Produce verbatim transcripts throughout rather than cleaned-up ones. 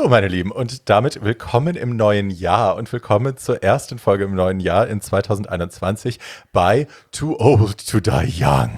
Hallo meine Lieben und damit willkommen im neuen Jahr und willkommen zur ersten Folge im neuen Jahr in zwanzig einundzwanzig bei Too Old to Die Young.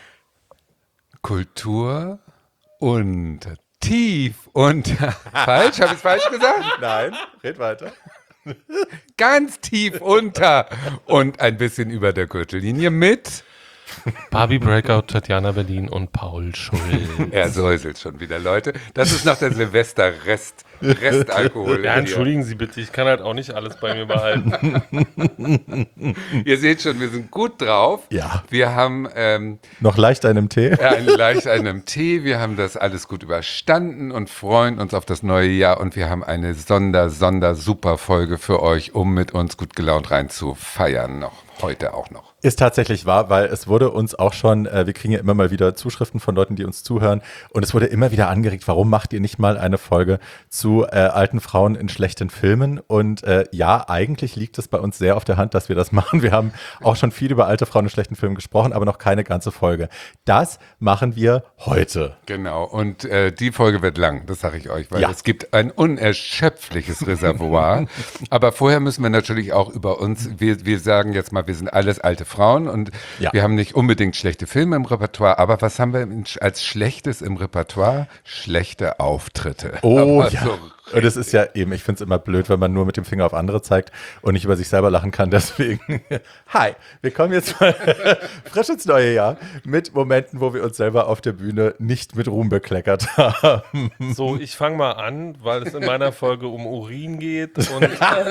Kultur und tief und falsch, habe ich es falsch gesagt? Nein, red weiter. Ganz tief unter und ein bisschen über der Gürtellinie mit Barbie Breakout, Tatjana Berlin und Paul Schulz. Er säuselt schon wieder, Leute. Das ist noch der Silvester-Rest, Restalkohol. Ja, entschuldigen Sie bitte, ich kann halt auch nicht alles bei mir behalten. Ihr seht schon, wir sind gut drauf. Ja. Wir haben ähm, Noch leicht einen Tee? ein, leicht einen Tee. Wir haben das alles gut überstanden und freuen uns auf das neue Jahr. Und wir haben eine Sonder, Sonder, super Folge für euch, um mit uns gut gelaunt rein zu feiern. Noch heute auch noch. Ist tatsächlich wahr, weil es wurde uns auch schon, äh, wir kriegen ja immer mal wieder Zuschriften von Leuten, die uns zuhören und es wurde immer wieder angeregt, warum macht ihr nicht mal eine Folge zu äh, alten Frauen in schlechten Filmen? Und äh, ja, eigentlich liegt es bei uns sehr auf der Hand, dass wir das machen. Wir haben auch schon viel über alte Frauen in schlechten Filmen gesprochen, aber noch keine ganze Folge. Das machen wir heute. Genau, und äh, die Folge wird lang, das sage ich euch, weil Ja. es gibt ein unerschöpfliches Reservoir. Aber vorher müssen wir natürlich auch über uns, wir, wir sagen jetzt mal, wir sind alles alte Frauen und Ja. wir haben nicht unbedingt schlechte Filme im Repertoire, aber was haben wir in- als Schlechtes im Repertoire? Schlechte Auftritte. Oh aber ja. so Und es ist ja eben, ich finde es immer blöd, wenn man nur mit dem Finger auf andere zeigt und nicht über sich selber lachen kann. Deswegen, hi, wir kommen jetzt mal frisch ins neue Jahr mit Momenten, wo wir uns selber auf der Bühne nicht mit Ruhm bekleckert haben. So, ich fange mal an, weil es in meiner Folge um Urin geht. Und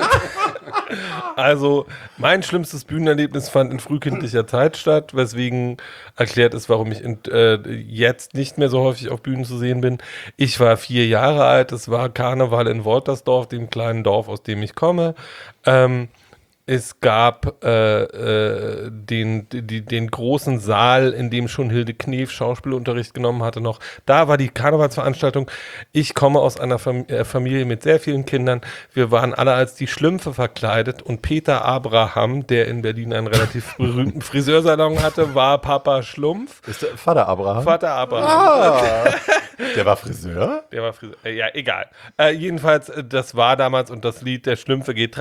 also, mein schlimmstes Bühnenerlebnis fand in frühkindlicher Zeit statt, weswegen erklärt ist, warum ich in, äh, jetzt nicht mehr so häufig auf Bühnen zu sehen bin. Ich war vier Jahre alt, es war Karneval in Woltersdorf, dem kleinen Dorf, aus dem ich komme. Ähm, Es gab äh, äh, den, die, den großen Saal, in dem schon Hilde Knef Schauspielunterricht genommen hatte noch. Da war die Karnevalsveranstaltung. Ich komme aus einer Fam- äh, Familie mit sehr vielen Kindern. Wir waren alle als die Schlümpfe verkleidet und Peter Abraham, der in Berlin einen relativ berühmten Friseursalon hatte, war Papa Schlumpf. Ist der Vater Abraham? Vater Abraham. Ah, der war Friseur? Der war Friseur. Äh, ja, egal. Äh, jedenfalls, äh, das war damals und das Lied der Schlümpfe geht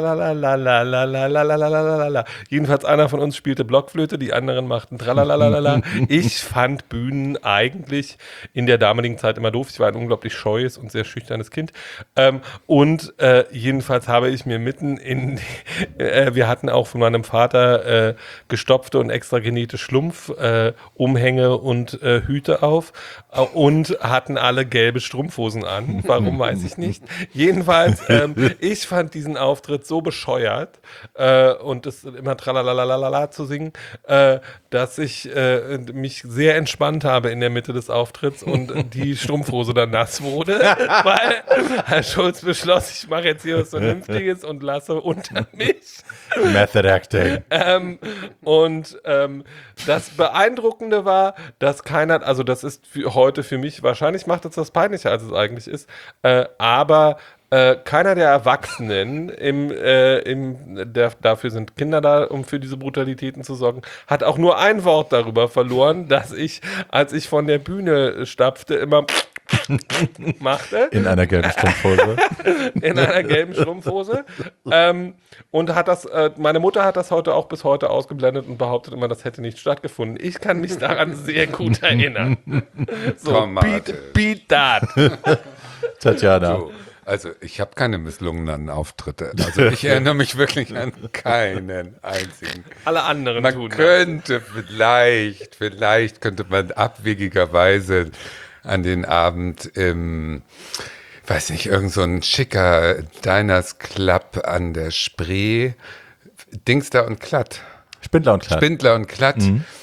tralalalalalalalalalalalalala. Jedenfalls einer von uns spielte Blockflöte, die anderen machten tralalalala. Ich fand Bühnen eigentlich in der damaligen Zeit immer doof. Ich war ein unglaublich scheues und sehr schüchternes Kind. Ähm, und äh, jedenfalls habe ich mir mitten in, äh, wir hatten auch von meinem Vater äh, gestopfte und extra genähte Schlumpf-Umhänge äh, Umhänge und äh, Hüte auf äh, und hatten alle gelbe Strumpfhosen an. Warum, weiß ich nicht. Jedenfalls, ähm, ich fand diesen Auftritt so bescheuert äh, und das immer tralalalala zu singen, äh, dass ich äh, mich sehr entspannt habe in der Mitte des Auftritts und die Strumpfhose dann nass wurde, weil Herr Schulz beschloss, ich mache jetzt hier was Vernünftiges und lasse unter mich. Method Acting. Ähm, und ähm, das Beeindruckende war, dass keiner, also das ist für heute für mich, wahrscheinlich macht es das peinlicher, als es eigentlich ist, äh, aber äh, keiner der Erwachsenen, im, äh, im, der, dafür sind Kinder da, um für diese Brutalitäten zu sorgen, hat auch nur ein Wort darüber verloren, dass ich, als ich von der Bühne stapfte, immer machte. In einer gelben Strumpfhose. In einer gelben Strumpfhose. Ähm, und hat das, äh, meine Mutter hat das heute auch bis heute ausgeblendet und behauptet immer, das hätte nicht stattgefunden. Ich kann mich daran sehr gut erinnern. So, Tomate. beat, beat that. Tatjana. so. Also ich habe keine misslungenen Auftritte. Also ich erinnere mich wirklich an keinen einzigen. Alle anderen Man tun das. könnte vielleicht, vielleicht könnte man abwegigerweise an den Abend im, weiß nicht, irgend so ein schicker Diners Club an der Spree, Dingster und Klatt, Spindler und Kleid. Spindler und Klatt,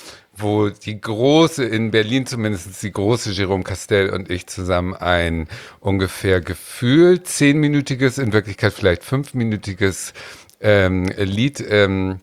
wo die große, in Berlin zumindest die große Jerome Castell und ich zusammen ein ungefähr gefühlt zehnminütiges, in Wirklichkeit vielleicht fünfminütiges ähm, Lied ähm,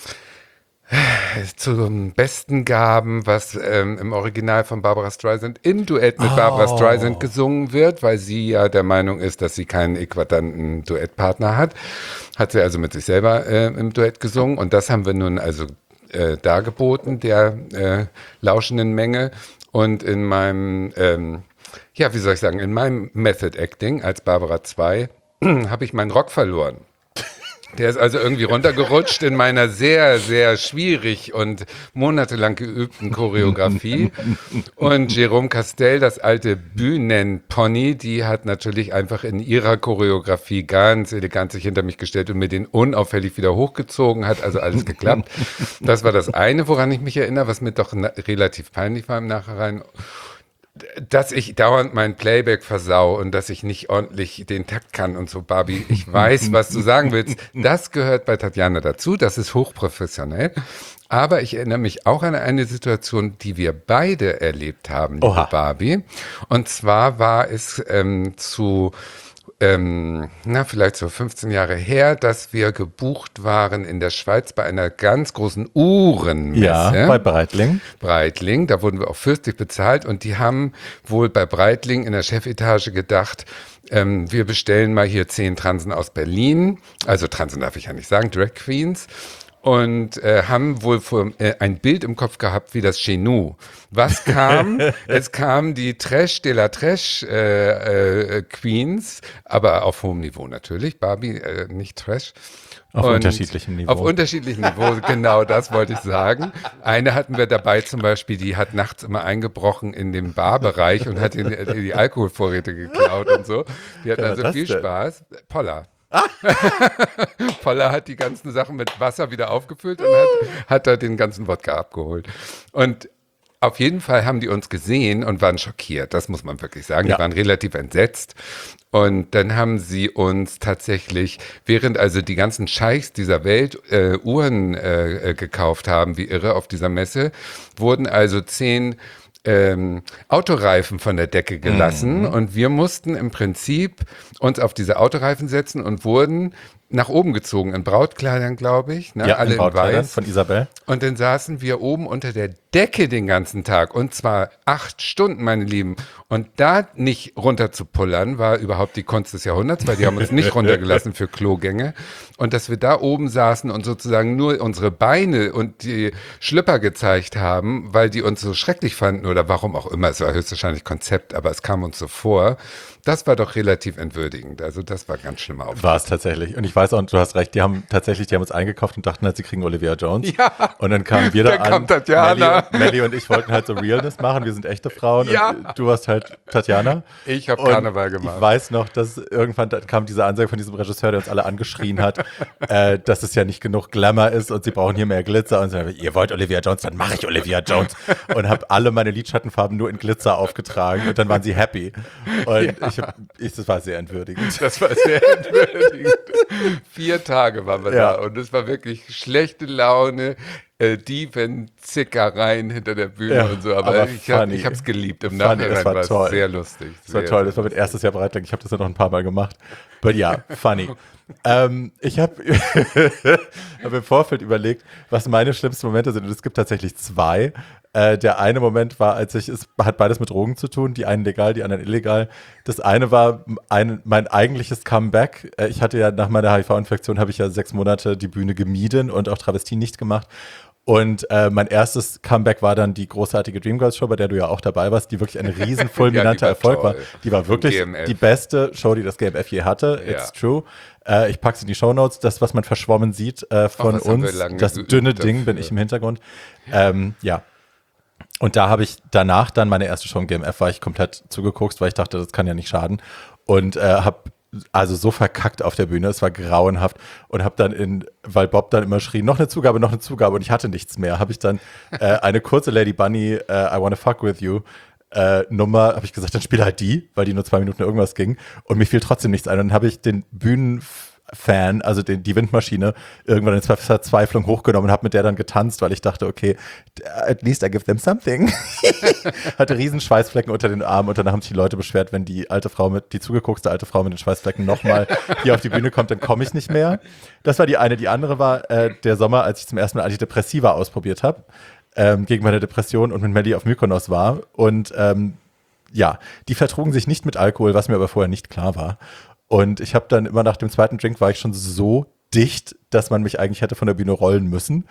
zum Besten gaben, was ähm, im Original von Barbra Streisand im Duett mit Oh. Barbra Streisand gesungen wird, weil sie ja der Meinung ist, dass sie keinen eklatanten Duettpartner hat. Hat sie also mit sich selber äh, im Duett gesungen und das haben wir nun also äh, dargeboten, der äh, lauschenden Menge. Und in meinem ähm, Ja, wie soll ich sagen, in meinem Method Acting als Barbara zwei habe ich meinen Rock verloren. Der ist also irgendwie runtergerutscht in meiner sehr, sehr schwierig und monatelang geübten Choreografie. Und Jérôme Castel, das alte Bühnenpony, die hat natürlich einfach in ihrer Choreografie ganz elegant sich hinter mich gestellt und mir den unauffällig wieder hochgezogen, hat also alles geklappt. Das war das eine, woran ich mich erinnere, was mir doch na- relativ peinlich war im Nachhinein. Dass ich dauernd mein Playback versau und dass ich nicht ordentlich den Takt kann und so, Barbie, ich weiß, was du sagen willst. Das gehört bei Tatjana dazu, das ist hochprofessionell. Aber ich erinnere mich auch an eine Situation, die wir beide erlebt haben, liebe Oha. Barbie. Und zwar war es ähm, zu... Ähm, na, vielleicht so fünfzehn Jahre her, dass wir gebucht waren in der Schweiz bei einer ganz großen Uhrenmesse. Ja, bei Breitling. Breitling, da wurden wir auch fürstlich bezahlt und die haben wohl bei Breitling in der Chefetage gedacht, ähm, wir bestellen mal hier zehn Transen aus Berlin, also Transen darf ich ja nicht sagen, Drag Queens. Und äh, haben wohl vor, äh, ein Bild im Kopf gehabt wie das Chez nous. Was kam? Es kam die Trash de la Trash äh, äh, Queens, aber auf hohem Niveau natürlich. Barbie, äh, nicht Trash. Auf Und unterschiedlichem Niveau. Auf unterschiedlichem Niveau, genau das wollte ich sagen. Eine hatten wir dabei zum Beispiel, die hat nachts immer eingebrochen in den Barbereich und hat die, die Alkoholvorräte geklaut und so. Die hatten Wer war also das viel denn? Spaß. Polla. Polla hat die ganzen Sachen mit Wasser wieder aufgefüllt und hat, hat da den ganzen Wodka abgeholt. Und auf jeden Fall haben die uns gesehen und waren schockiert, das muss man wirklich sagen. Ja. Die waren relativ entsetzt. Und dann haben sie uns tatsächlich, während also die ganzen Scheichs dieser Welt äh, Uhren äh, gekauft haben, wie irre auf dieser Messe, wurden also zehn ähm, Autoreifen von der Decke gelassen. Mhm. Und wir mussten im Prinzip uns auf diese Autoreifen setzen und wurden nach oben gezogen, in Brautkleidern, glaube ich. Ne? Ja, alle in Brautkleidern weiß. von Isabel. Und dann saßen wir oben unter der Decke den ganzen Tag. Und zwar acht Stunden, meine Lieben. Und da nicht runter zu pullern, war überhaupt die Kunst des Jahrhunderts, weil die haben uns nicht runtergelassen für Klogänge. Und dass wir da oben saßen und sozusagen nur unsere Beine und die Schlüpper gezeigt haben, weil die uns so schrecklich fanden oder warum auch immer. Es war höchstwahrscheinlich Konzept, aber es kam uns so vor. Das war doch relativ entwürdigend. Also das war ganz schlimmer Auftritt. War es tatsächlich. Und ich weiß auch, und du hast recht, die haben tatsächlich, die haben uns eingekauft und dachten halt, sie kriegen Olivia Jones. Ja. Und dann kamen wir da Dann an. kam Tatjana. Melli, Melli und ich wollten halt so Realness machen. Wir sind echte Frauen. Ja. Und du warst halt Tatjana. Ich habe Und Karneval gemacht. Ich weiß noch, dass irgendwann da kam diese Ansage von diesem Regisseur, der uns alle angeschrien hat, äh, dass es ja nicht genug Glamour ist und sie brauchen hier mehr Glitzer. Und so, ihr wollt Olivia Jones, dann mache ich Olivia Jones. Und habe alle meine Lidschattenfarben nur in Glitzer aufgetragen. Und dann waren sie happy. Und Ja. ich, hab, ich, das war sehr entwürdigend. Das war sehr entwürdigend. Vier Tage waren wir Ja. da und es war wirklich schlechte Laune, äh, Diebenzickereien hinter der Bühne Ja, und so. Aber, aber ich habe funny. ich es geliebt. Im Funny, Nachhinein das war war es toll. sehr lustig. Das war sehr, toll, das war mein erstes Jahr Breitling. Ich habe das ja noch ein paar Mal gemacht. But ja, funny. ähm, ich habe hab im Vorfeld überlegt, was meine schlimmsten Momente sind. Und es gibt tatsächlich zwei. Äh, der eine Moment war, als ich, es hat beides mit Drogen zu tun, die einen legal, die anderen illegal. Das eine war ein, mein eigentliches Comeback. Äh, ich hatte ja nach meiner H I V-Infektion, habe ich ja sechs Monate die Bühne gemieden und auch Travestie nicht gemacht. Und äh, mein erstes Comeback war dann die großartige Dreamgirls Show, bei der du ja auch dabei warst, die wirklich ein riesen fulminanter Ja, die war Erfolg war. toll. Die war wirklich G M F. die beste Show, die das G M F je hatte. Ja. It's true. Äh, ich packe es in die Shownotes. Das, was man verschwommen sieht äh, von was haben wir uns, lange das geübt dünne Ding dafür. bin ich im Hintergrund. Ähm, ja. Und da habe ich danach dann meine erste Show im G M F, war ich komplett zugeguckt, weil ich dachte, das kann ja nicht schaden. Und äh, habe also so verkackt auf der Bühne, es war grauenhaft. Und habe dann in, weil Bob dann immer schrie, noch eine Zugabe, noch eine Zugabe und ich hatte nichts mehr, habe ich dann äh, eine kurze Lady Bunny, äh, I Wanna Fuck With You äh, Nummer, habe ich gesagt, dann spiele halt die, weil die nur zwei Minuten irgendwas ging. Und mir fiel trotzdem nichts ein. Und dann habe ich den Bühnen Fan, also den, die Windmaschine, irgendwann in Verzweiflung hochgenommen und habe mit der dann getanzt, weil ich dachte, okay, at least I give them something. Hatte riesen Schweißflecken unter den Armen und dann haben sich die Leute beschwert, wenn die alte Frau mit, die zugeguckste alte Frau mit den Schweißflecken nochmal hier auf die Bühne kommt, dann komme ich nicht mehr. Das war die eine. Die andere war äh, der Sommer, als ich zum ersten Mal Antidepressiva ausprobiert habe, ähm, gegen meine Depression und mit Melli auf Mykonos war. Und ähm, ja, die vertrugen sich nicht mit Alkohol, was mir aber vorher nicht klar war. Und ich habe dann immer nach dem zweiten Drink war ich schon so dicht, dass man mich eigentlich hätte von der Bühne rollen müssen.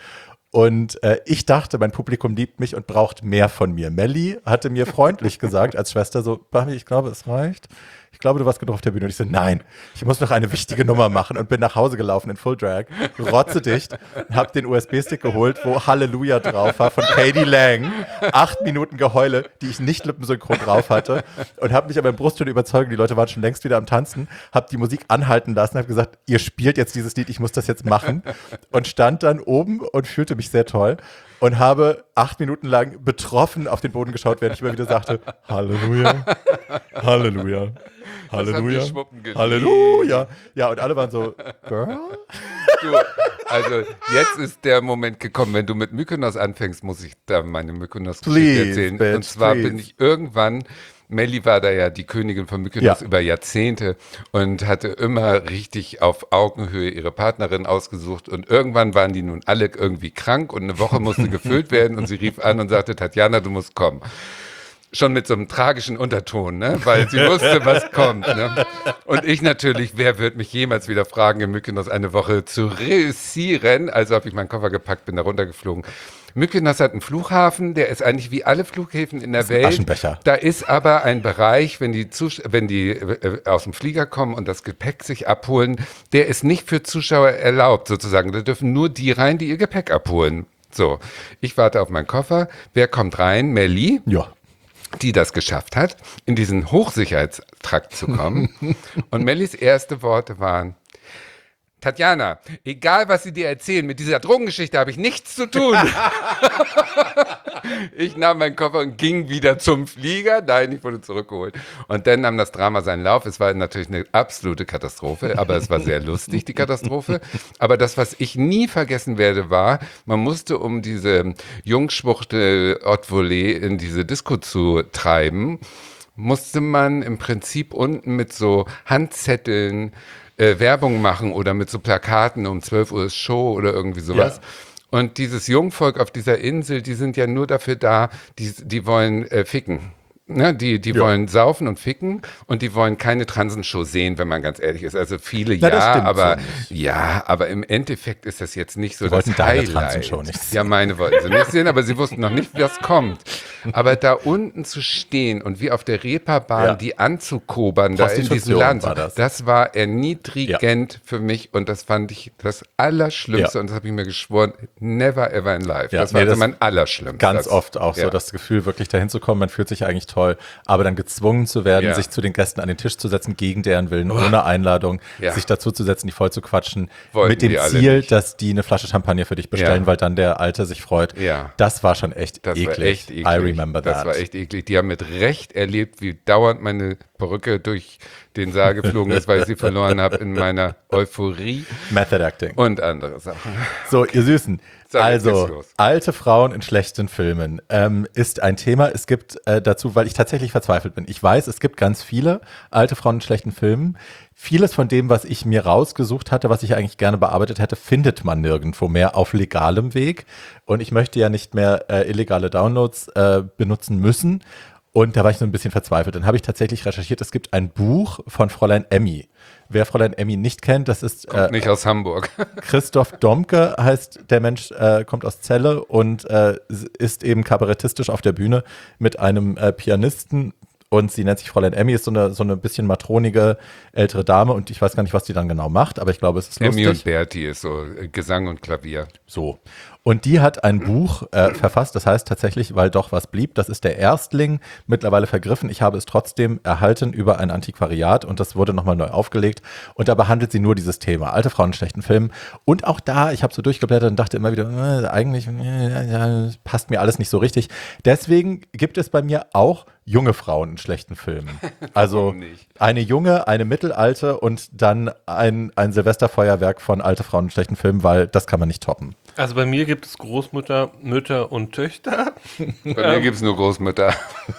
Und äh, ich dachte, mein Publikum liebt mich und braucht mehr von mir. Melli hatte mir freundlich gesagt als Schwester so, Barbie, ich glaube, es reicht. Ich glaube, du warst genug auf der Bühne. Und ich so, nein, ich muss noch eine wichtige Nummer machen und bin nach Hause gelaufen in Full Drag, rotzedicht, hab den U S B-Stick geholt, wo Halleluja drauf war von Katie Lang. Acht Minuten Geheule, die ich nicht lippensynchron drauf hatte und hab mich aber im Brustton überzeugt, die Leute waren schon längst wieder am Tanzen, hab die Musik anhalten lassen, hab gesagt, ihr spielt jetzt dieses Lied, ich muss das jetzt machen und stand dann oben und fühlte mich sehr toll und habe acht Minuten lang betroffen auf den Boden geschaut, während ich immer wieder sagte, Halleluja, Halleluja. Halleluja. Halleluja. Ja, und alle waren so, Girl? Du, also jetzt ist der Moment gekommen, wenn du mit Mykonos anfängst, muss ich da meine Mykonos-Geschichte erzählen. Bitch, und zwar please. bin ich irgendwann, Melli war da ja die Königin von Mykonos Ja. über Jahrzehnte und hatte immer richtig auf Augenhöhe ihre Partnerin ausgesucht und irgendwann waren die nun alle irgendwie krank und eine Woche musste gefüllt werden und sie rief an und sagte, Tatjana, du musst kommen. Schon mit so einem tragischen Unterton, ne? Weil sie wusste, was kommt. Ne? Und ich natürlich, wer wird mich jemals wieder fragen, in Mykonos eine Woche zu reüssieren? Also habe ich meinen Koffer gepackt, bin da runtergeflogen. Mykonos hat einen Flughafen, der ist eigentlich wie alle Flughäfen in der Das ist ein Welt. Aschenbecher. Da ist aber ein Bereich, wenn die, Zus- wenn die äh, aus dem Flieger kommen und das Gepäck sich abholen, der ist nicht für Zuschauer erlaubt sozusagen. Da dürfen nur die rein, die ihr Gepäck abholen. So, ich warte auf meinen Koffer. Wer kommt rein? Melli. Ja. Die das geschafft hat, in diesen Hochsicherheitstrakt zu kommen. Und Mellis erste Worte waren, Tatjana, egal was sie dir erzählen, mit dieser Drogengeschichte habe ich nichts zu tun. Ich nahm meinen Koffer und ging wieder zum Flieger. Nein, ich wurde zurückgeholt. Und dann nahm das Drama seinen Lauf. Es war natürlich eine absolute Katastrophe, aber es war sehr lustig, die Katastrophe. Aber das, was ich nie vergessen werde, war, man musste, um diese Jungschwuchtel Haute Volée in diese Disco zu treiben, musste man im Prinzip unten mit so Handzetteln äh, Werbung machen oder mit so Plakaten, um zwölf Uhr ist Show oder irgendwie sowas. Ja. Und dieses Jungvolk auf dieser Insel, die sind ja nur dafür da, die, die wollen äh, ficken. Ne, die die Ja. wollen saufen und ficken und die wollen keine Transenshow sehen, wenn man ganz ehrlich ist. Also viele Na, das ja, stimmt aber so nicht. ja, aber im Endeffekt ist das jetzt nicht so Sie das wollten deine Highlight. Transenshow nicht sehen. Ja, meine wollten sie nicht sehen, aber sie wussten noch nicht, was kommt. Aber da unten zu stehen und wie auf der Reeperbahn Ja. die anzukobern, da in diesem Prostitution Land, war das. das war erniedrigend für mich und das fand ich das Allerschlimmste Ja. und das habe ich mir geschworen, never ever in life. Ja, das war nee, also das mein Allerschlimmstes. Ganz oft auch Ja. so das Gefühl, wirklich dahin zu kommen, man fühlt sich eigentlich toll, aber dann gezwungen zu werden, Ja. sich zu den Gästen an den Tisch zu setzen, gegen deren Willen, ohne Einladung, Ja. sich dazu zu setzen, die voll zu quatschen, Wollten mit dem die alle Ziel, nicht. dass die eine Flasche Champagner für dich bestellen, Ja. weil dann der Alte sich freut. Ja. Das war schon echt Das eklig. war echt eklig. I remember that. Das war echt eklig. Die haben mit Recht erlebt, wie dauernd meine Perücke durch den Saal geflogen ist, weil ich sie verloren habe in meiner Euphorie Method Acting. und andere Sachen. So, ihr Süßen. Sag, jetzt geht's Also, los. alte Frauen in schlechten Filmen ähm, ist ein Thema. Es gibt äh, dazu, weil ich tatsächlich verzweifelt bin. Ich weiß, es gibt ganz viele alte Frauen in schlechten Filmen. Vieles von dem, was ich mir rausgesucht hatte, was ich eigentlich gerne bearbeitet hätte, findet man nirgendwo mehr auf legalem Weg. Und ich möchte ja nicht mehr äh, illegale Downloads äh, benutzen müssen. Und da war ich so ein bisschen verzweifelt. Dann habe ich tatsächlich recherchiert, es gibt ein Buch von Fräulein Emmy. Wer Fräulein Emmy nicht kennt, das ist Kommt äh, nicht aus Hamburg. Christoph Domke heißt der Mensch, äh, kommt aus Celle und äh, ist eben kabarettistisch auf der Bühne mit einem äh, Pianisten und sie nennt sich Fräulein Emmy, ist so eine, so eine bisschen matronige ältere Dame und ich weiß gar nicht, was die dann genau macht, aber ich glaube, es ist lustig. Emmy und Berti ist so äh, Gesang und Klavier. So. Und die hat ein Buch äh, verfasst, das heißt tatsächlich, weil doch was blieb. Das ist der Erstling, mittlerweile vergriffen. Ich habe es trotzdem erhalten über ein Antiquariat und das wurde nochmal neu aufgelegt. Und da behandelt sie nur dieses Thema, alte Frauen in schlechten Filmen. Und auch da, ich habe so durchgeblättert und dachte immer wieder, äh, eigentlich äh, ja, passt mir alles nicht so richtig. Deswegen gibt es bei mir auch junge Frauen in schlechten Filmen. Also Warum nicht? eine junge, eine mittelalte und dann ein, ein Silvesterfeuerwerk von alte Frauen in schlechten Filmen, weil das kann man nicht toppen. Also bei mir gibt es Großmutter, Mütter und Töchter. Bei mir gibt es nur Großmütter.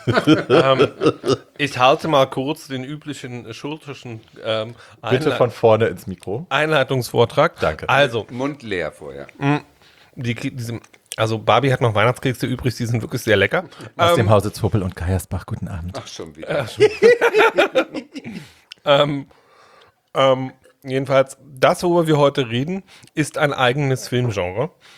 ähm, ich halte mal kurz den üblichen schulterschen ähm, Bitte Einle- von vorne ins Mikro. Einleitungsvortrag. Danke. Also, Mund leer vorher. die, diese, also Barbie hat noch Weihnachtskekse übrig, die sind wirklich sehr lecker. Aus Ähm, dem Hause Zopel und Geiersbach, guten Abend. Ach, schon wieder. Ähm, ähm, jedenfalls, das, worüber wir heute reden, ist ein eigenes Filmgenre.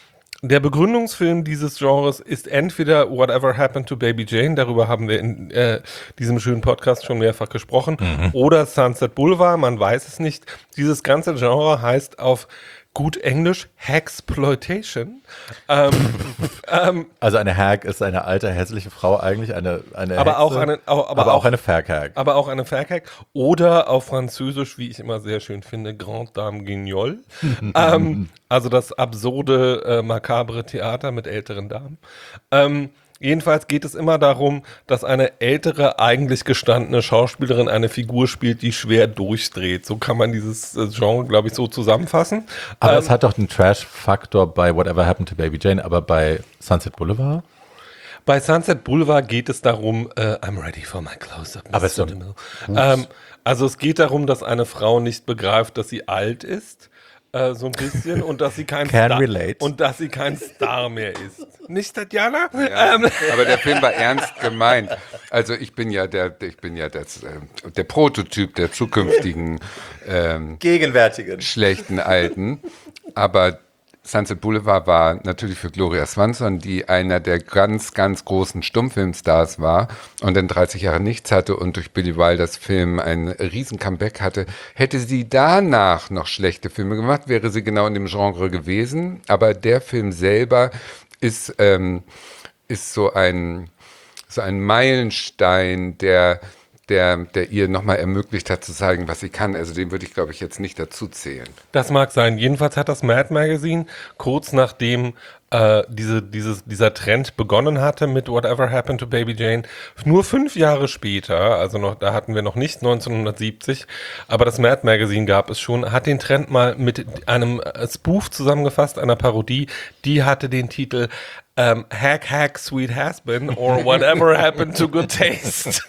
der Begründungsfilm dieses Genres ist entweder Whatever Happened to Baby Jane, darüber haben wir in äh, diesem schönen Podcast schon mehrfach gesprochen, mhm. oder Sunset Boulevard, man weiß es nicht. Dieses ganze Genre heißt auf gut Englisch Hexploitation. Ähm, ähm, also eine Hag ist eine alte, hässliche Frau eigentlich, eine, eine aber Hexe, auch eine, auch, aber, aber auch, auch eine Ferghag. Aber auch eine Ferghag. Oder auf Französisch, wie ich immer sehr schön finde, Grande Dame Guignol. ähm, also das absurde, äh, makabre Theater mit älteren Damen. Ähm, Jedenfalls geht es immer darum, dass eine ältere, eigentlich gestandene Schauspielerin eine Figur spielt, die schwer durchdreht. So kann man dieses Genre, glaube ich, so zusammenfassen. Aber ähm, es hat doch einen Trash-Faktor bei Whatever Happened to Baby Jane, aber bei Sunset Boulevard? Bei Sunset Boulevard geht es darum, äh, I'm ready for my close-up. Aber es ist ähm, also es geht darum, dass eine Frau nicht begreift, dass sie alt ist. Äh, so ein bisschen und dass sie kein Can Star relate. und dass sie kein Star mehr ist. Nicht, Tatjana? Ja, Ähm. aber der Film war ernst gemeint. Also ich bin ja der, ich bin ja das, äh, der Prototyp der zukünftigen ähm, gegenwärtigen schlechten Alten. Aber Sunset Boulevard war natürlich für Gloria Swanson, die einer der ganz, ganz großen Stummfilmstars war und dann dreißig Jahre nichts hatte und durch Billy Wilders Film ein riesen Comeback hatte. Hätte sie danach noch schlechte Filme gemacht, wäre sie genau in dem Genre gewesen. Aber der Film selber ist, ähm, ist so ein, so ein Meilenstein, der Der, der ihr nochmal ermöglicht hat zu zeigen, was sie kann. Also den würde ich, glaube ich, jetzt nicht dazu zählen. Das mag sein. Jedenfalls hat das Mad Magazine kurz nachdem äh, diese, dieses, dieser Trend begonnen hatte mit Whatever Happened to Baby Jane, nur fünf Jahre später, also noch, da hatten wir noch nicht neunzehnhundertsiebzig, aber das Mad Magazine gab es schon, hat den Trend mal mit einem Spoof zusammengefasst, einer Parodie, die hatte den Titel Um, Hack, Hack, Sweet Has-Been or Whatever Happened to Good Taste.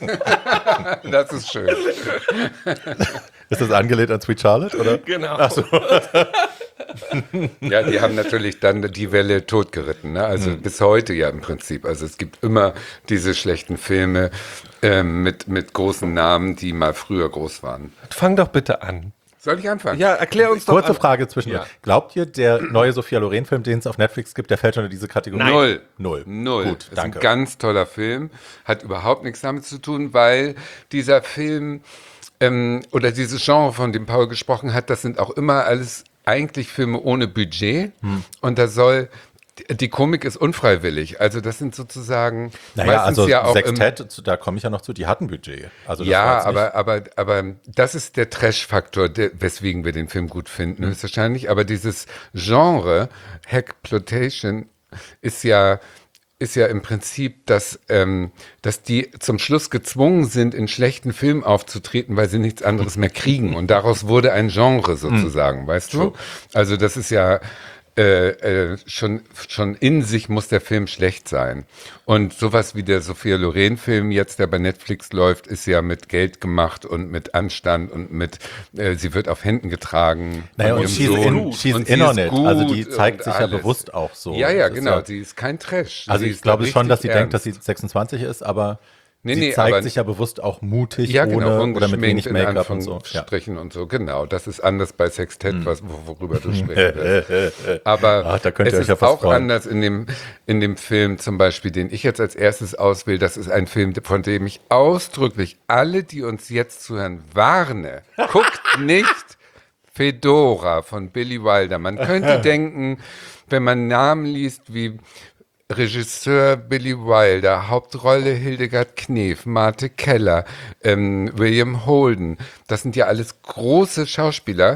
Das ist schön. Ist das angelehnt an Sweet Charlotte, oder? Genau. Ach so. Ja, die haben natürlich dann die Welle totgeritten, ne? Also mhm. bis heute ja im Prinzip. Also es gibt immer diese schlechten Filme ähm, mit, mit großen Namen, die mal früher groß waren. Fang doch bitte an. Soll ich anfangen? Ja, erklär uns doch. Kurze an. Frage zwischendurch. Ja. Glaubt ihr, der neue Sophia Loren-Film, den es auf Netflix gibt, der fällt schon in diese Kategorie? Null. Null. Null. Gut, ist danke. ein ganz toller Film. Hat überhaupt nichts damit zu tun, weil dieser Film ähm, oder dieses Genre, von dem Paul gesprochen hat, das sind auch immer alles eigentlich Filme ohne Budget. Hm. Und da soll... Die Komik ist unfreiwillig, also das sind sozusagen naja, meistens also ja auch Sextett, da komme ich ja noch zu, die hatten Budget. Also das ja, war aber, aber, aber das ist der Trash-Faktor, der, weswegen wir den Film gut finden, mhm. höchstwahrscheinlich. Aber dieses Genre, Hackploitation, ist ja, ist ja im Prinzip, dass, ähm, dass die zum Schluss gezwungen sind, in schlechten Filmen aufzutreten, weil sie nichts anderes mehr kriegen. Und daraus wurde ein Genre sozusagen, mhm. weißt du? Also das ist ja... Äh, äh, schon, schon in sich muss der Film schlecht sein. Und sowas wie der Sophia Loren-Film jetzt, der bei Netflix läuft, ist ja mit Geld gemacht und mit Anstand und mit, äh, sie wird auf Händen getragen. Naja, und she's in, she's in on it. Also die zeigt sich ja bewusst auch so. Ja, ja, das genau. Ja, sie ist kein Trash. also sie ich glaube schon, dass sie ernst. denkt, dass sie sechsundzwanzig ist, aber Nee, sie nee, zeigt aber, sich ja bewusst auch mutig, ja, genau, ohne oder mit wenig in Make-up und so. Strichen ja. und so, genau. Das ist anders bei Sextett, hm. was, worüber du sprechen willst. Aber Ach, da könnt ihr es euch ja ist was auch freuen. anders in dem, in dem Film zum Beispiel, den ich jetzt als erstes auswähle. Das ist ein Film, von dem ich ausdrücklich alle, die uns jetzt zuhören, warne. Guckt nicht Fedora von Billy Wilder. Man könnte denken, wenn man Namen liest wie Regisseur Billy Wilder, Hauptrolle Hildegard Knef, Marte Keller, ähm, William Holden. Das sind ja alles große Schauspieler.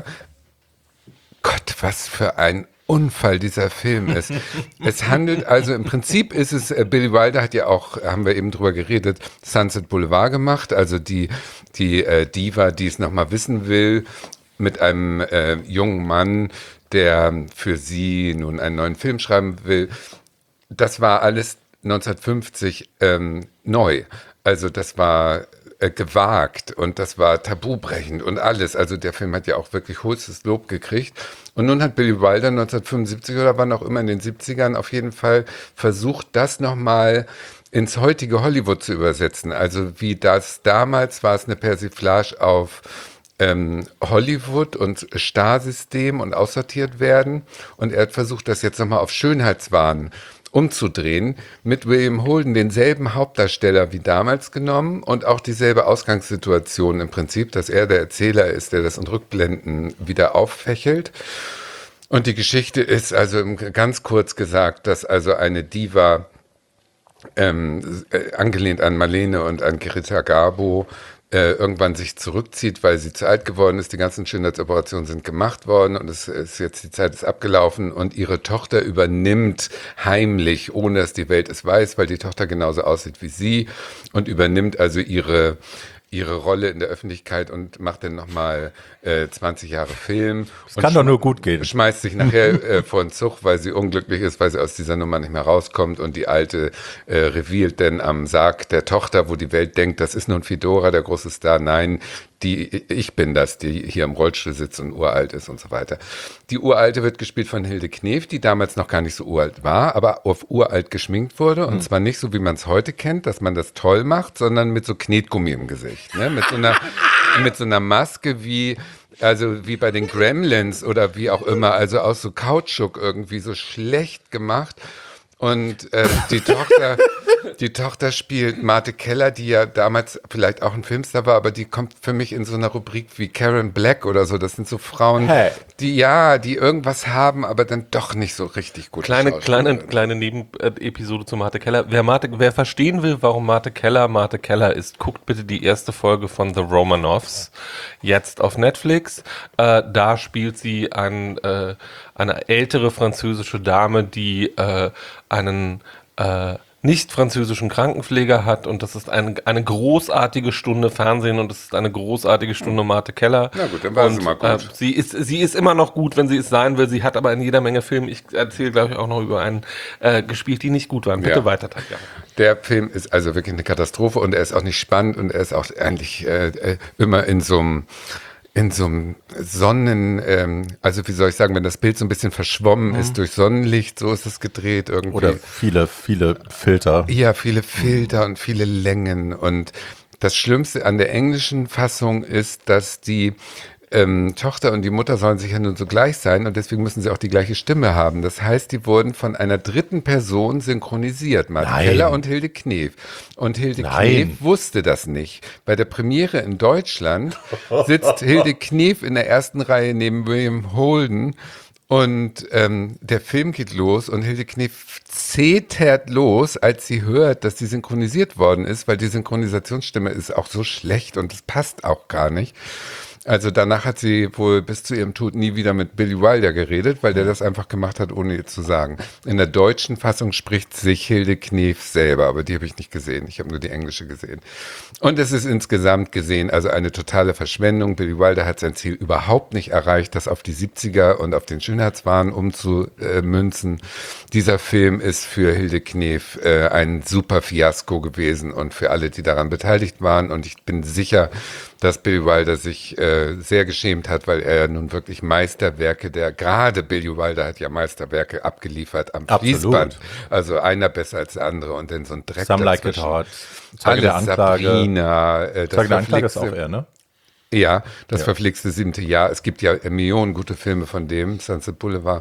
Gott, was für ein Unfall dieser Film ist. Es handelt also, im Prinzip ist es, äh, Billy Wilder hat ja auch, haben wir eben drüber geredet, Sunset Boulevard gemacht, also die, die äh, Diva, die es nochmal wissen will, mit einem äh, jungen Mann, der für sie nun einen neuen Film schreiben will. Das war alles neunzehnhundertfünfzig ähm, neu. Also das war äh, gewagt und das war tabubrechend und alles. Also der Film hat ja auch wirklich hohes Lob gekriegt. Und nun hat Billy Wilder neunzehnhundertfünfundsiebzig oder wann auch immer in den siebzigern auf jeden Fall versucht, das nochmal ins heutige Hollywood zu übersetzen. Also wie das damals war, es eine Persiflage auf ähm, Hollywood und Starsystem und aussortiert werden. Und er hat versucht, das jetzt nochmal auf Schönheitswahn umzudrehen, mit William Holden denselben Hauptdarsteller wie damals genommen und auch dieselbe Ausgangssituation im Prinzip, dass er der Erzähler ist, der das in Rückblenden wieder auffächelt. Und die Geschichte ist also ganz kurz gesagt, dass also eine Diva, ähm, äh, angelehnt an Marlene und an Greta Garbo, äh, irgendwann sich zurückzieht, weil sie zu alt geworden ist. Die ganzen Schönheitsoperationen sind gemacht worden und es ist jetzt, die Zeit ist abgelaufen und ihre Tochter übernimmt heimlich, ohne dass die Welt es weiß, weil die Tochter genauso aussieht wie sie und übernimmt also ihre ihre Rolle in der Öffentlichkeit und macht dann nochmal äh, zwanzig Jahre Film. Das kann doch nur gut gehen. Schmeißt sich nachher äh, vor den Zug, weil sie unglücklich ist, weil sie aus dieser Nummer nicht mehr rauskommt und die Alte äh, revealt dann am Sarg der Tochter, wo die Welt denkt, das ist nun Fedora, der große Star. Nein, die, ich bin das, die hier im Rollstuhl sitzt und uralt ist und so weiter. Die Uralte wird gespielt von Hilde Knef, die damals noch gar nicht so uralt war, aber auf uralt geschminkt wurde. Und mhm. zwar nicht so, wie man es heute kennt, dass man das toll macht, sondern mit so Knetgummi im Gesicht. Ne? Mit so einer, mit so einer Maske wie, also wie bei den Gremlins oder wie auch immer, also aus so Kautschuk irgendwie so schlecht gemacht. Und äh, die Tochter, die Tochter spielt Marte Keller, die ja damals vielleicht auch ein Filmstar war, aber die kommt für mich in so einer Rubrik wie Karen Black oder so. Das sind so Frauen, hey. die ja, die irgendwas haben, aber dann doch nicht so richtig gut. Kleine, kleine, kleine Nebenepisode zu Marte Keller. Wer Marte, wer verstehen will, warum Marte Keller Marte Keller ist, guckt bitte die erste Folge von The Romanovs jetzt auf Netflix. Äh, da spielt sie ein, äh, eine ältere französische Dame, die äh, einen äh, nicht französischen Krankenpfleger hat und das ist eine, eine großartige Stunde Fernsehen und es ist eine großartige Stunde Marte Keller. Na gut, dann war und, sie mal gut. Äh, sie, ist, sie ist immer noch gut, wenn sie es sein will. Sie hat aber in jeder Menge Filme, ich erzähle glaube ich auch noch über einen, äh, gespielt, die nicht gut waren. Bitte ja. weiter, Tatjana. Der Film ist also wirklich eine Katastrophe und er ist auch nicht spannend und er ist auch eigentlich äh, immer in so einem in so einem Sonnen, ähm, also wie soll ich sagen, wenn das Bild so ein bisschen verschwommen mhm. ist durch Sonnenlicht, so ist es gedreht irgendwie. Oder viele, viele Filter. Ja, viele Filter und viele Längen. Und das Schlimmste an der englischen Fassung ist, dass die ähm, Tochter und die Mutter sollen sich ja nun so gleich sein und deswegen müssen sie auch die gleiche Stimme haben. Das heißt, die wurden von einer dritten Person synchronisiert, Marte Keller und Hilde Knef. Und Hilde Nein. Knef wusste das nicht. Bei der Premiere in Deutschland sitzt Hilde Knef in der ersten Reihe neben William Holden und ähm, der Film geht los und Hilde Knef zetert los, als sie hört, dass sie synchronisiert worden ist, weil die Synchronisationsstimme ist auch so schlecht und es passt auch gar nicht. Also danach hat sie wohl bis zu ihrem Tod nie wieder mit Billy Wilder geredet, weil der das einfach gemacht hat, ohne ihr zu sagen. In der deutschen Fassung spricht sich Hilde Knef selber, aber die habe ich nicht gesehen. Ich habe nur die englische gesehen. Und es ist insgesamt gesehen also eine totale Verschwendung. Billy Wilder hat sein Ziel überhaupt nicht erreicht, das auf die siebziger und auf den Schönheitswahn umzumünzen. Dieser Film ist für Hilde Knef äh, ein super Fiasko gewesen und für alle, die daran beteiligt waren. Und ich bin sicher, dass Billy Wilder sich äh, sehr geschämt hat, weil er nun wirklich Meisterwerke der, gerade Billy Wilder hat ja Meisterwerke abgeliefert am Absolut. Fließband. Also einer besser als der andere und dann so ein Dreck Some Like It Hot. Zeuge der Anklage. Sabrina, äh, das Zeuge der Anklage ist auch verflixte- er, ne? Ja, das Ja. verflixte siebte Jahr. Es gibt ja Millionen gute Filme von dem, Sunset Boulevard.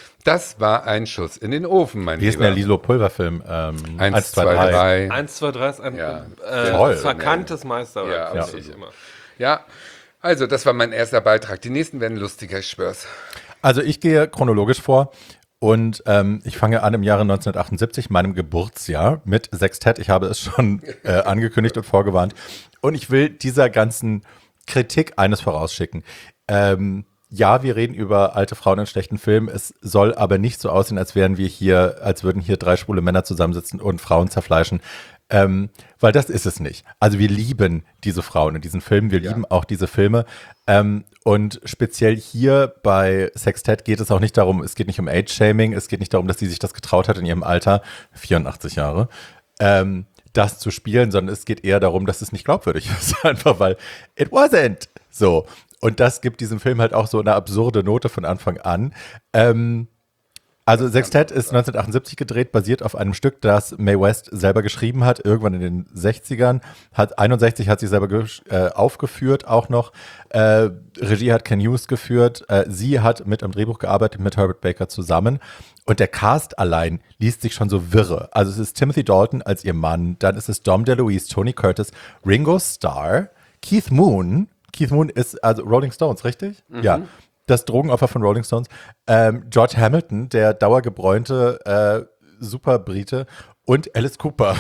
Das war ein Schuss in den Ofen, mein Wie ist denn der Lieber. Lilo Pulver-Film? Ähm, Eins, zwei, drei. eins, zwei, drei ist ein Ja. äh, Toll. verkanntes Meisterwerk, Ja, finde absolut. ich immer. Ja, also das war mein erster Beitrag. Die nächsten werden lustiger, ich schwör's. Also ich gehe chronologisch vor und ähm, ich fange an im Jahre neunzehnhundertachtundsiebzig, meinem Geburtsjahr, mit Sextett. Ich habe es schon äh, angekündigt und vorgewarnt. Und ich will dieser ganzen Kritik eines vorausschicken. Ähm, ja, wir reden über alte Frauen in schlechten Filmen. Es soll aber nicht so aussehen, als wären wir hier, als würden hier drei schwule Männer zusammensitzen und Frauen zerfleischen. Ähm, weil das ist es nicht. Also wir lieben diese Frauen in diesen Filmen, wir Ja. lieben auch diese Filme. Ähm, und speziell hier bei Sextett geht es auch nicht darum, es geht nicht um Age-Shaming, es geht nicht darum, dass sie sich das getraut hat in ihrem Alter, vierundachtzig Jahre, ähm, das zu spielen, sondern es geht eher darum, dass es nicht glaubwürdig ist. Einfach weil it wasn't. So. Und das gibt diesem Film halt auch so eine absurde Note von Anfang an. Ähm, Also Sextett ist neunzehnhundertachtundsiebzig gedreht, basiert auf einem Stück, das Mae West selber geschrieben hat, irgendwann in den sechzigern. Hat einundsechzig hat sie selber ge- äh, aufgeführt auch noch. Äh, Regie hat Ken Hughes geführt. Äh, sie hat mit am Drehbuch gearbeitet mit Herbert Baker zusammen. Und der Cast allein liest sich schon so wirre. Also es ist Timothy Dalton als ihr Mann, dann ist es Dom DeLuise, Tony Curtis, Ringo Starr, Keith Moon. Keith Moon ist also Rolling Stones, richtig? Mhm. Ja. Das Drogenopfer von Rolling Stones. Ähm, George Hamilton, der dauergebräunte äh, Superbrite und Alice Cooper.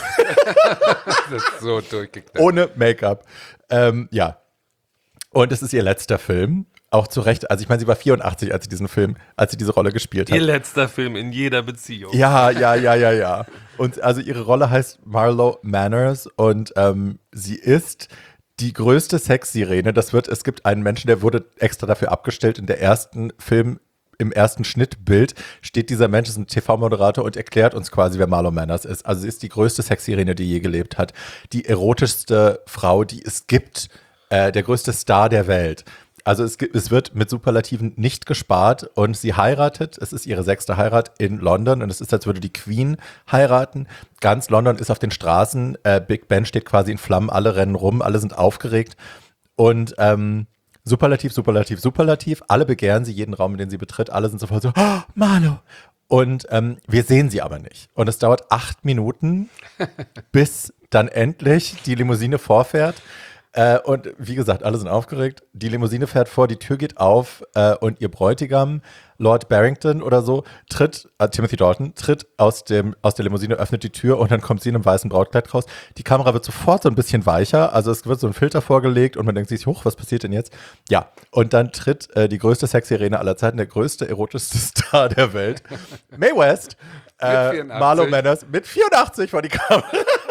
Das ist so durchgeknallt. Ohne Make-up. Ähm, ja. Und es ist ihr letzter Film. Auch zu Recht. Also ich meine, sie war vierundachtzig, als sie diesen Film, als sie diese Rolle gespielt hat. Ihr letzter Film in jeder Beziehung. Ja, ja, ja, ja, ja. Und also ihre Rolle heißt Marlo Manners und ähm, sie ist die größte Sexsirene. Das wird, es gibt einen Menschen, der wurde extra dafür abgestellt. In der ersten Film, im ersten Schnittbild steht dieser Mensch, ist ein T V-Moderator und erklärt uns quasi, wer Marlo Manners ist. Also sie ist die größte Sexsirene, die je gelebt hat. Die erotischste Frau, die es gibt. Äh, der größte Star der Welt. Also es, gibt, es wird mit Superlativen nicht gespart und sie heiratet, es ist ihre sechste Heirat in London und es ist, als würde die Queen heiraten. Ganz London ist auf den Straßen, äh, Big Ben steht quasi in Flammen, alle rennen rum, alle sind aufgeregt und ähm, Superlativ, Superlativ, Superlativ, alle begehren sie, jeden Raum, in den sie betritt, alle sind sofort so, oh, Marlo! Und ähm, wir sehen sie aber nicht. Und es dauert acht Minuten, bis dann endlich die Limousine vorfährt. Äh, und wie gesagt, alle sind aufgeregt. Die Limousine fährt vor, die Tür geht auf äh, und ihr Bräutigam, Lord Barrington oder so, tritt, äh, Timothy Dalton, tritt aus, dem, aus der Limousine, öffnet die Tür und dann kommt sie in einem weißen Brautkleid raus. Die Kamera wird sofort so ein bisschen weicher, also es wird so ein Filter vorgelegt und man denkt sich, hoch, was passiert denn jetzt? Ja, und dann tritt äh, die größte Sexsirene aller Zeiten, der größte, erotischste Star der Welt, Mae West, äh, Marlo Manners, mit vierundachtzig vor die Kamera.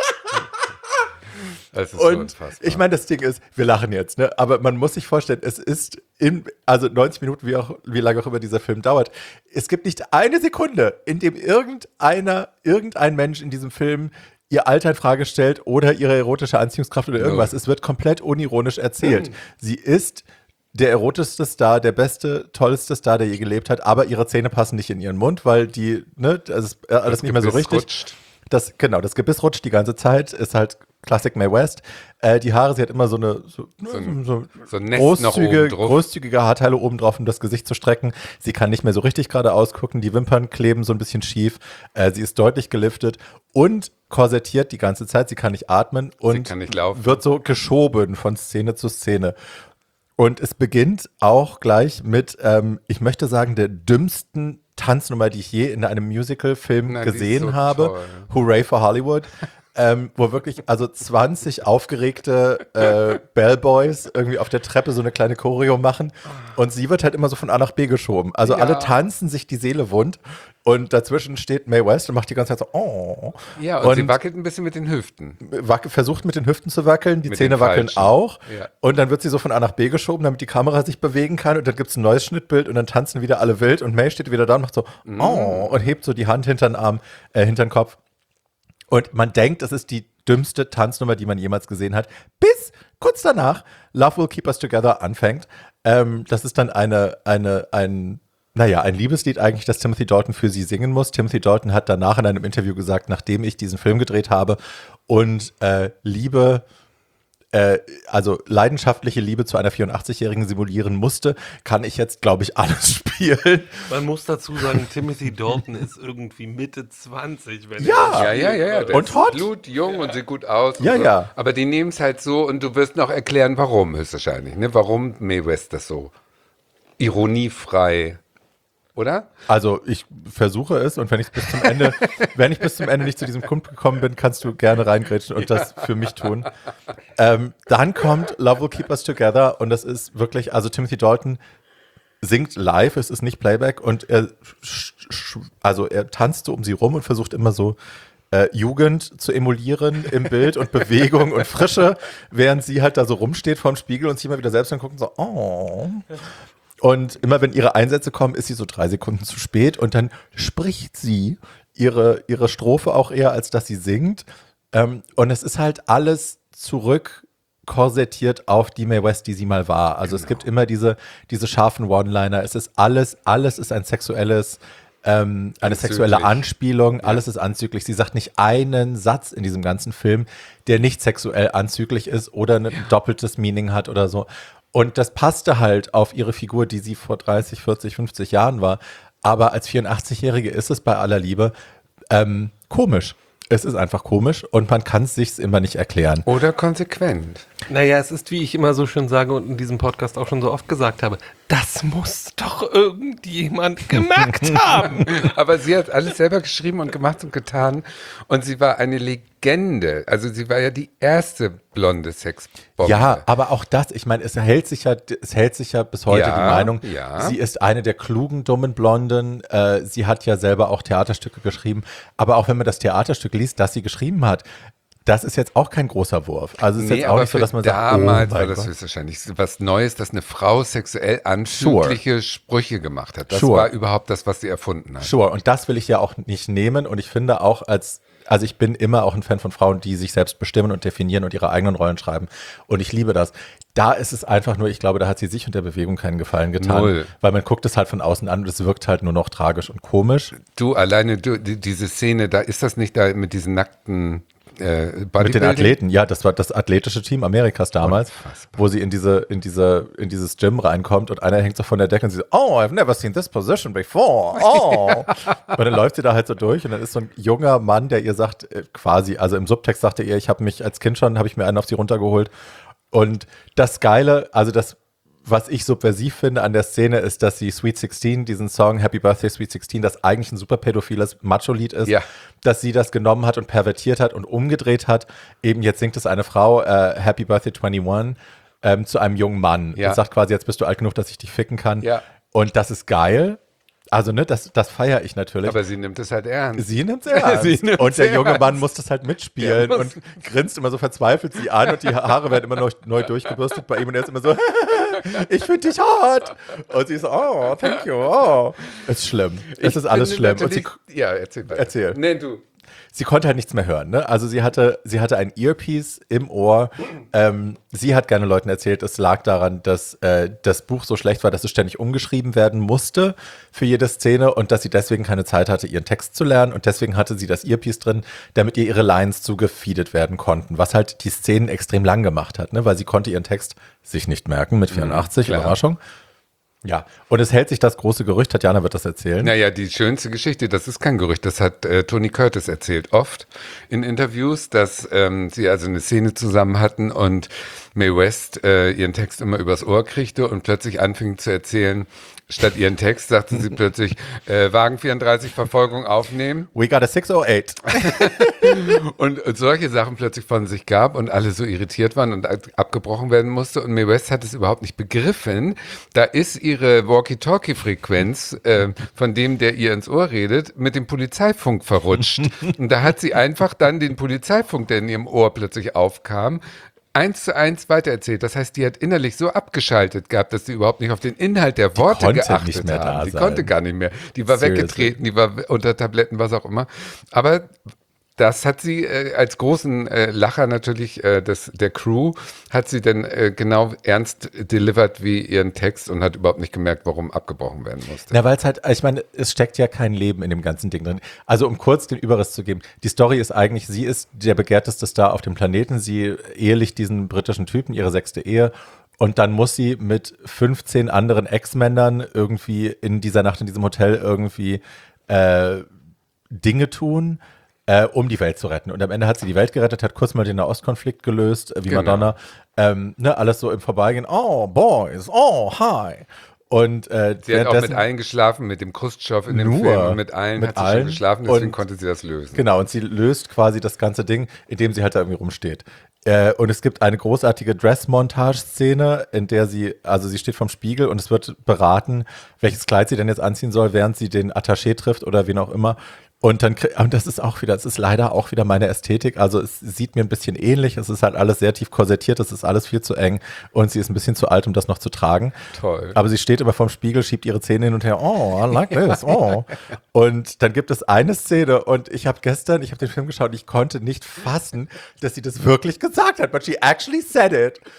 Das ist und so unfassbar. Ich meine, das Ding ist, wir lachen jetzt, ne? Aber man muss sich vorstellen, es ist in, also neunzig Minuten, wie, auch, wie lange auch immer dieser Film dauert, es gibt nicht eine Sekunde, in dem irgendeiner, irgendein Mensch in diesem Film ihr Alter in Frage stellt oder ihre erotische Anziehungskraft oder irgendwas. No. Es wird komplett unironisch erzählt. Mhm. Sie ist der erotischste Star, der beste, tollste Star, der je gelebt hat, aber ihre Zähne passen nicht in ihren Mund, weil die, ne, das ist alles das nicht mehr so richtig. Rutscht. Das, genau, das Gebiss rutscht die ganze Zeit, ist halt Classic Mae West. Äh, die Haare, sie hat immer so eine so, so, ein, so, so großzügige, großzügige Haarteile oben drauf, um das Gesicht zu strecken. Sie kann nicht mehr so richtig gerade ausgucken. Die Wimpern kleben so ein bisschen schief. Äh, sie ist deutlich geliftet und korsettiert die ganze Zeit. Sie kann nicht atmen und sie kann nicht laufen. Wird so geschoben von Szene zu Szene. Und es beginnt auch gleich mit, ähm, ich möchte sagen, der dümmsten Tanznummer, die ich je in einem Musical-Film Na, gesehen so habe. Toll. Hooray for Hollywood. ähm, wo wirklich also zwanzig aufgeregte äh, Bellboys irgendwie auf der Treppe so eine kleine Choreo machen und sie wird halt immer so von A nach B geschoben. Also ja. Alle tanzen sich die Seele wund und dazwischen steht Mae West und macht die ganze Zeit so oh. Ja, und, und sie wackelt ein bisschen mit den Hüften. Wac- versucht mit den Hüften zu wackeln, die mit Zähne wackeln auch ja. Und dann wird sie so von A nach B geschoben, damit die Kamera sich bewegen kann und dann gibt es ein neues Schnittbild und dann tanzen wieder alle wild und Mae steht wieder da und macht so mm. oh und hebt so die Hand hinter den Arm, äh, hinter den Kopf. Und man denkt, das ist die dümmste Tanznummer, die man jemals gesehen hat, bis kurz danach Love Will Keep Us Together anfängt. Ähm, das ist dann eine, eine, ein, naja, ein Liebeslied eigentlich, das Timothy Dalton für sie singen muss. Timothy Dalton hat danach in einem Interview gesagt, nachdem ich diesen Film gedreht habe und äh, Liebe, äh, also leidenschaftliche Liebe zu einer vierundachtzigjährigen simulieren musste, kann ich jetzt, glaube ich, alles spielen. Man muss dazu sagen, Timothy Dalton ist irgendwie Mitte zwanzig, wenn ja. er Ja, ja, ja, ja. Und hot. Blutjung ja. Und sieht gut aus. Ja, so. ja. Aber die nehmen es halt so und du wirst noch erklären, warum höchstwahrscheinlich, ne? Warum Mae West das so ironiefrei, oder? Also ich versuche es und wenn ich bis zum Ende, wenn ich bis zum Ende nicht zu diesem Punkt gekommen bin, kannst du gerne reingrätschen und das für mich tun. Ähm, dann kommt Love Will Keep Us Together und das ist wirklich, also Timothy Dalton singt live, es ist nicht Playback und er, also er tanzt so um sie rum und versucht immer so äh, Jugend zu emulieren im Bild und Bewegung und Frische, während sie halt da so rumsteht vorm Spiegel und sich immer wieder selbst anguckt und so, oh. Und immer wenn ihre Einsätze kommen, ist sie so drei Sekunden zu spät und dann spricht sie ihre, ihre Strophe auch eher, als dass sie singt. Ähm, und es ist halt alles zurück korsettiert auf die Mae West, die sie mal war. Also genau. Es gibt immer diese, diese scharfen One-Liner. Es ist alles, alles ist ein sexuelles ähm, eine Anzüglich. sexuelle Anspielung, alles ist anzüglich. Sie sagt nicht einen Satz in diesem ganzen Film, der nicht sexuell anzüglich ist oder ein doppeltes Meaning hat oder so. Und das passte halt auf ihre Figur, die sie vor dreißig, vierzig, fünfzig Jahren war. Aber als vierundachtzigjährige ist es bei aller Liebe ähm, komisch. Es ist einfach komisch und man kann es sich immer nicht erklären. Oder konsequent. Naja, es ist, wie ich immer so schön sage und in diesem Podcast auch schon so oft gesagt habe, das muss doch irgendjemand gemerkt haben. Aber sie hat alles selber geschrieben und gemacht und getan. Und sie war eine Legende. Also sie war ja die erste blonde Sexbombe. Ja, aber auch das, ich meine, es hält sich ja, es hält sich ja bis heute Ja, die Meinung, ja. sie ist eine der klugen, dummen Blonden. Äh, sie hat ja selber auch Theaterstücke geschrieben. Aber auch wenn man das Theaterstück liest, das sie geschrieben hat, das ist jetzt auch kein großer Wurf. Also es ist Nee, jetzt auch aber nicht so, dass man für sagt, oh damals war mein das Gott. höchstwahrscheinlich was Neues, dass eine Frau sexuell anzügliche Sprüche gemacht hat. Das Sure. war überhaupt das, was sie erfunden hat. Sure, und das will ich ja auch nicht nehmen. Und ich finde auch als, also ich bin immer auch ein Fan von Frauen, die sich selbst bestimmen und definieren und ihre eigenen Rollen schreiben. Und ich liebe das. Da ist es einfach nur, ich glaube, da hat sie sich und der Bewegung keinen Gefallen getan. Null. Weil man guckt es halt von außen an und es wirkt halt nur noch tragisch und komisch. Du, alleine du, die, diese Szene, da ist das nicht da mit diesen nackten äh, Mit den Bodybuilding? Athleten, ja, das war das athletische Team Amerikas damals, Unfassbar. wo sie in diese, in diese, in dieses Gym reinkommt und einer hängt so von der Decke und sie so, oh, I've never seen this position before. Oh. Und dann läuft sie da halt so durch und dann ist so ein junger Mann, der ihr sagt, äh, quasi, also im Subtext sagte ihr, ich habe mich als Kind schon, habe ich mir einen auf sie runtergeholt. Und das Geile, also das, was ich subversiv finde an der Szene, ist, dass sie Sweet sixteen, diesen Song Happy Birthday Sweet sixteen, das eigentlich ein super pädophiles Macho-Lied ist, Ja. dass sie das genommen hat und pervertiert hat und umgedreht hat. Eben jetzt singt es eine Frau, äh, Happy Birthday einundzwanzig, ähm, zu einem jungen Mann Ja. und sagt quasi, jetzt bist du alt genug, dass ich dich ficken kann. Ja. Und das ist geil. Also, ne, das, das feiere ich natürlich. Aber sie nimmt es halt ernst. Sie nimmt es ernst. Sie nimmt's und der junge ernst. Mann muss das halt mitspielen Der muss- und grinst immer so verzweifelt sie an und die Haare werden immer neu, neu durchgebürstet bei ihm und er ist immer so, ich finde dich hot. Und sie so, oh, thank you, oh. Es ist schlimm. Es ist alles finde schlimm. Und sie, natürlich- Ja, erzähl weiter. Erzähl. Nee, du. sie konnte halt nichts mehr hören. Ne? Also sie hatte, sie hatte ein Earpiece im Ohr. Ähm, sie hat gerne Leuten erzählt, es lag daran, dass äh, das Buch so schlecht war, dass es ständig umgeschrieben werden musste für jede Szene und dass sie deswegen keine Zeit hatte, ihren Text zu lernen. Und deswegen hatte sie das Earpiece drin, damit ihr ihre Lines zugefeedet werden konnten, was halt die Szenen extrem lang gemacht hat, ne? Weil sie konnte ihren Text sich nicht merken mit vierundachtzig, klar. Überraschung. Ja, und es hält sich das große Gerücht, Tatjana wird das erzählen. Naja, die schönste Geschichte, das ist kein Gerücht, das hat äh, Tony Curtis erzählt, oft in Interviews, dass ähm, sie also eine Szene zusammen hatten und Mae West äh, ihren Text immer übers Ohr kriegte und plötzlich anfing zu erzählen, statt ihren Text sagte sie plötzlich, äh, Wagen vierunddreißig, Verfolgung aufnehmen. We got a six oh eight. Und solche Sachen plötzlich von sich gab und alle so irritiert waren und abgebrochen werden musste. Und Mae West hat es überhaupt nicht begriffen. Da ist ihre Walkie-Talkie-Frequenz äh, von dem, der ihr ins Ohr redet, mit dem Polizeifunk verrutscht. Und da hat sie einfach dann den Polizeifunk, der in ihrem Ohr plötzlich aufkam, eins zu eins weitererzählt. Das heißt, die hat innerlich so abgeschaltet gehabt, dass sie überhaupt nicht auf den Inhalt der Worte konnte geachtet nicht mehr haben. da Die sein. konnte gar nicht mehr. Die war Seriously. weggetreten, die war unter Tabletten, was auch immer. Aber das hat sie äh, als großen äh, Lacher natürlich äh, des, der Crew, hat sie dann äh, genau ernst delivered wie ihren Text und hat überhaupt nicht gemerkt, warum abgebrochen werden musste. Na, weil es halt, ich meine, es steckt ja kein Leben in dem ganzen Ding drin. Also, um kurz den Überriss zu geben, die Story ist eigentlich, sie ist der begehrteste Star auf dem Planeten. Sie ehelicht diesen britischen Typen, ihre sechste Ehe. Und dann muss sie mit fünfzehn anderen Ex-Männern irgendwie in dieser Nacht in diesem Hotel irgendwie äh, Dinge tun, äh, um die Welt zu retten. Und am Ende hat sie die Welt gerettet, hat kurz mal den Nahostkonflikt gelöst, äh, wie Genau. Madonna. Ähm, ne, alles so im Vorbeigehen. Oh, Boys, oh, hi. Und äh, Sie hat auch mit währenddessen- allen geschlafen, mit dem Khrushchev in dem Nur Film und mit allen mit hat sie allen. schon geschlafen, deswegen Und- konnte sie das lösen. Genau, und sie löst quasi das ganze Ding, indem sie halt da irgendwie rumsteht. Äh, und es gibt eine großartige Dress-Montage-Szene, in der sie, also sie steht vorm Spiegel und es wird beraten, welches Kleid sie denn jetzt anziehen soll, während sie den Attaché trifft oder wen auch immer. Und dann, krie- und das ist auch wieder, das ist leider auch wieder meine Ästhetik. Also es sieht mir ein bisschen ähnlich. Es ist halt alles sehr tief korsettiert. Es ist alles viel zu eng. Und sie ist ein bisschen zu alt, um das noch zu tragen. Toll. Aber sie steht immer vorm Spiegel, schiebt ihre Zähne hin und her. Oh, I like this. Oh. Und dann gibt es eine Szene und ich habe gestern, ich habe den Film geschaut und ich konnte nicht fassen, dass sie das wirklich gesagt hat. But she actually said it.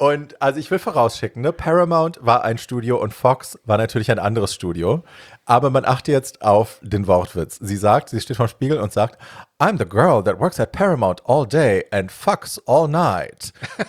Und also ich will vorausschicken, ne? Paramount war ein Studio und Fox war natürlich ein anderes Studio. Aber man achte jetzt auf den Wortwitz. Sie sagt, sie steht vorm Spiegel und sagt, I'm the girl that works at Paramount all day and fucks all night.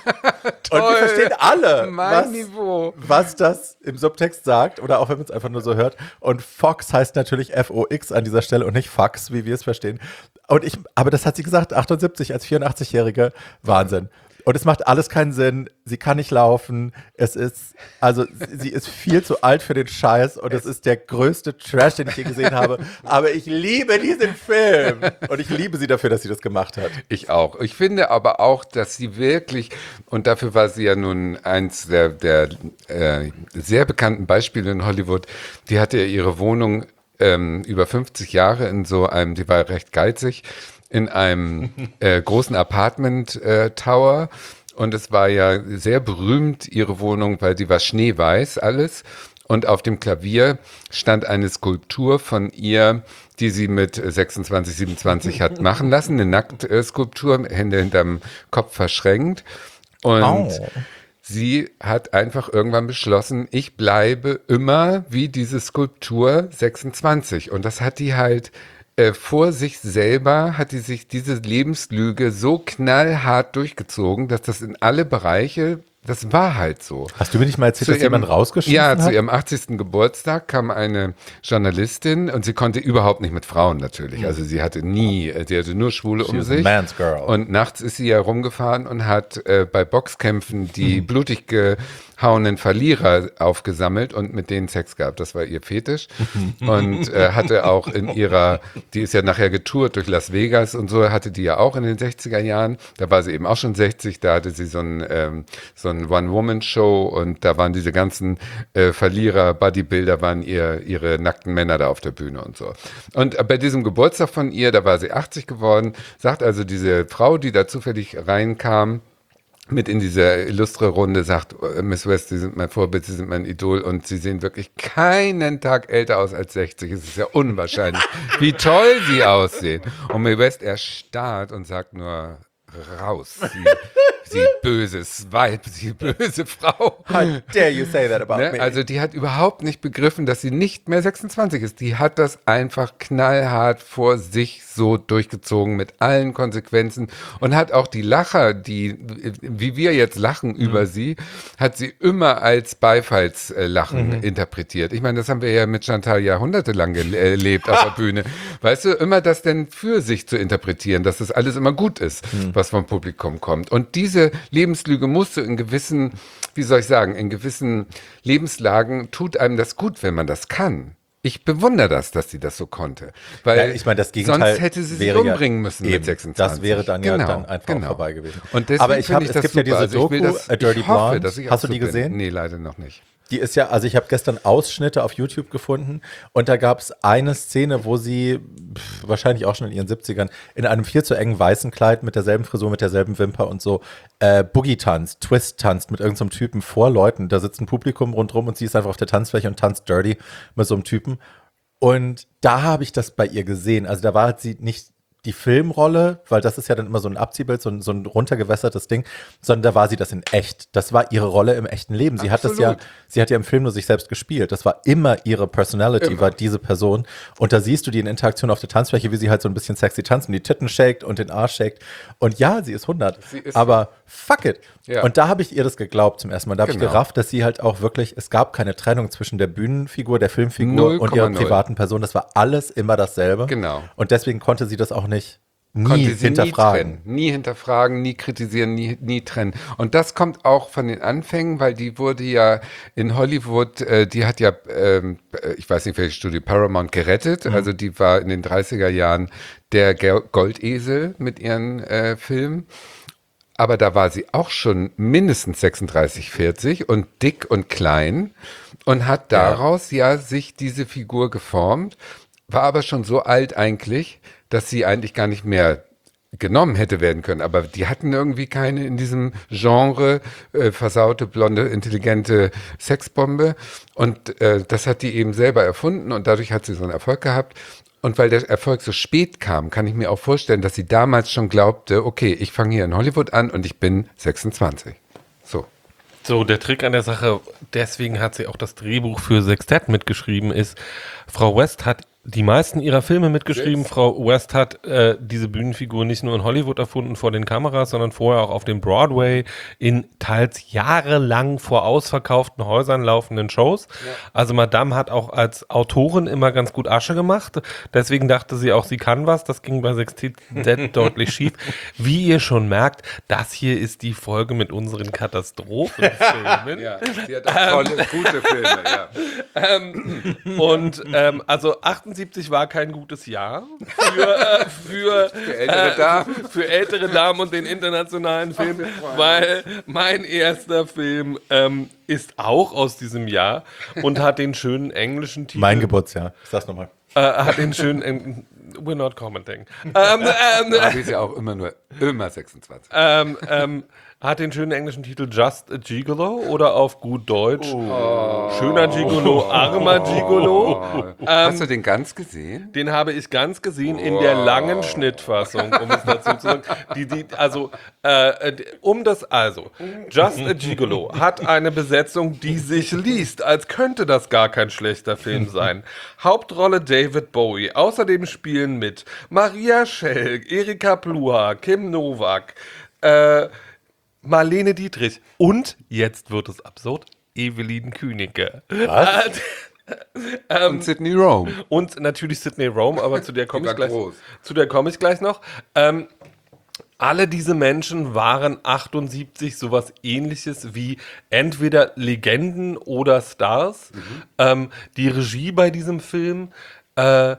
Toll, und wir verstehen alle, mein was, Niveau. was das im Subtext sagt oder auch wenn man es einfach nur so hört. Und Fox heißt natürlich F O X an dieser Stelle und nicht Fax, wie wir es verstehen. Und ich, aber das hat sie gesagt, achtundsiebzig als vierundachtzig-Jährige, Wahnsinn. Und es macht alles keinen Sinn. Sie kann nicht laufen. Es ist, also sie ist viel zu alt für den Scheiß und es ist der größte Trash, den ich je gesehen habe. Aber ich liebe diesen Film und ich liebe sie dafür, dass sie das gemacht hat. Ich auch. Ich finde aber auch, dass sie wirklich, und dafür war sie ja nun eins der, der äh, sehr bekannten Beispiele in Hollywood, die hatte ja ihre Wohnung ähm, über fünfzig Jahre in so einem, die war recht geizig, in einem äh, großen Apartment-Tower äh, und es war ja sehr berühmt, ihre Wohnung, weil sie war schneeweiß alles und auf dem Klavier stand eine Skulptur von ihr, die sie mit sechsundzwanzig, siebenundzwanzig hat machen lassen, eine Nacktskulptur, Hände hinterm Kopf verschränkt und oh. Sie hat einfach irgendwann beschlossen, ich bleibe immer wie diese Skulptur sechsundzwanzig und das hat die halt Äh, vor sich selber hat die sich diese Lebenslüge so knallhart durchgezogen, dass das in alle Bereiche, das war halt so. Hast du mir nicht mal erzählt, zu dass ihrem, jemand rausgeschmissen ja, hat? Ja, zu ihrem achtzigsten Geburtstag kam eine Journalistin und sie konnte überhaupt nicht mit Frauen natürlich. Also sie hatte nie, sie hatte nur Schwule She um was a sich. man's girl. Und nachts ist sie ja rumgefahren und hat äh, bei Boxkämpfen die hm. blutig gehauenen Verlierer aufgesammelt und mit denen Sex gehabt. Das war ihr Fetisch. Und äh, hatte auch in ihrer, die ist ja nachher getourt durch Las Vegas und so, hatte die ja auch in den sechziger Jahren. Da war sie eben auch schon sechzig, da hatte sie so ein, ähm, so ein One-Woman-Show und da waren diese ganzen äh, Verlierer, Bodybuilder, waren ihr, ihre nackten Männer da auf der Bühne und so. Und äh, bei diesem Geburtstag von ihr, da war sie achtzig geworden, sagt also diese Frau, die da zufällig reinkam, mit in diese illustre Runde, sagt, Miss West, Sie sind mein Vorbild, Sie sind mein Idol und Sie sehen wirklich keinen Tag älter aus als sechzig. Es ist ja unwahrscheinlich, wie toll Sie aussehen. Und Miss West erstarrt und sagt nur, raus, Sie, Sie böses Weib, Sie böse Frau. How dare you say that about ne? me? Also die hat überhaupt nicht begriffen, dass sie nicht mehr sechsundzwanzig ist. Die hat das einfach knallhart vor sich so durchgezogen mit allen Konsequenzen und hat auch die Lacher, die, wie wir jetzt lachen mhm. über sie, hat sie immer als Beifallslachen mhm. interpretiert. Ich meine, das haben wir ja mit Chantal jahrhundertelang erlebt auf der Bühne. Weißt du, immer das denn für sich zu interpretieren, dass das alles immer gut ist, mhm. was vom Publikum kommt. Und diese Lebenslüge musst du in gewissen, wie soll ich sagen, in gewissen Lebenslagen tut einem das gut, wenn man das kann. Ich bewundere das, dass sie das so konnte. Weil ja, ich meine, das Gegenteil sonst hätte sie sich umbringen müssen eben, mit sechsundzwanzig. Das wäre dann ja genau, dann einfach genau. vorbei gewesen. Und deswegen aber ich habe, ich es das gibt super. ja diese also Doku, das, A Dirty ich hoffe, Blonde. dass ich Hast du so die bin. gesehen? Nee, leider noch nicht. Die ist ja, also ich habe gestern Ausschnitte auf YouTube gefunden und da gab es eine Szene, wo sie pff, wahrscheinlich auch schon in ihren siebzigern in einem viel zu engen weißen Kleid mit derselben Frisur, mit derselben Wimper und so äh, Boogie tanzt, Twist tanzt mit irgendeinem so Typen vor Leuten. Da sitzt ein Publikum rundherum und sie ist einfach auf der Tanzfläche und tanzt dirty mit so einem Typen. Und da habe ich das bei ihr gesehen. Also da war sie nicht die Filmrolle, weil das ist ja dann immer so ein Abziehbild, so ein, so ein runtergewässertes Ding, sondern da war sie das in echt. Das war ihre Rolle im echten Leben. Sie Absolut. hat das ja, sie hat ja im Film nur sich selbst gespielt. Das war immer ihre Personality, immer. War diese Person. Und da siehst du die in Interaktion auf der Tanzfläche, wie sie halt so ein bisschen sexy tanzt und die Titten shakt und den Arsch shakt. Und ja, sie ist hundert. Sie ist aber fuck it. Ja. Und da habe ich ihr das geglaubt zum ersten Mal. Da habe genau. ich gerafft, dass sie halt auch wirklich, es gab keine Trennung zwischen der Bühnenfigur, der Filmfigur null Komma null und ihrer privaten Person. Das war alles immer dasselbe. Genau. Und deswegen konnte sie das auch nicht nie Konnte sie hinterfragen. Nie, trennen. nie hinterfragen, nie kritisieren, nie, nie trennen. Und das kommt auch von den Anfängen, weil die wurde ja in Hollywood, äh, die hat ja, ähm, ich weiß nicht, welche Studie, Paramount gerettet. Mhm. Also die war in den dreißiger Jahren der Goldesel mit ihren äh, Filmen. Aber da war sie auch schon mindestens sechsunddreißig, vierzig und dick und klein und hat daraus ja, ja sich diese Figur geformt, war aber schon so alt eigentlich, dass sie eigentlich gar nicht mehr genommen hätte werden können. Aber die hatten irgendwie keine in diesem Genre äh, versaute, blonde, intelligente Sexbombe. Und äh, das hat die eben selber erfunden und dadurch hat sie so einen Erfolg gehabt. Und weil der Erfolg so spät kam, kann ich mir auch vorstellen, dass sie damals schon glaubte, okay, ich fange hier in Hollywood an und ich bin sechsundzwanzig. So. So, der Trick an der Sache, deswegen hat sie auch das Drehbuch für Sextett mitgeschrieben, ist, Frau West hat die meisten ihrer Filme mitgeschrieben. Sechs. Frau West hat äh, diese Bühnenfigur nicht nur in Hollywood erfunden vor den Kameras, sondern vorher auch auf dem Broadway in teils jahrelang vor ausverkauften Häusern laufenden Shows. Ja. Also Madame hat auch als Autorin immer ganz gut Asche gemacht. Deswegen dachte sie auch, sie kann was. Das ging bei Sextett deutlich schief. Wie ihr schon merkt, das hier ist die Folge mit unseren Katastrophenfilmen. Ja, sie hat auch tolle, gute Filme, ja. ähm, und ähm, also achtundsiebzig war kein gutes Jahr für, äh, für, für, ältere äh, Damen. für, für ältere Damen und den internationalen Film, weil mein erster Film ähm, ist auch aus diesem Jahr und hat den schönen englischen Titel. Mein Geburtsjahr, ich sag's nochmal. Äh, hat den schönen, ähm, we're not commenting. Ähm, ähm, Aber die ist ja auch immer nur, immer sechsundzwanzig. ähm, ähm, hat den schönen englischen Titel Just a Gigolo oder auf gut Deutsch Oh. Schöner Gigolo, armer Gigolo. Oh. Hast du den ganz gesehen? Den habe ich ganz gesehen in der langen Schnittfassung, um es dazu zu sagen. Die, die, also, äh, um das, also, Just a Gigolo hat eine Besetzung, die sich liest, als könnte das gar kein schlechter Film sein. Hauptrolle David Bowie. Außerdem spielen mit Maria Schell, Erika Pluha, Kim Novak, äh, Marlene Dietrich und, jetzt wird es absurd, Evelyn Kühneke. Was? Und Sydney Rome. Und natürlich Sydney Rome, aber zu der komme Die ich war gleich. groß. Zu der komme ich gleich noch. Ähm, alle diese Menschen waren achtundsiebzig sowas Ähnliches wie entweder Legenden oder Stars. Mhm. Ähm, die Regie bei diesem Film äh,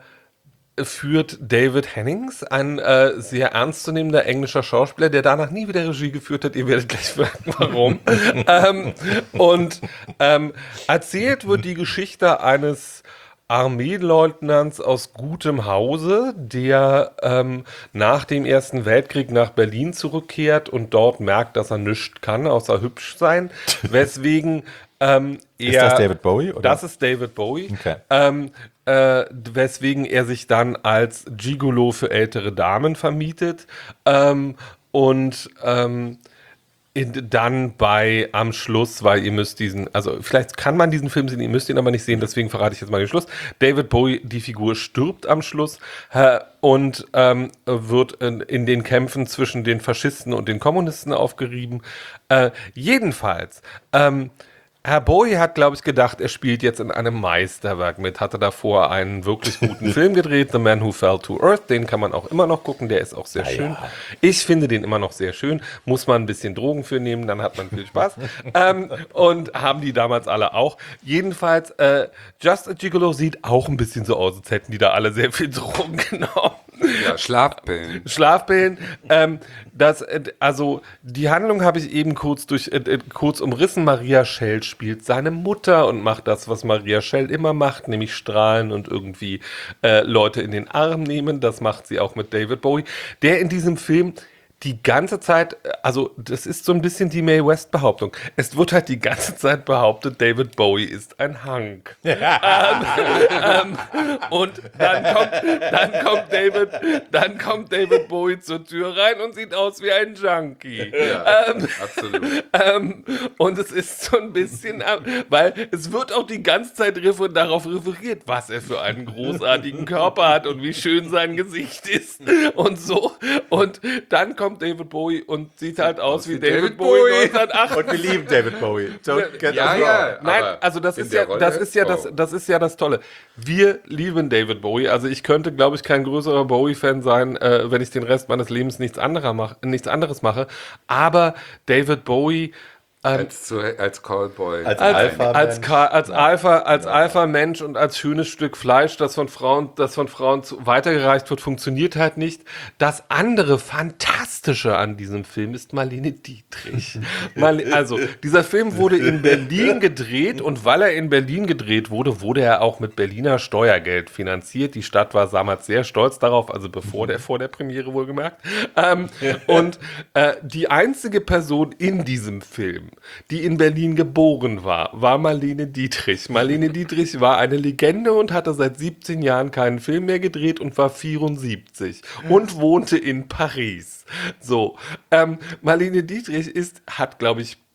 führt David Hennings, ein äh, sehr ernstzunehmender englischer Schauspieler, der danach nie wieder Regie geführt hat. Ihr werdet gleich merken, warum. ähm, und ähm, erzählt wird die Geschichte eines Armeeleutnants aus gutem Hause, der ähm, nach dem Ersten Weltkrieg nach Berlin zurückkehrt und dort merkt, dass er nichts kann, außer hübsch sein, weswegen ähm, er... Ist das David Bowie? Oder? Das ist David Bowie. Okay. Ähm, äh, weswegen er sich dann als Gigolo für ältere Damen vermietet ähm, und ähm, in, dann bei am Schluss, weil ihr müsst diesen, also vielleicht kann man diesen Film sehen, ihr müsst ihn aber nicht sehen, deswegen verrate ich jetzt mal den Schluss. David Bowie, die Figur, stirbt am Schluss äh, und ähm, wird in, in den Kämpfen zwischen den Faschisten und den Kommunisten aufgerieben. Äh, jedenfalls, ähm, Herr Bowie hat, glaube ich, gedacht, er spielt jetzt in einem Meisterwerk mit. Hatte davor einen wirklich guten Film gedreht, The Man Who Fell to Earth. Den kann man auch immer noch gucken, der ist auch sehr Ah, schön. ja. Ich finde den immer noch sehr schön. Muss man ein bisschen Drogen für nehmen, dann hat man viel Spaß. ähm, und haben die damals alle auch. Jedenfalls, äh, Just a Gigolo sieht auch ein bisschen so aus, als hätten die da alle sehr viel Drogen genommen. Ja, Schlafpillen. Schlafpillen. Ähm, das, äh, also die Handlung habe ich eben kurz durch äh, äh, kurz umrissen. Maria Schell spielt seine Mutter und macht das, was Maria Schell immer macht, nämlich strahlen und irgendwie äh, Leute in den Arm nehmen. Das macht sie auch mit David Bowie, der in diesem Film die ganze Zeit, also das ist so ein bisschen die Mae West Behauptung. Es wird halt die ganze Zeit behauptet, David Bowie ist ein Hunk. ähm, ähm, und dann kommt, dann kommt David, dann kommt David Bowie zur Tür rein und sieht aus wie ein Junkie. Ja, Ähm, absolut. ähm, und es ist so ein bisschen, äh, weil es wird auch die ganze Zeit refer- darauf referiert, was er für einen großartigen Körper hat und wie schön sein Gesicht ist und so. Und dann kommt David Bowie und sieht halt aus wie David, David Bowie Bowie. neunzehnhundert. Und wir lieben David Bowie. Don't get Ja, us ja. wrong. Nein, aber also das in ist der ja, Rolle? das ist ja das, Oh. das ist ja das Tolle. Wir lieben David Bowie. Also ich könnte, glaube ich, kein größerer Bowie-Fan sein, äh, wenn ich den Rest meines Lebens nichts anderer mach, nichts anderes mache. Aber David Bowie Als, zu, als Callboy. Als als Alpha als, Mensch. Ka- als Alpha als Alpha Mensch und als schönes Stück Fleisch, das von Frauen, das von Frauen zu, weitergereicht wird, funktioniert halt nicht. Das andere Fantastische an diesem Film ist Marlene Dietrich. Marle- also dieser Film wurde in Berlin gedreht und weil er in Berlin gedreht wurde, wurde er auch mit Berliner Steuergeld finanziert. Die Stadt war damals sehr stolz darauf, also bevor der vor der Premiere wohlgemerkt. Ähm, und äh, die einzige Person in diesem Film, die in Berlin geboren war, war Marlene Dietrich. Marlene Dietrich war eine Legende und hatte seit siebzehn Jahren keinen Film mehr gedreht und war vierundsiebzig und wohnte in Paris. So, ähm, Marlene Dietrich ist, hat, glaube ich,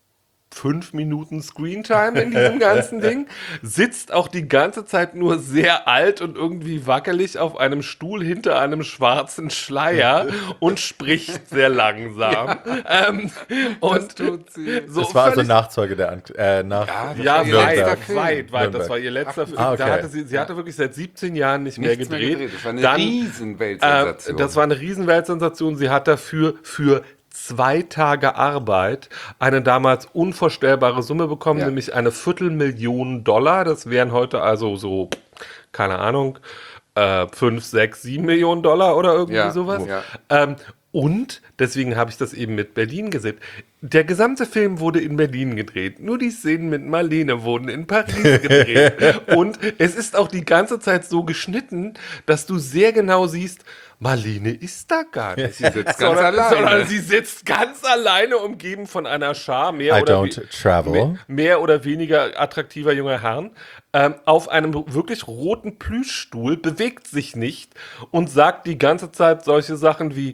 fünf Minuten Screentime in diesem ganzen Ding, sitzt auch die ganze Zeit nur sehr alt und irgendwie wackelig auf einem Stuhl hinter einem schwarzen Schleier und spricht sehr langsam. Ja. Ähm, und tut sie. So das war also völlig- Nachzeuge der An äh, nach Ja, das Ja, war ihr weit, letzter weit, Film. weit, weit. Das Nürnberg. war ihr letzter Film. Ah, okay. Da hatte sie, sie hatte wirklich seit siebzehn Jahren nicht mehr Nichts mehr gedreht. gedreht. Das war eine Dann, Riesenweltsensation. Äh, das war eine Riesenweltsensation. Sie hat dafür für zwei Tage Arbeit eine damals unvorstellbare Summe bekommen, Ja. nämlich eine Viertelmillion Dollar. Das wären heute also so, keine Ahnung, äh, fünf, sechs, sieben Millionen Dollar oder irgendwie Ja, sowas. ja. Ähm, und, deswegen habe ich das eben mit Berlin gesehen, der gesamte Film wurde in Berlin gedreht. Nur die Szenen mit Marlene wurden in Paris gedreht. Und es ist auch die ganze Zeit so geschnitten, dass du sehr genau siehst, Marlene ist da gar nicht. Sie sitzt ganz sondern, alleine. sondern sie sitzt ganz alleine, umgeben von einer Schar mehr, I oder, don't we- travel. mehr, mehr oder weniger attraktiver junger Herren, ähm, auf einem wirklich roten Plüschstuhl, bewegt sich nicht und sagt die ganze Zeit solche Sachen wie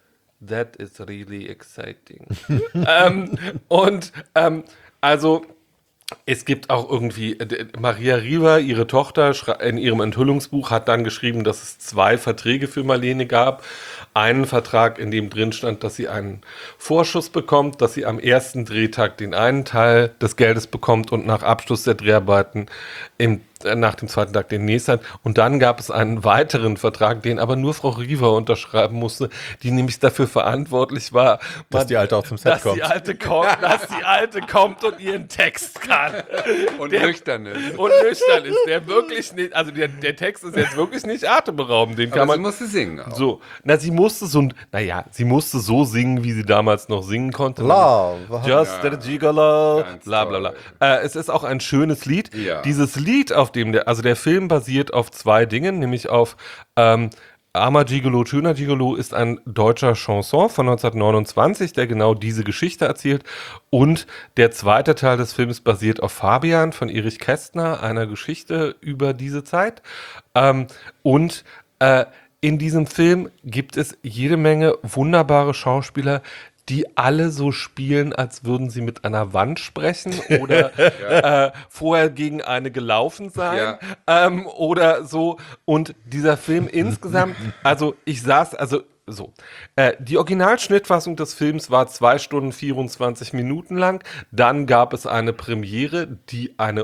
That is really exciting. ähm, und ähm, also es gibt auch irgendwie, äh, Maria Riva, ihre Tochter, schra- in ihrem Enthüllungsbuch hat dann geschrieben, dass es zwei Verträge für Marlene gab. Einen Vertrag, in dem drin stand, dass sie einen Vorschuss bekommt, dass sie am ersten Drehtag den einen Teil des Geldes bekommt und nach Abschluss der Dreharbeiten im, äh, nach dem zweiten Tag den nächsten. Und dann gab es einen weiteren Vertrag, den aber nur Frau Riva unterschreiben musste, die nämlich dafür verantwortlich war, Dass die Alte auch zum Set dass kommt. Die Alte kommt, dass die Alte kommt und ihren Text kann. Und Der- nüchtern ist. Und nüchtern ist, der wirklich nicht, also der, der Text ist jetzt wirklich nicht atemberaubend, den kann Aber sie man musste singen auch. so, na sie musste so, naja, sie musste so singen, wie sie damals noch singen konnte. Love. Just Ja. a Gigolo, Ganz bla bla bla. toll. Äh, es ist auch ein schönes Lied. Ja. Dieses Lied, auf dem der, also der Film basiert auf zwei Dingen, nämlich auf ähm, Armer Gigolo, schöner Gigolo ist ein deutscher Chanson von neunzehnhundertneunundzwanzig, der genau diese Geschichte erzählt. Und der zweite Teil des Films basiert auf Fabian von Erich Kästner, einer Geschichte über diese Zeit. Ähm, und äh, in diesem Film gibt es jede Menge wunderbare Schauspieler, die alle so spielen, als würden sie mit einer Wand sprechen oder äh, vorher gegen eine gelaufen sein Ja. ähm, oder so. Und dieser Film insgesamt, also ich saß, also so, äh, die Originalschnittfassung des Films war zwei Stunden vierundzwanzig Minuten lang. Dann gab es eine Premiere, die eine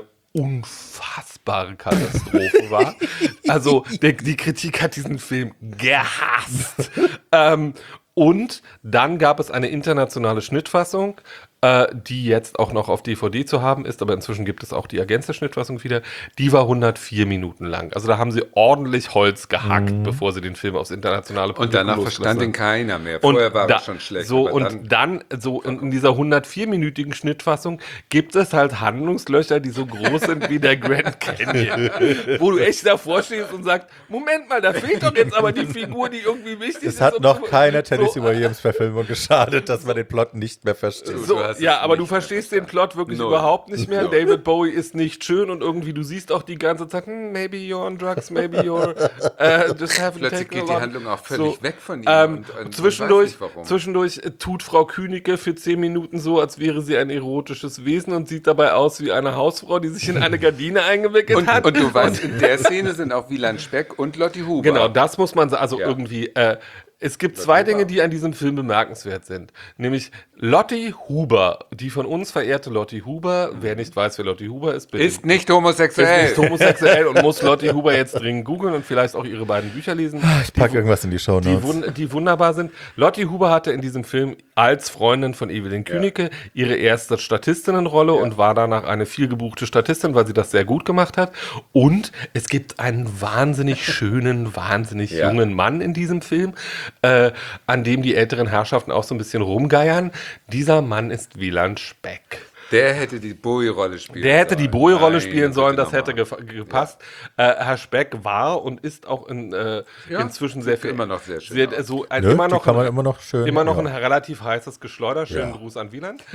unfassbare Katastrophe war. Also der, die Kritik hat diesen Film gehasst. ähm, und dann gab es eine internationale Schnittfassung, äh, die jetzt auch noch auf D V D zu haben ist, aber inzwischen gibt es auch die Ergänzer-Schnittfassung wieder. Die war hundertvier Minuten lang. Also da haben sie ordentlich Holz gehackt, Mhm. bevor sie den Film aufs internationale Und danach losgelassen verstand haben. ihn keiner mehr. Und Vorher war da, er schon schlecht. So, aber und dann, so in, in dieser hundertvier-minütigen Schnittfassung gibt es halt Handlungslöcher, die so groß sind wie der Grand Canyon. Wo du echt davor stehst und sagst, Moment mal, da fehlt doch jetzt aber die Figur, die irgendwie wichtig ist. Es hat und noch so- keiner Tennessee so, Williams-Verfilmung geschadet, dass man den Plot nicht mehr versteht. so, Du hast ja, es aber du nicht mehr verstehst den Plot wirklich Null. überhaupt nicht mehr. Null. David Bowie ist nicht schön und irgendwie, du siehst auch die ganze Zeit, hm, maybe you're on drugs, maybe you're uh, just haven't Plötzlich taken a geht die lot. Handlung auch völlig weg von ihm Ähm, und- und man zwischendurch, weiß nicht, warum. zwischendurch äh, tut Frau Künicke für zehn Minuten so, als wäre sie ein erotisches Wesen und sieht dabei aus wie eine Hausfrau, die sich in eine Gardine eingewickelt Und, hat. und du weißt, in der Szene sind auch Wieland Speck und Lotti Huber. Genau, das muss man sagen. Also Ja. irgendwie, äh, es gibt zwei Huber. Dinge, die an diesem Film bemerkenswert sind. Nämlich Lotti Huber, die von uns verehrte Lotti Huber, wer nicht weiß, wer Lotti Huber ist, bitte. Ist nicht ist homosexuell. nicht homosexuell und muss Lotti Huber jetzt dringend googeln und vielleicht auch ihre beiden Bücher lesen. Ich packe irgendwas in die Show Die, Notes. wun die wunderbar sind. Lotti Huber hatte in diesem Film als Freundin von Evelyn Künicke ihre erste Statistinnenrolle und war danach eine vielgebuchte Statistin, weil sie das sehr gut gemacht hat. Und es gibt einen wahnsinnig schönen, wahnsinnig Ja. jungen Mann in diesem Film, äh, an dem die älteren Herrschaften auch so ein bisschen rumgeiern. Dieser Mann ist Wieland Speck. Der hätte die Bowie-Rolle spielen Der hätte die sollen. Bowie-Rolle Meine spielen sollen, Güte das hätte nochmal. gef- gepasst. Äh, Herr Speck war und ist auch in, äh, Ja, inzwischen sehr sieht viel. immer noch sehr schön sehr, aus. so, ein, Nö, immer die noch kann man ein, immer noch schön- Immer noch ja. ein relativ heißes Geschleuder. Schönen Ja. Gruß an Wieland.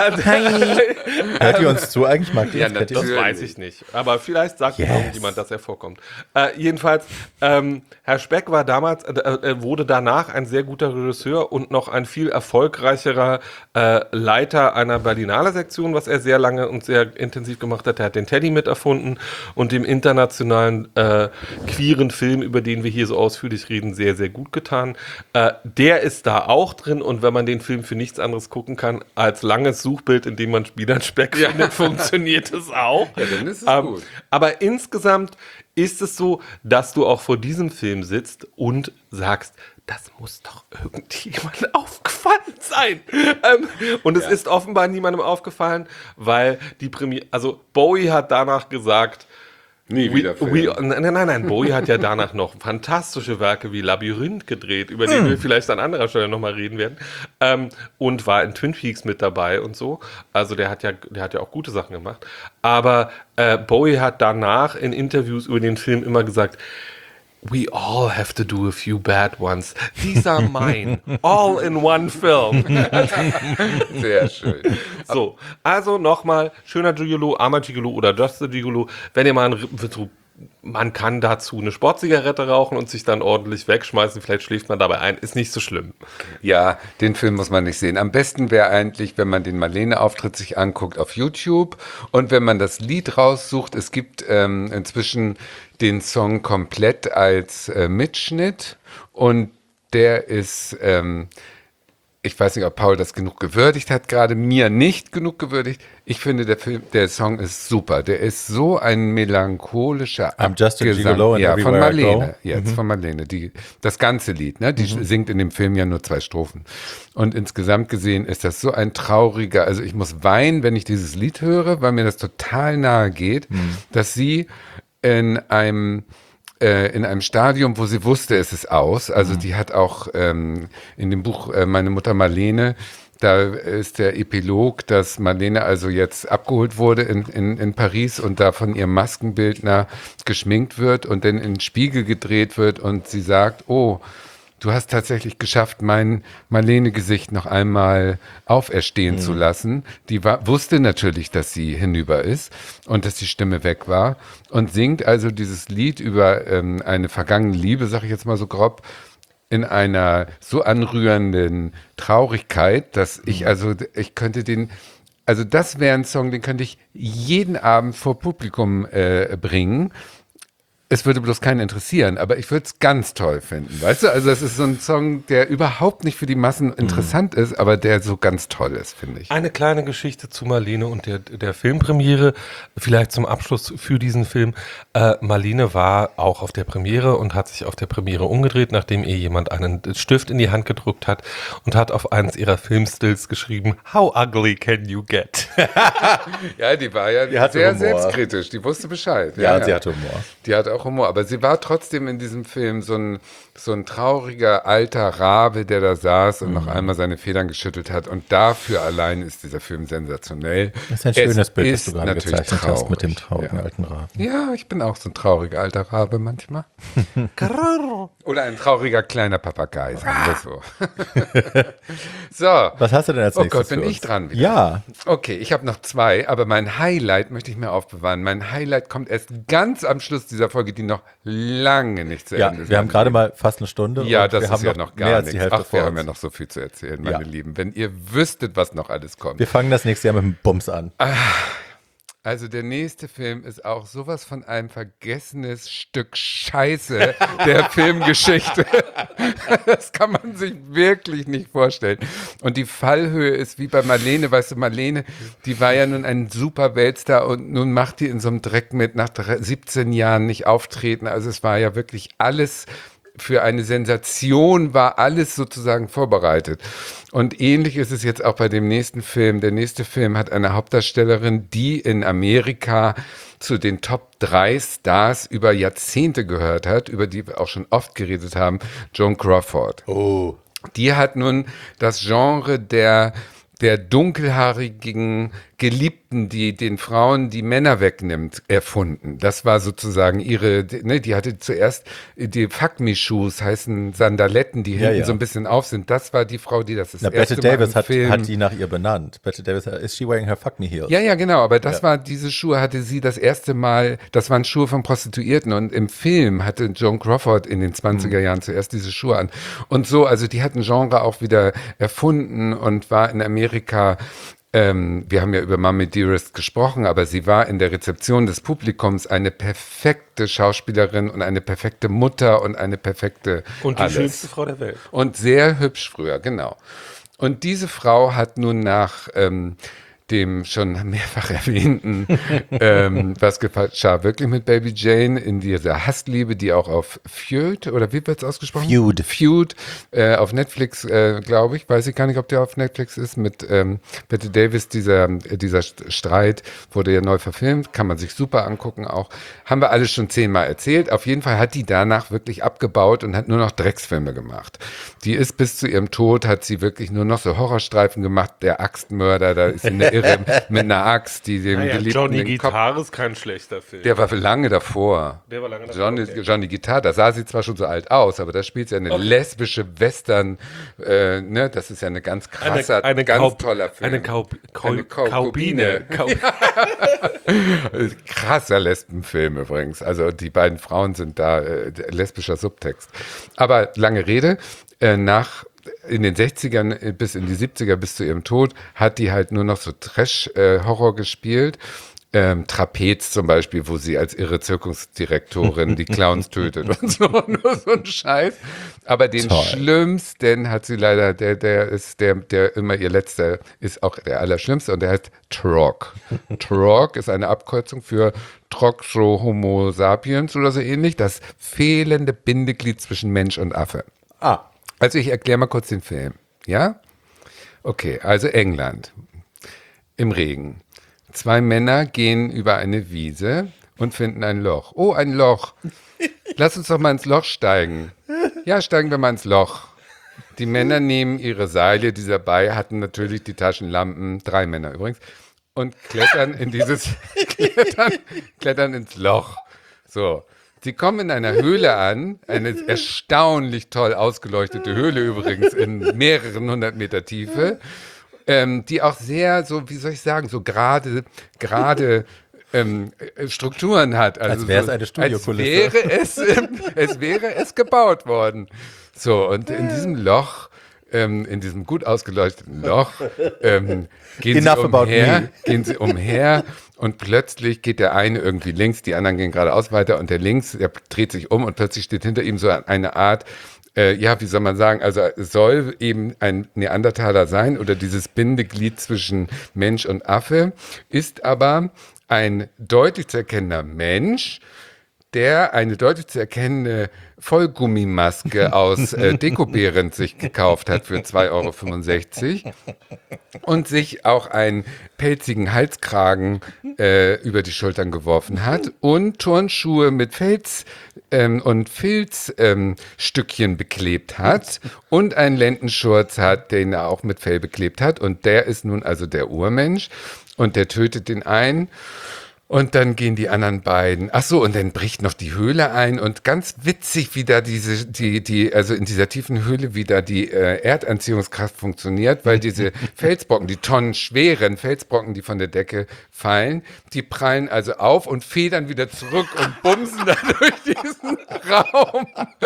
Hört ihr uns zu eigentlich? Mag die Ja, uns? Kennt ihr Das uns? Natürlich. weiß ich nicht. Aber vielleicht sagt Yes. irgendjemand, dass er vorkommt. Äh, jedenfalls, ähm, Herr Speck war damals, äh, äh, wurde danach ein sehr guter Regisseur und noch ein viel erfolgreicherer äh, Leiter einer Berlinale Sektion Produktion, was er sehr lange und sehr intensiv gemacht hat. Er hat den Teddy mit erfunden und dem internationalen äh, queeren Film, über den wir hier so ausführlich reden, sehr, sehr gut getan. Äh, der ist da auch drin und wenn man den Film für nichts anderes gucken kann, als langes Suchbild, in dem man Spielernspeck ja. findet, funktioniert es auch. Ja, dann ist es ähm, gut. Aber insgesamt ist es so, dass du auch vor diesem Film sitzt und sagst, das muss doch irgendjemandem aufgefallen sein. Ähm, und es ja. ist offenbar niemandem aufgefallen, weil die Premiere, also Bowie hat danach gesagt, nie wieder we, we, nein, nein, nein, Bowie hat ja danach noch fantastische Werke wie Labyrinth gedreht, über die hm. wir vielleicht an anderer Stelle nochmal reden werden, ähm, und war in Twin Peaks mit dabei und so. Also der hat ja, der hat ja auch gute Sachen gemacht. Aber äh, Bowie hat danach in Interviews über den Film immer gesagt, we all have to do a few bad ones. These are mine. All in one film. Sehr schön. So, also nochmal, schöner Gigolo, armer Gigolo oder Just the Gigolo. Wenn ihr mal ein, man kann dazu eine Sportzigarette rauchen und sich dann ordentlich wegschmeißen. Vielleicht schläft man dabei ein. Ist nicht so schlimm. Ja, den Film muss man nicht sehen. Am besten wäre eigentlich, wenn man den Marlene-Auftritt sich anguckt auf YouTube und wenn man das Lied raussucht. Es gibt ähm, inzwischen den Song komplett als äh, Mitschnitt und der ist, ähm, ich weiß nicht, ob Paul das genug gewürdigt hat, gerade mir nicht genug gewürdigt. Ich finde, der Film, der Song ist super. Der ist so ein melancholischer I'm just a gigolo and ja, von Marlene, I go. jetzt mhm. von Marlene. Die, das ganze Lied, ne? Die mhm. singt in dem Film ja nur zwei Strophen. Und insgesamt gesehen ist das so ein trauriger, also ich muss weinen, wenn ich dieses Lied höre, weil mir das total nahe geht, mhm. dass sie in einem in einem Stadium, wo sie wusste, es ist aus. Also mhm. die hat auch ähm, in dem Buch äh, Meine Mutter Marlene, da ist der Epilog, dass Marlene also jetzt abgeholt wurde in, in, in Paris und da von ihrem Maskenbildner geschminkt wird und dann in den Spiegel gedreht wird und sie sagt, oh, du hast tatsächlich geschafft, mein Marlene-Gesicht noch einmal auferstehen mhm. zu lassen. Die war, wusste natürlich, dass sie hinüber ist und dass die Stimme weg war und singt also dieses Lied über ähm, eine vergangene Liebe, sag ich jetzt mal so grob, in einer so anrührenden Traurigkeit, dass mhm. ich also, ich könnte den, also das wäre ein Song, den könnte ich jeden Abend vor Publikum äh, bringen. Es würde bloß keinen interessieren, aber ich würde es ganz toll finden, weißt du? Also es ist so ein Song, der überhaupt nicht für die Massen interessant mhm. ist, aber der so ganz toll ist, finde ich. Eine kleine Geschichte zu Marlene und der, der Filmpremiere, vielleicht zum Abschluss für diesen Film. Äh, Marlene war auch auf der Premiere und hat sich auf der Premiere umgedreht, nachdem ihr jemand einen Stift in die Hand gedrückt hat und hat auf eines ihrer Filmstills geschrieben, How ugly can you get? Ja, die war ja die sehr Humor. selbstkritisch, die wusste Bescheid. Ja, ja, sie ja. hatte Humor. Die hat auch Humor, aber sie war trotzdem in diesem Film so ein, so ein trauriger alter Rabe, der da saß und mhm. noch einmal seine Federn geschüttelt hat und dafür allein ist dieser Film sensationell. Das ist ein schönes es Bild, das du gerade gezeichnet traurig. hast mit dem traurigen ja. alten Raben. Ja, ich bin auch so ein trauriger alter Rabe manchmal. Oder ein trauriger kleiner Papagei, sagen wir so. So. Was hast du denn als oh nächstes? Oh Gott, bin ich dran wieder? Ja. Okay, ich habe noch zwei, aber mein Highlight möchte ich mir aufbewahren. Mein Highlight kommt erst ganz am Schluss dieser Folge, die noch lange nicht zu ja, Ende ist. Wir haben gerade mal fast eine Stunde. Ja, und das wir ist haben ja noch, noch gar mehr als nichts. die Hälfte Ach, vor wir haben uns. ja noch so viel zu erzählen, meine ja. Lieben. Wenn ihr wüsstet, was noch alles kommt. Wir fangen das nächste Jahr mit dem Bums an. Also der nächste Film ist auch sowas von einem vergessenes Stück Scheiße der Filmgeschichte. Das kann man sich wirklich nicht vorstellen. Und die Fallhöhe ist wie bei Marlene, weißt du, Marlene, die war ja nun ein super Weltstar und nun macht die in so einem Dreck mit, nach siebzehn Jahren nicht auftreten. Also es war ja wirklich alles für eine Sensation, war alles sozusagen vorbereitet. Und ähnlich ist es jetzt auch bei dem nächsten Film. Der nächste Film hat eine Hauptdarstellerin, die in Amerika zu den Top drei Stars über Jahrzehnte gehört hat, über die wir auch schon oft geredet haben, Joan Crawford. Oh. Die hat nun das Genre der der dunkelhaarigen Geliebten, die den Frauen die Männer wegnimmt, erfunden. Das war sozusagen ihre, ne, die hatte zuerst die Fuck Me Shoes, heißen Sandaletten, die ja, hinten ja. so ein bisschen auf sind. Das war die Frau, die das das Na, erste Bette Mal Davis im hat, Film... hat die nach ihr benannt. Bette Davis, is she wearing her Fuck Me Heels? Ja, ja, genau, aber das ja. war, diese Schuhe hatte sie das erste Mal, das waren Schuhe von Prostituierten und im Film hatte Joan Crawford in den zwanziger Jahren zuerst diese Schuhe an. Und so, also die hat ein Genre auch wieder erfunden und war in Amerika Ähm, wir haben ja über Mommy Dearest gesprochen, aber sie war in der Rezeption des Publikums eine perfekte Schauspielerin und eine perfekte Mutter und eine perfekte Und die alles. schönste Frau der Welt. Und sehr hübsch früher, genau. Und diese Frau hat nun nach ähm, dem schon mehrfach erwähnten, ähm, was geschah wirklich mit Baby Jane in dieser Hassliebe, die auch auf Feud, oder wie wird es ausgesprochen? Feud. Feud, äh, auf Netflix, äh, glaube ich, weiß ich gar nicht, ob der auf Netflix ist, mit ähm, Bette Davis, dieser, dieser Streit wurde ja neu verfilmt, kann man sich super angucken auch, haben wir alles schon zehnmal erzählt, auf jeden Fall hat die danach wirklich abgebaut und hat nur noch Drecksfilme gemacht. Die ist bis zu ihrem Tod, hat sie wirklich nur noch so Horrorstreifen gemacht, der Axtmörder, da ist sie eine Irre mit einer Axt, die dem Naja, Geliebten Johnny den Kopf... Guitar ist kein schlechter Film. Der war für lange davor. Der war lange davor, Johnny, okay. Johnny Guitar, da sah sie zwar schon so alt aus, aber da spielt sie eine lesbische Western, äh, ne, das ist ja eine ganz krasser, eine, eine ganz Kaub, toller Film. Eine, Kaub, Kau, Eine Kau- Kaubine. Kau Krasser Lesbenfilm übrigens. Also die beiden Frauen sind da äh, lesbischer Subtext. Aber lange Rede, äh, nach in den sechzigern bis in die siebziger, bis zu ihrem Tod, hat die halt nur noch so Trash-Horror gespielt. Ähm, Trapez zum Beispiel, wo sie als irre Zirkusdirektorin die Clowns tötet und so, nur so ein Scheiß. Aber den Toll. schlimmsten hat sie leider, der, der ist, der, der immer ihr letzter, ist auch der allerschlimmste und der heißt Trog. Trog ist eine Abkürzung für Troxo Homo sapiens oder so ähnlich, das fehlende Bindeglied zwischen Mensch und Affe. Ah. Also ich erkläre mal kurz den Film, ja? Okay, also England, im Regen. Zwei Männer gehen über eine Wiese und finden ein Loch. Oh, ein Loch. Lass uns doch mal ins Loch steigen. Ja, steigen wir mal ins Loch. Die Männer nehmen ihre Seile, die dabei hatten natürlich die Taschenlampen, drei Männer übrigens, und klettern in dieses, klettern, klettern ins Loch. So. Sie kommen in einer Höhle an, eine erstaunlich toll ausgeleuchtete Höhle übrigens, in mehreren hundert Meter Tiefe, ähm, die auch sehr, so, wie soll ich sagen, so gerade, gerade ähm, Strukturen hat. Also Als wäre es so, eine Studiokulisse. Als wäre es, ähm, es wäre es gebaut worden. So, und in diesem Loch, ähm, in diesem gut ausgeleuchteten Loch, ähm, gehen, sie Enough about umher, me. gehen sie umher und plötzlich geht der eine irgendwie links, die anderen gehen geradeaus weiter und der links, der dreht sich um und plötzlich steht hinter ihm so eine Art, äh, ja, wie soll man sagen, also es soll eben ein Neandertaler sein oder dieses Bindeglied zwischen Mensch und Affe, ist aber ein deutlich zu erkennender Mensch, der eine deutlich zu erkennende Vollgummimaske aus äh, Deko-Behrend sich gekauft hat für zwei Euro fünfundsechzig und sich auch einen pelzigen Halskragen äh, über die Schultern geworfen hat und Turnschuhe mit Fels ähm, und Filzstückchen ähm, beklebt hat und einen Lendenschurz hat, den er auch mit Fell beklebt hat. Und der ist nun also der Urmensch und der tötet den einen. Und dann gehen die anderen beiden, ach so, und dann bricht noch die Höhle ein und ganz witzig, wie da diese, die, die, also in dieser tiefen Höhle, wie da die äh, Erdanziehungskraft funktioniert, weil diese Felsbrocken, die tonnenschweren Felsbrocken, die von der Decke fallen, die prallen also auf und federn wieder zurück und bumsen dann durch diesen Raum.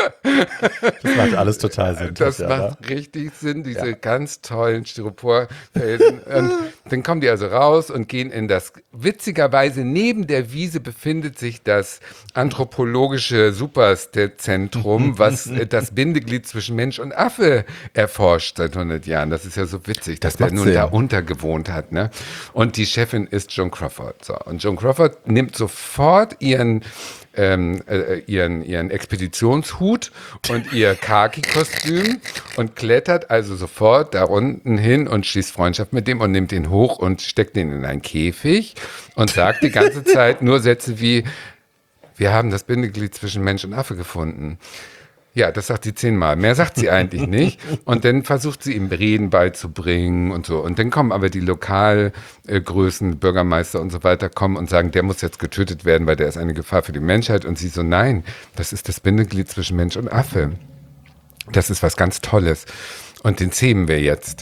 Das macht alles total Sinn. Das ja, macht ne? richtig Sinn, diese Ja. ganz tollen Styroporfelsen. Und dann kommen die also raus und gehen in das, witzigerweise neben der Wiese befindet sich das anthropologische Superzentrum, was äh, das Bindeglied zwischen Mensch und Affe erforscht seit hundert Jahren. Das ist ja so witzig, dass Das der macht nun Sinn. da untergewohnt hat. Ne? Und die Chefin ist Joan Crawford. So. Und Joan Crawford nimmt sofort ihren Ähm, äh, ihren, ihren Expeditionshut und ihr Khaki-Kostüm und klettert also sofort da unten hin und schließt Freundschaft mit dem und nimmt ihn hoch und steckt ihn in einen Käfig und sagt die ganze Zeit nur Sätze wie, wir haben das Bindeglied zwischen Mensch und Affe gefunden. Ja, das sagt sie zehnmal. Mehr sagt sie eigentlich nicht. Und dann versucht sie ihm Reden beizubringen und so. Und dann kommen aber die Lokalgrößen, Bürgermeister und so weiter, kommen und sagen, der muss jetzt getötet werden, weil der ist eine Gefahr für die Menschheit. Und sie so, nein, das ist das Bindeglied zwischen Mensch und Affe. Das ist was ganz Tolles. Und den zähmen wir jetzt.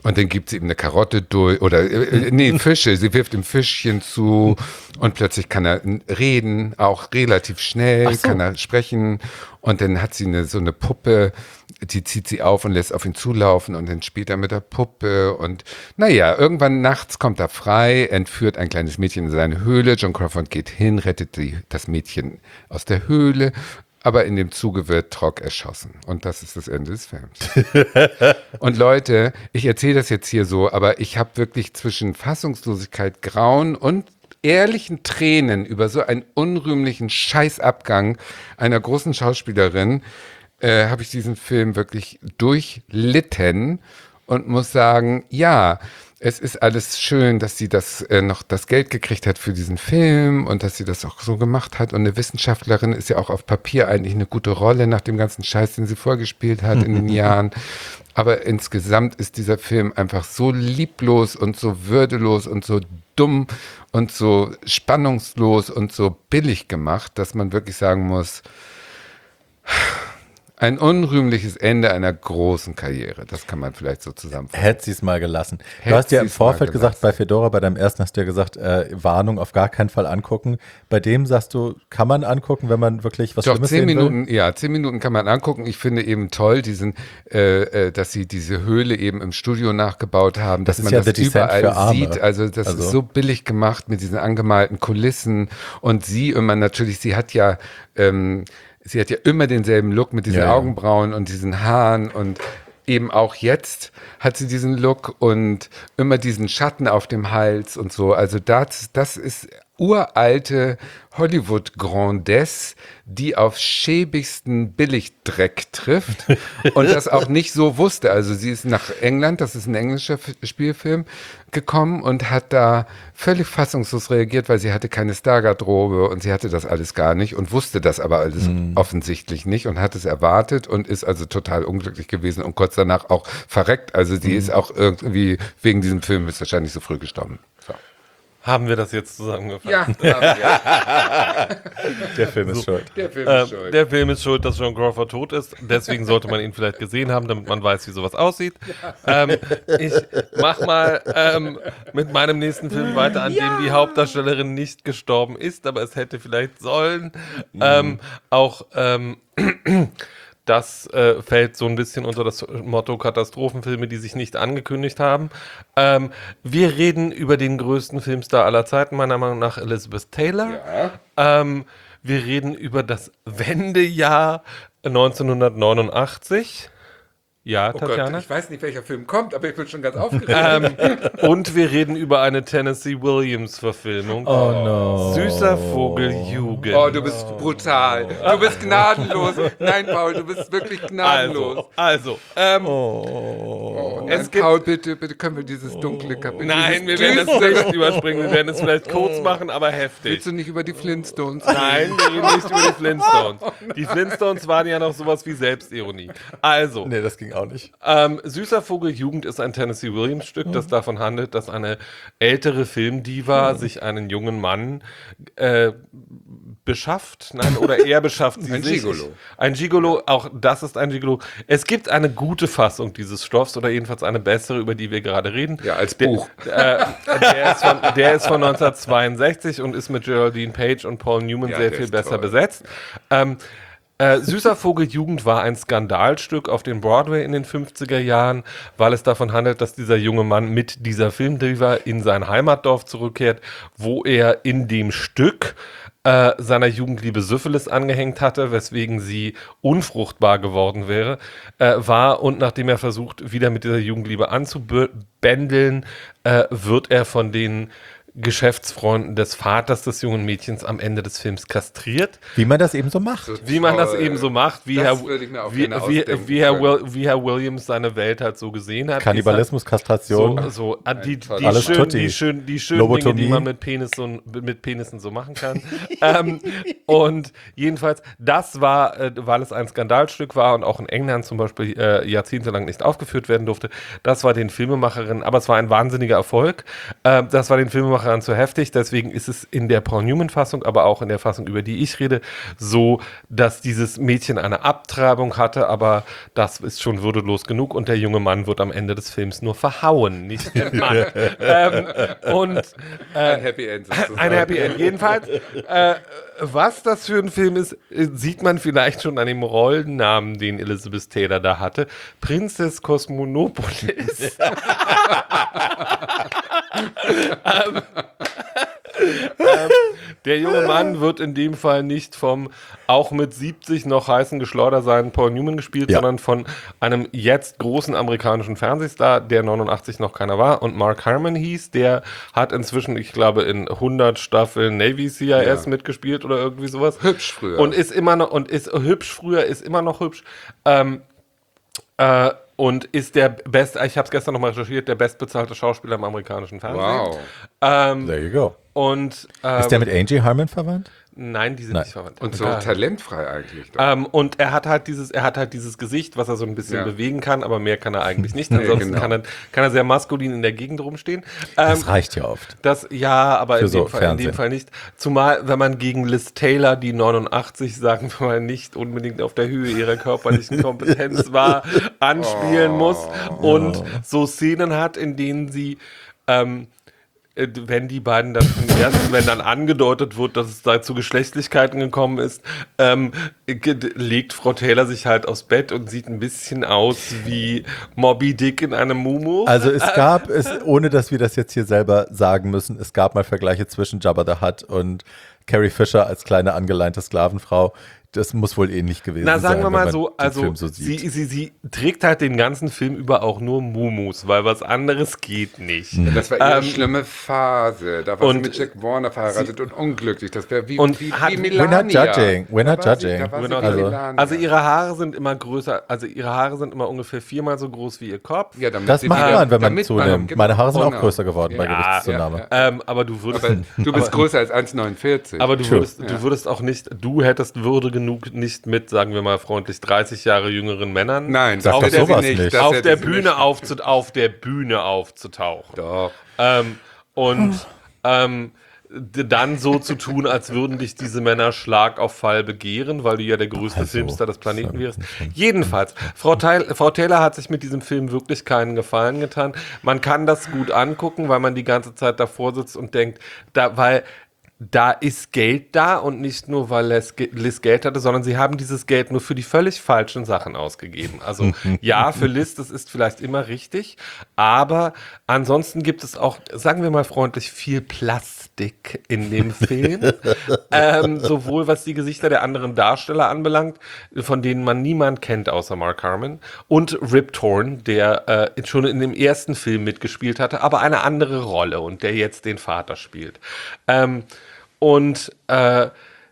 Und dann gibt sie ihm eine Karotte durch, oder, äh, nee, Fische, sie wirft ihm Fischchen zu und plötzlich kann er reden, auch relativ schnell, so. kann er sprechen. Und dann hat sie eine, so eine Puppe, die zieht sie auf und lässt auf ihn zulaufen und dann spielt er mit der Puppe. Und naja, irgendwann nachts kommt er frei, entführt ein kleines Mädchen in seine Höhle. Joan Crawford geht hin, rettet die, das Mädchen aus der Höhle. Aber in dem Zuge wird Trock erschossen. Und das ist das Ende des Films. Und Leute, ich erzähle das jetzt hier so, aber ich habe wirklich zwischen Fassungslosigkeit, Grauen und ehrlichen Tränen über so einen unrühmlichen Scheißabgang einer großen Schauspielerin, äh, habe ich diesen Film wirklich durchlitten und muss sagen, ja, es ist alles schön, dass sie das äh, noch das Geld gekriegt hat für diesen Film und dass sie das auch so gemacht hat. Und eine Wissenschaftlerin ist ja auch auf Papier eigentlich eine gute Rolle nach dem ganzen Scheiß, den sie vorgespielt hat in den Jahren. Aber insgesamt ist dieser Film einfach so lieblos und so würdelos und so dumm und so spannungslos und so billig gemacht, dass man wirklich sagen muss, ein unrühmliches Ende einer großen Karriere. Das kann man vielleicht so zusammenfassen. Hätte sie es mal gelassen. Hätt Du hast ja im sie's mal Vorfeld gesagt, gelassen. bei Fedora, bei deinem ersten hast du ja gesagt, äh, Warnung auf gar keinen Fall angucken. Bei dem sagst du, kann man angucken, wenn man wirklich was Doch, Schlimmes zehn sehen will? Minuten, ja, zehn Minuten kann man angucken. Ich finde eben toll, diesen, äh, äh, dass sie diese Höhle eben im Studio nachgebaut haben, Das dass ist man ja das The Descent überall für Arme. sieht. Also das Also- ist so billig gemacht mit diesen angemalten Kulissen. Und sie immer natürlich, sie hat ja, ähm, sie hat ja immer denselben Look mit diesen Ja, ja. Augenbrauen und diesen Haaren und eben auch jetzt hat sie diesen Look und immer diesen Schatten auf dem Hals und so. Also das, das ist uralte Hollywood-Grandesse, die auf schäbigsten Billigdreck trifft und das auch nicht so wusste. Also sie ist nach England, das ist ein englischer F- Spielfilm, gekommen und hat da völlig fassungslos reagiert, weil sie hatte keine Stargarderobe und sie hatte das alles gar nicht und wusste das aber alles offensichtlich nicht und hat es erwartet und ist also total unglücklich gewesen und kurz danach auch verreckt. Also sie ist auch irgendwie wegen diesem Film ist wahrscheinlich so früh gestorben. So. Haben wir das jetzt zusammengefasst? Ja, ja, Der Film ist schuld. der Film Ähm, ist schuld. der Film ist schuld, dass Joan Crawford tot ist. Deswegen sollte man ihn vielleicht gesehen haben, damit man weiß, wie sowas aussieht. Ähm, ich mach mal ähm, mit meinem nächsten Film weiter, an dem die Hauptdarstellerin nicht gestorben ist, aber es hätte vielleicht sollen. Ähm, auch ähm, das äh, fällt so ein bisschen unter das Motto Katastrophenfilme, die sich nicht angekündigt haben. Ähm, wir reden über den größten Filmstar aller Zeiten, meiner Meinung nach Elizabeth Taylor. Ja. Ähm, wir reden über das Wendejahr neunzehnhundertneunundachtzig. Ja, Oh Gott, Tatjana. ich weiß nicht, welcher Film kommt, aber ich bin schon ganz aufgeregt. Ähm, und wir reden über eine Tennessee Williams-Verfilmung. Oh no. Süßer Vogel Jugend. Oh, du bist brutal. Du bist gnadenlos. Nein, Paul, du bist wirklich gnadenlos. Also, also ähm, Oh, Es nein, gibt- Paul, bitte, bitte können wir dieses dunkle Kapitel. nein, wir dieses werden es düstere- nicht überspringen. Wir werden es vielleicht kurz machen, aber heftig. Willst du nicht über die Flintstones Nein, wir reden nicht über die Flintstones. Die Flintstones waren ja noch sowas wie Selbstironie. Also, Nee, das ging auch nicht. ähm, Süßer Vogel Jugend ist ein Tennessee Williams Stück, das davon handelt, dass eine ältere Filmdiva sich einen jungen Mann äh, beschafft, nein, oder er beschafft sie Ein sich. Gigolo. Ein Gigolo, auch das ist ein Gigolo. Es gibt eine gute Fassung dieses Stoffs oder jedenfalls eine bessere, über die wir gerade reden. Ja, als Der- Buch. Äh, der, ist von, der ist von neunzehnhundertzweiundsechzig und ist mit Geraldine Page und Paul Newman Ja, sehr der viel ist besser toll. besetzt. Ähm, äh, Süßer Vogel Jugend war ein Skandalstück auf dem Broadway in den fünfziger Jahren, weil es davon handelt, dass dieser junge Mann mit dieser Filmdiva in sein Heimatdorf zurückkehrt, wo er in dem Stück äh, seiner Jugendliebe Syphilis angehängt hatte, weswegen sie unfruchtbar geworden wäre, äh, war und nachdem er versucht, wieder mit dieser Jugendliebe anzubändeln, äh, wird er von den Geschäftsfreunden des Vaters des jungen Mädchens am Ende des Films kastriert. Wie man das eben so macht. Wie man das Toll. eben so macht, wie, Das Herr, würde ich mir auch wie, gerne wie, ausdenken wie, Herr können. Will, wie Herr Williams seine Welt halt so gesehen hat. Kannibalismus, So, Kastration. so ah, die, die, toller Alles schön, Tutti. die, schön, die schönen Dinge, die Lobotomie. man mit, Penis so, mit Penissen so machen kann. ähm, und jedenfalls, das war, äh, weil es ein Skandalstück war und auch in England zum Beispiel äh, jahrzehntelang nicht aufgeführt werden durfte, das war den Filmemacherinnen, aber es war ein wahnsinniger Erfolg, äh, das war den Filmemacherinnen Macherern zu heftig. Deswegen ist es in der Paul Newman-Fassung, aber auch in der Fassung, über die ich rede, so, dass dieses Mädchen eine Abtreibung hatte, aber das ist schon würdelos genug und der junge Mann wird am Ende des Films nur verhauen, nicht der Mann. ähm, und äh, Ein Happy End sozusagen. ein Happy End. Jedenfalls, äh, was das für ein Film ist, sieht man vielleicht schon an dem Rollennamen, den Elizabeth Taylor da hatte. Princess Cosmonopolis. ähm, ähm, der junge Mann wird in dem Fall nicht vom auch mit siebzig noch heißen Geschleudersein Paul Newman gespielt, Ja. sondern von einem jetzt großen amerikanischen Fernsehstar, der neunundachtzig noch keiner war und Mark Harmon hieß. Der hat inzwischen, ich glaube, in hundert Staffeln Navy C I S Ja. mitgespielt oder irgendwie sowas. Hübsch früher. Und ist immer noch, und ist hübsch früher, ist immer noch hübsch. Ähm, äh, und ist der best, ich habe es gestern nochmal recherchiert, der bestbezahlte Schauspieler im amerikanischen Fernsehen. Wow. Ähm, There you go. und ähm, Ist der mit Angie Harmon verwandt? nein, die sind Nein. nicht verwandt. Und so Ja. talentfrei eigentlich. Doch. Ähm, und er hat halt dieses, er hat halt dieses Gesicht, was er so ein bisschen Ja. bewegen kann, aber mehr kann er eigentlich nicht. Nee, Ansonsten genau. kann, er, kann er sehr maskulin in der Gegend rumstehen. Ähm, Das reicht ja oft. Das, ja, aber in Für so dem, Fall, in dem Fernsehen. Fall nicht. Zumal, wenn man gegen Liz Taylor, die neunundachtzig, sagen wir mal, nicht unbedingt auf der Höhe ihrer körperlichen Kompetenz war, anspielen muss und so Szenen hat, in denen sie, ähm, äh, wenn die beiden dann im ersten, wenn dann angedeutet wird, dass es da zu Geschlechtlichkeiten gekommen ist, ähm, ge- legt Frau Taylor sich halt aufs Bett und sieht ein bisschen aus wie Moby Dick in einem Mumu. Also es gab, es, ohne dass wir das jetzt hier selber sagen müssen, es gab mal Vergleiche zwischen Jabba the Hutt und Carrie Fisher als kleine angeleinte Sklavenfrau. Das muss wohl ähnlich gewesen sein. Na, sagen wir wenn mal man so, den also Film so sie, sieht. sie, sie trägt halt den ganzen Film über auch nur Mumus, weil was anderes geht nicht. Das war ihre Ähm, schlimme Phase. Da war sie und mit Jack Warner verheiratet und unglücklich. Das wäre wie, und wie, hat- wie We're not Melania. judging. We're not Da war sie- judging. da war sie We're not wie judging. Melania. Also ihre Haare sind immer größer, also ihre Haare sind immer ungefähr viermal so groß wie ihr Kopf. Ja, damit Das sie macht wieder- man, wenn man damit zunimmt. genau. Meine Haare sind auch Genau. größer geworden bei Ja, Gewichtszunahme. ja, Ähm, aber du würdest, Aber du bist größer als eins Komma neunundvierzig. aber du True. würdest, du würdest auch nicht, du hättest Würde genug nicht mit, sagen wir mal freundlich, dreißig Jahre jüngeren Männern Nein, Sag auf, doch der, sowas nicht. Das auf, hätte der sie Bühne nicht. aufzu, auf der Bühne aufzutauchen. Doch. Ähm, und ähm, d- dann so zu tun, als würden dich diese Männer Schlag auf Fall begehren, weil du ja der größte Also, Filmstar des Planeten das wärst. ist schon- Jedenfalls, Frau, Teil, Frau Taylor hat sich mit diesem Film wirklich keinen Gefallen getan. Man kann das gut angucken, weil man die ganze Zeit davor sitzt und denkt, da, weil da ist Geld da und nicht nur, weil Liz Ge- Liz Geld hatte, sondern sie haben dieses Geld nur für die völlig falschen Sachen ausgegeben. Also ja, für Liz, das ist vielleicht immer richtig, aber ansonsten gibt es auch, sagen wir mal freundlich, viel Plastik in dem Film. ähm, sowohl was die Gesichter der anderen Darsteller anbelangt, von denen man niemand kennt außer Mark Harmon, und Rip Torn, der äh, schon in dem ersten Film mitgespielt hatte, aber eine andere Rolle und der jetzt den Vater spielt. Ähm, Und äh,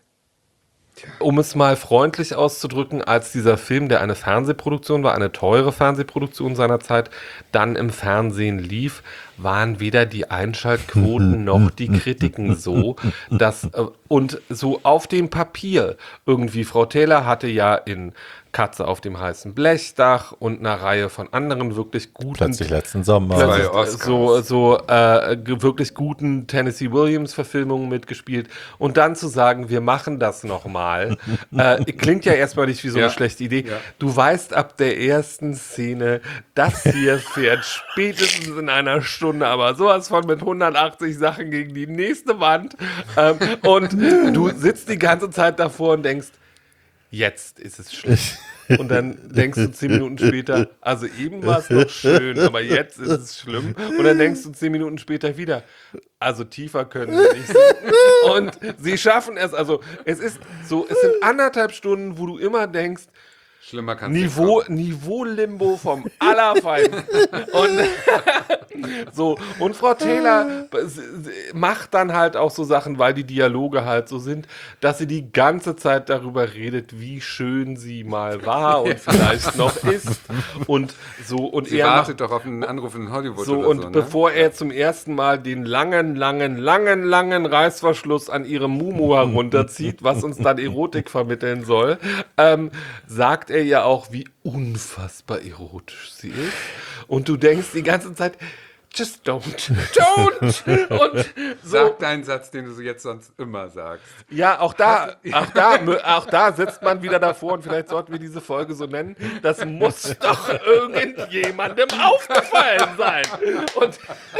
um es mal freundlich auszudrücken, als dieser Film, der eine Fernsehproduktion war, eine teure Fernsehproduktion seiner Zeit, dann im Fernsehen lief, waren weder die Einschaltquoten noch die Kritiken so, dass, äh, und so auf dem Papier irgendwie, Frau Taylor hatte ja in Katze auf dem heißen Blechdach und einer Reihe von anderen wirklich guten Plötzlich letzten Sommer. Zwei plötzlich, Oscars. so, so äh, ge- wirklich guten Tennessee Williams-Verfilmungen mitgespielt und dann zu sagen, wir machen das nochmal, äh, klingt ja erstmal nicht wie so Ja. eine schlechte Idee. Ja. Du weißt ab der ersten Szene, das hier fährt spätestens in einer Stunde, aber sowas von mit hundertachtzig Sachen gegen die nächste Wand ähm, und du sitzt die ganze Zeit davor und denkst, jetzt ist es schlimm. Und dann denkst du zehn Minuten später, also eben war es noch schön, aber jetzt ist es schlimm. Und dann denkst du zehn Minuten später wieder, also tiefer können sie nicht sinken. Und sie schaffen es, also es ist so, es sind anderthalb Stunden, wo du immer denkst, Schlimmer kann Niveau, Niveau-Limbo vom Allerfeinsten. Und so, und Frau Taylor macht dann halt auch so Sachen, weil die Dialoge halt so sind, dass sie die ganze Zeit darüber redet, wie schön sie mal war und vielleicht noch ist. Und so, und Sie er macht wartet doch auf einen Anruf in Hollywood so, oder und so, ne? bevor er zum ersten Mal den langen, langen, langen, langen Reißverschluss an ihrem Mumu herunterzieht, was uns dann Erotik vermitteln soll, ähm, sagt er ja auch, wie unfassbar erotisch sie ist. Und du denkst die ganze Zeit, just don't, don't. Und so. Sag deinen Satz, den du jetzt sonst immer sagst. Ja, auch da, auch da, auch da sitzt man wieder davor und vielleicht sollten wir diese Folge so nennen. Das muss doch irgendjemandem aufgefallen sein. Und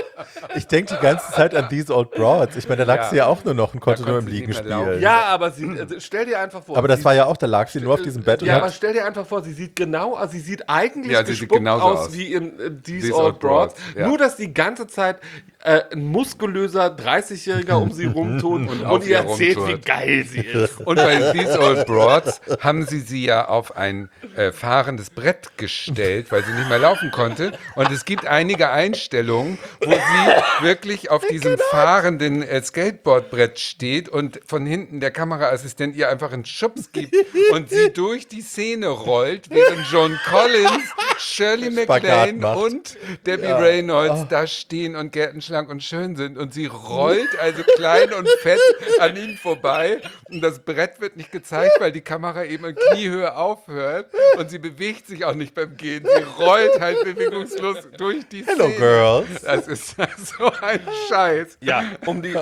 Ich denke die ganze Zeit an These Old Broads. Ich meine, da lag Ja. sie ja auch nur noch und konnte Da nur im konnte sie Liegen nicht mehr laufen. spielen. ja, aber sie, also stell dir einfach vor. Aber das sie, war ja auch, da lag sie nur auf diesem Bett und Ja, aber hat, stell dir einfach vor, sie sieht genau, also sie sieht eigentlich Ja, sie sieht gespuckt genauso aus, aus. wie in äh, These, These Old Old Broads. Broads, ja. Nur, dass die ganze Zeit äh, ein muskulöser dreißigjähriger um sie rumtut und, auf ihr ihr erzählt, wie rumtut. geil sie ist. Und bei These Old Broads haben sie sie ja auf ein äh, fahrendes Brett gestellt, weil sie nicht mehr laufen konnte. Und es gibt einige Einstellungen, wo sie wirklich auf diesem fahrenden äh, Skateboardbrett steht und von hinten der Kameraassistent ihr einfach einen Schubs gibt und sie durch die Szene rollt, während Joan Collins, Shirley Spagat MacLaine macht. und Debbie Reynolds da stehen und gärtenschlank und schön sind. Und sie rollt also klein und fett an ihnen vorbei. Und das Brett wird nicht gezeigt, weil die Kamera eben in Kniehöhe aufhört. Und sie bewegt sich auch nicht beim Gehen. Sie rollt halt bewegungslos durch die Hello, Szene. girls. Das ist so ein Scheiß. Ja, um die,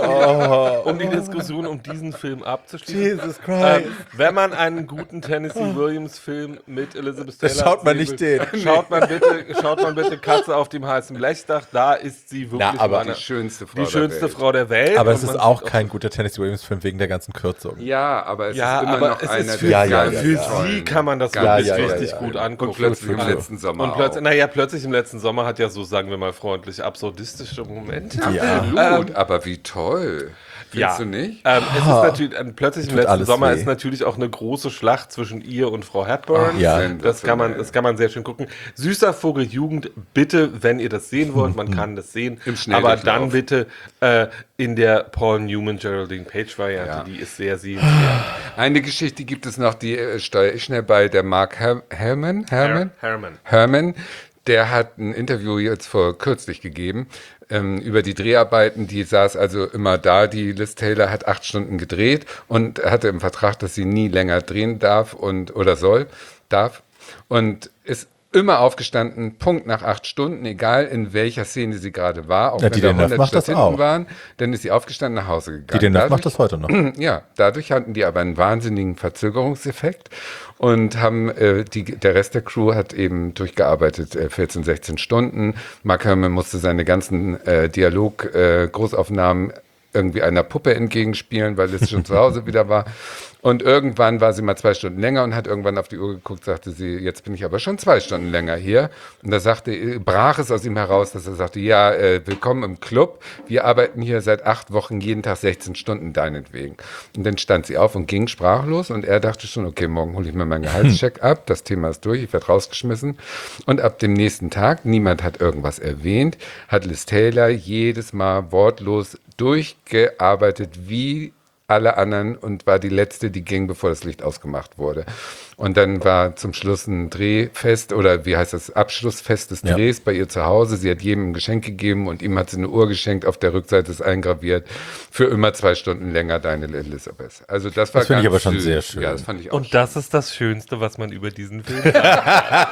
um die Diskussion um diesen Film abzuschließen. Jesus Christ. Ähm, wenn man einen guten Tennessee Williams Film mit Elizabeth Da Taylor schaut man sehen nicht will, den. Schaut man bitte, schaut man bitte Katze auf dem heißen Blechdach. Da ist sie wirklich Na, aber meine, Die schönste Frau die der schönste Welt. Frau der Welt. Aber Und es ist man auch sieht kein guter Tennessee Williams-Film wegen der ganzen Kürzung. Ja, aber es Ja, ist immer aber noch es einer ist für, Ja, ja, ganz ja, für ja. sie kann man das Ganz wirklich ja, ja, richtig ja, gut ja. angucken. Und plötzlich im Gut, letzten Sommer Und plötzlich, auch. naja, plötzlich im letzten Sommer hat ja so, sagen wir mal freundlich, absurdistische Momente. Ja. Absolut, aber wie toll. Findest Ja. du nicht? Ähm, es ist natürlich, äh, plötzlich im Tut letzten alles Sommer weh. ist natürlich auch eine große Schlacht zwischen ihr und Frau Hepburn. Ach, Ja. Das kann man, das kann man sehr schön gucken. Süßer Vogel Jugend, bitte, wenn ihr das sehen wollt, man kann das sehen. Im Aber Schnelldurchlauf. dann bitte äh, in der Paul Newman Geraldine Page Variante, Ja. die ist sehr sehenswert. Eine Geschichte gibt es noch, die äh, steuere ich schnell bei, der Mark Her Herman. Herman? Herman. Herman, der hat ein Interview jetzt vor kürzlich gegeben ähm, über die Dreharbeiten. Die saß also immer da. Die Liz Taylor hat acht Stunden gedreht und hatte im Vertrag, dass sie nie länger drehen darf und oder soll, darf. Und ist immer aufgestanden, Punkt nach acht Stunden, egal in welcher Szene sie gerade war, auch Ja, wenn die da Deneuve hundert macht das Stationen auch. waren, dann ist sie aufgestanden, nach Hause gegangen. Die Deneuve Dadurch- macht das heute noch. Ja, dadurch hatten die aber einen wahnsinnigen Verzögerungseffekt und haben, äh, die, der Rest der Crew hat eben durchgearbeitet, äh, vierzehn, sechzehn Stunden. Mark Herman musste seine ganzen äh, Dialog, äh, Großaufnahmen irgendwie einer Puppe entgegenspielen, weil es schon zu Hause wieder war. Und irgendwann war sie mal zwei Stunden länger und hat irgendwann auf die Uhr geguckt, sagte sie, jetzt bin ich aber schon zwei Stunden länger hier. Und da sagte, brach es aus ihm heraus, dass er sagte, ja, äh, willkommen im Club. Wir arbeiten hier seit acht Wochen jeden Tag sechzehn Stunden deinetwegen. Und dann stand sie auf und ging sprachlos und er dachte schon, okay, morgen hole ich mir meinen Gehaltscheck ab, das Thema ist durch, ich werde rausgeschmissen. Und ab dem nächsten Tag, niemand hat irgendwas erwähnt, hat Liz Taylor jedes Mal wortlos durchgearbeitet wie alle anderen und war die letzte, die ging, bevor das Licht ausgemacht wurde. Und dann war zum Schluss ein Drehfest oder wie heißt das, Abschlussfest des Ja. Drehs bei ihr zu Hause. Sie hat jedem ein Geschenk gegeben und ihm hat sie eine Uhr geschenkt. Auf der Rückseite ist eingraviert, für immer zwei Stunden länger, deine Elizabeth. Also das war Das finde ich ganz aber schon süß. sehr schön. Ja, das fand ich auch Und schön. das ist das Schönste, was man über diesen Film sagt.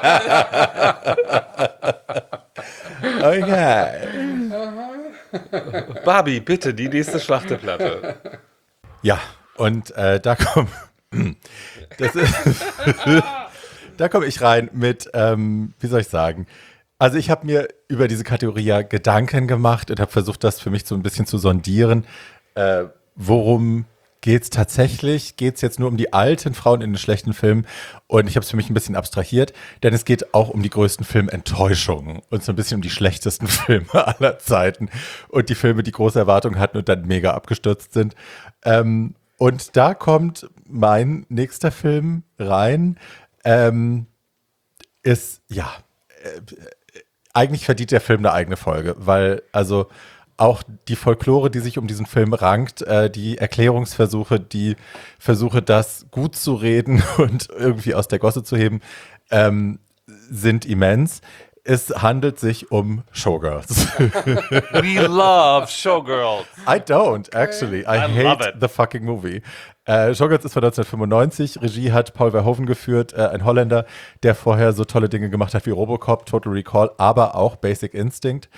Okay. Barbie, bitte, die nächste Schlachteplatte. Ja, und äh, da komme das ist, da komme ich rein mit, ähm, wie soll ich sagen, also ich habe mir über diese Kategorie ja Gedanken gemacht und habe versucht, das für mich so ein bisschen zu sondieren. Äh, worum geht es tatsächlich? Geht es jetzt nur um die alten Frauen in den schlechten Filmen? Und ich habe es für mich ein bisschen abstrahiert, denn es geht auch um die größten Filmenttäuschungen und so ein bisschen um die schlechtesten Filme aller Zeiten und die Filme, die große Erwartungen hatten und dann mega abgestürzt sind. Ähm, und da kommt mein nächster Film rein. Ähm, ist, ja, äh, eigentlich verdient der Film eine eigene Folge, weil also auch die Folklore, die sich um diesen Film rankt, äh, die Erklärungsversuche, die Versuche, das gut zu reden und irgendwie aus der Gosse zu heben, ähm, sind immens. Es handelt sich um Showgirls. We love Showgirls. I don't, actually. I, I love hate it. the fucking movie. Äh, Showgirls ist von neunzehnhundertfünfundneunzig. Regie hat Paul Verhoeven geführt, äh, ein Holländer, der vorher so tolle Dinge gemacht hat wie Robocop, Total Recall, aber auch Basic Instinct.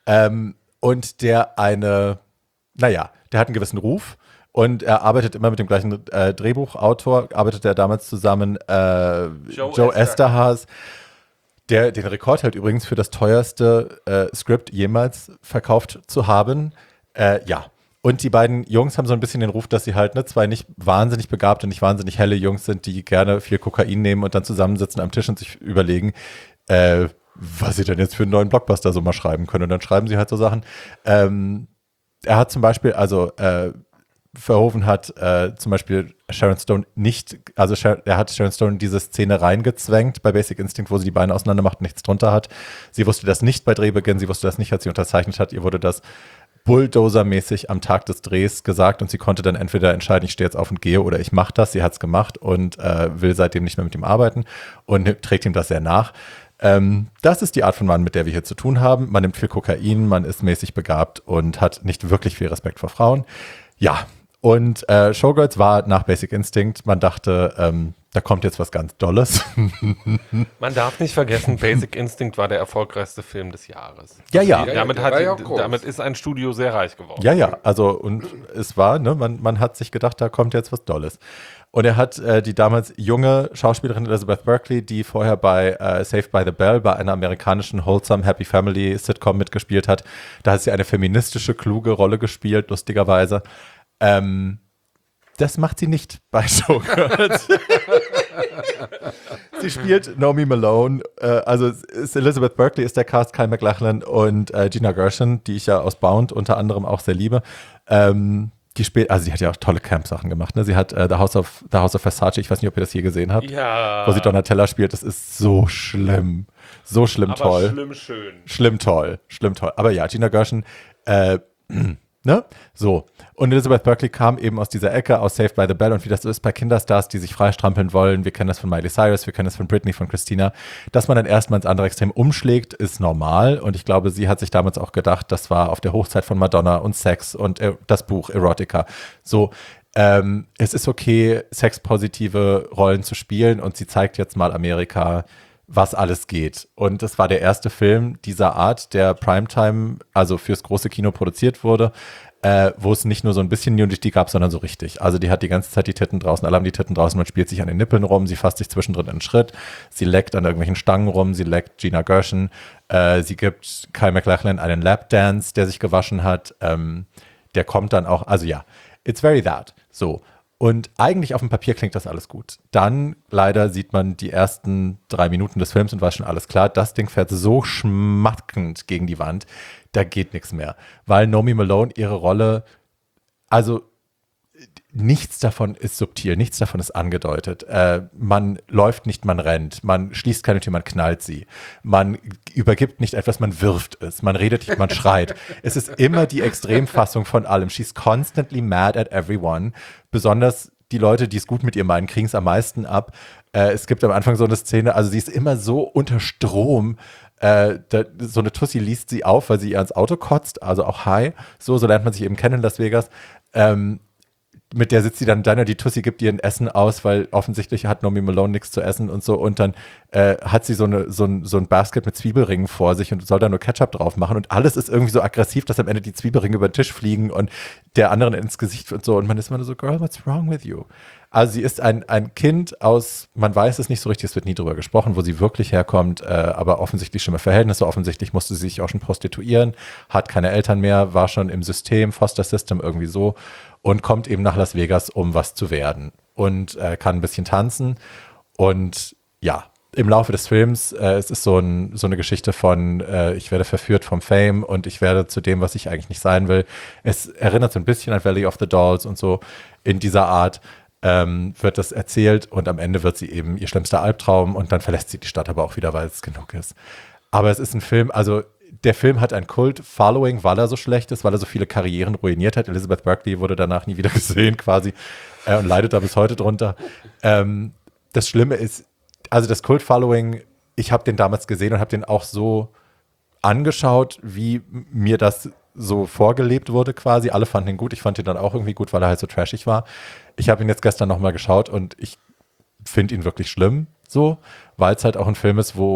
Ähm, und der eine, naja, der hat einen gewissen Ruf und er arbeitet immer mit dem gleichen äh, Drehbuchautor, arbeitet er damals zusammen, äh, Joe, Joe Eszterhas, der den Rekord hält übrigens für das teuerste äh, Skript jemals verkauft zu haben. Äh, ja. Und die beiden Jungs haben so ein bisschen den Ruf, dass sie halt ne, zwei nicht wahnsinnig begabte, nicht wahnsinnig helle Jungs sind, die gerne viel Kokain nehmen und dann zusammensitzen am Tisch und sich überlegen, äh, was sie denn jetzt für einen neuen Blockbuster so mal schreiben können. Und dann schreiben sie halt so Sachen. Ähm, er hat zum Beispiel, also äh, Verhoeven hat äh, zum Beispiel Sharon Stone nicht, also Sharon, er hat Sharon Stone diese Szene reingezwängt bei Basic Instinct, wo sie die Beine auseinander macht und nichts drunter hat. Sie wusste das nicht bei Drehbeginn, sie wusste das nicht, als sie unterzeichnet hat. Ihr wurde das Bulldozer-mäßig am Tag des Drehs gesagt und sie konnte dann entweder entscheiden, ich stehe jetzt auf und gehe oder ich mache das. Sie hat es gemacht und äh, will seitdem nicht mehr mit ihm arbeiten und trägt ihm das sehr nach. Ähm, das ist die Art von Mann, mit der wir hier zu tun haben. Man nimmt viel Kokain, man ist mäßig begabt und hat nicht wirklich viel Respekt vor Frauen. Ja, und äh, Showgirls war nach Basic Instinct, man dachte, ähm, da kommt jetzt was ganz Dolles. Man darf nicht vergessen, Basic Instinct war der erfolgreichste Film des Jahres. Ja, ja. Ja, Damit, der hat, war ja auch groß. damit ist ein Studio sehr reich geworden. Ja, ja, also und es war, ne, man, man hat sich gedacht, da kommt jetzt was Dolles. Und er hat äh, die damals junge Schauspielerin Elizabeth Berkley, die vorher bei äh, Saved by the Bell, bei einer amerikanischen Wholesome Happy Family Sitcom mitgespielt hat. Da hat sie eine feministische, kluge Rolle gespielt, lustigerweise. Ähm, das macht sie nicht bei Showgirls. Sie spielt Naomi Malone, äh, also ist Elizabeth Berkley ist der Cast, Kyle MacLachlan und äh, Gina Gershon, die ich ja aus Bound unter anderem auch sehr liebe. Ähm, die spielt, also sie hat ja auch tolle Camp-Sachen gemacht. Ne? Sie hat äh, The House of The House of Versace, ich weiß nicht, ob ihr das hier gesehen habt, Ja. wo sie Donatella spielt. Das ist so schlimm, so schlimm Aber toll. schlimm schön. Schlimm toll, schlimm toll. Aber ja, Gina Gershon, äh, ne? So. Und Elizabeth Berkley kam eben aus dieser Ecke, aus Saved by the Bell und wie das so ist bei Kinderstars, die sich freistrampeln wollen. Wir kennen das von Miley Cyrus, wir kennen das von Britney, von Christina. Dass man dann erstmal ins andere Extrem umschlägt, ist normal. Und ich glaube, sie hat sich damals auch gedacht, das war auf der Hochzeit von Madonna und Sex und äh, das Buch Erotica. So, ähm, es ist okay, sexpositive Rollen zu spielen und sie zeigt jetzt mal Amerika, was alles geht. Und das war der erste Film dieser Art, der Primetime, also fürs große Kino produziert wurde, äh, wo es nicht nur so ein bisschen Nudity gab, sondern so richtig. Also die hat die ganze Zeit die Titten draußen, alle haben die Titten draußen, man spielt sich an den Nippeln rum, sie fasst sich zwischendrin in einen Schritt, sie leckt an irgendwelchen Stangen rum, sie leckt Gina Gershon, äh, sie gibt Kyle MacLachlan einen Lapdance, der sich gewaschen hat, ähm, der kommt dann auch, also ja, it's very that, so. Und eigentlich auf dem Papier klingt das alles gut. Dann leider sieht man die ersten drei Minuten des Films und war schon alles klar. Das Ding fährt so schmackend gegen die Wand, da geht nichts mehr. Weil Naomi Malone ihre Rolle, also nichts davon ist subtil, nichts davon ist angedeutet. Äh, man läuft nicht, man rennt. Man schließt keine Tür, man knallt sie. Man übergibt nicht etwas, man wirft es. Man redet nicht, man schreit. Es ist immer die Extremfassung von allem. She's constantly mad at everyone. Besonders die Leute, die es gut mit ihr meinen, kriegen es am meisten ab. Äh, es gibt am Anfang so eine Szene, also sie ist immer so unter Strom. Äh, da, so eine Tussi liest sie auf, weil sie ihr ans Auto kotzt, also auch high. So, so lernt man sich eben kennen in Las Vegas. Ähm, mit der sitzt sie dann da, die Tussi gibt ihr ein Essen aus, weil offensichtlich hat Naomi Malone nichts zu essen und so. Und dann äh, hat sie so, eine, so, ein, so ein Basket mit Zwiebelringen vor sich und soll da nur Ketchup drauf machen. Und alles ist irgendwie so aggressiv, dass am Ende die Zwiebelringe über den Tisch fliegen und der anderen ins Gesicht und so. Und man ist immer nur so, girl, what's wrong with you? Also sie ist ein, ein Kind aus, man weiß es nicht so richtig, es wird nie drüber gesprochen, wo sie wirklich herkommt, äh, aber offensichtlich schlimme Verhältnisse, offensichtlich musste sie sich auch schon prostituieren, hat keine Eltern mehr, war schon im System, Foster System irgendwie so und kommt eben nach Las Vegas, um was zu werden und äh, kann ein bisschen tanzen und ja, im Laufe des Films, äh, es ist so, ein, so eine Geschichte von, äh, ich werde verführt vom Fame und ich werde zu dem, was ich eigentlich nicht sein will. Es erinnert so ein bisschen an Valley of the Dolls und so in dieser Art. Ähm, wird das erzählt und am Ende wird sie eben ihr schlimmster Albtraum und dann verlässt sie die Stadt aber auch wieder, weil es genug ist. Aber es ist ein Film, also der Film hat ein Kult-Following, weil er so schlecht ist, weil er so viele Karrieren ruiniert hat. Elizabeth Berkley wurde danach nie wieder gesehen quasi äh, und leidet da bis heute drunter. Ähm, das Schlimme ist, also das Kult-Following, ich habe den damals gesehen und habe den auch so angeschaut, wie mir das so vorgelebt wurde quasi. Alle fanden ihn gut. Ich fand ihn dann auch irgendwie gut, weil er halt so trashig war. Ich habe ihn jetzt gestern nochmal geschaut und ich finde ihn wirklich schlimm, so, weil es halt auch ein Film ist, wo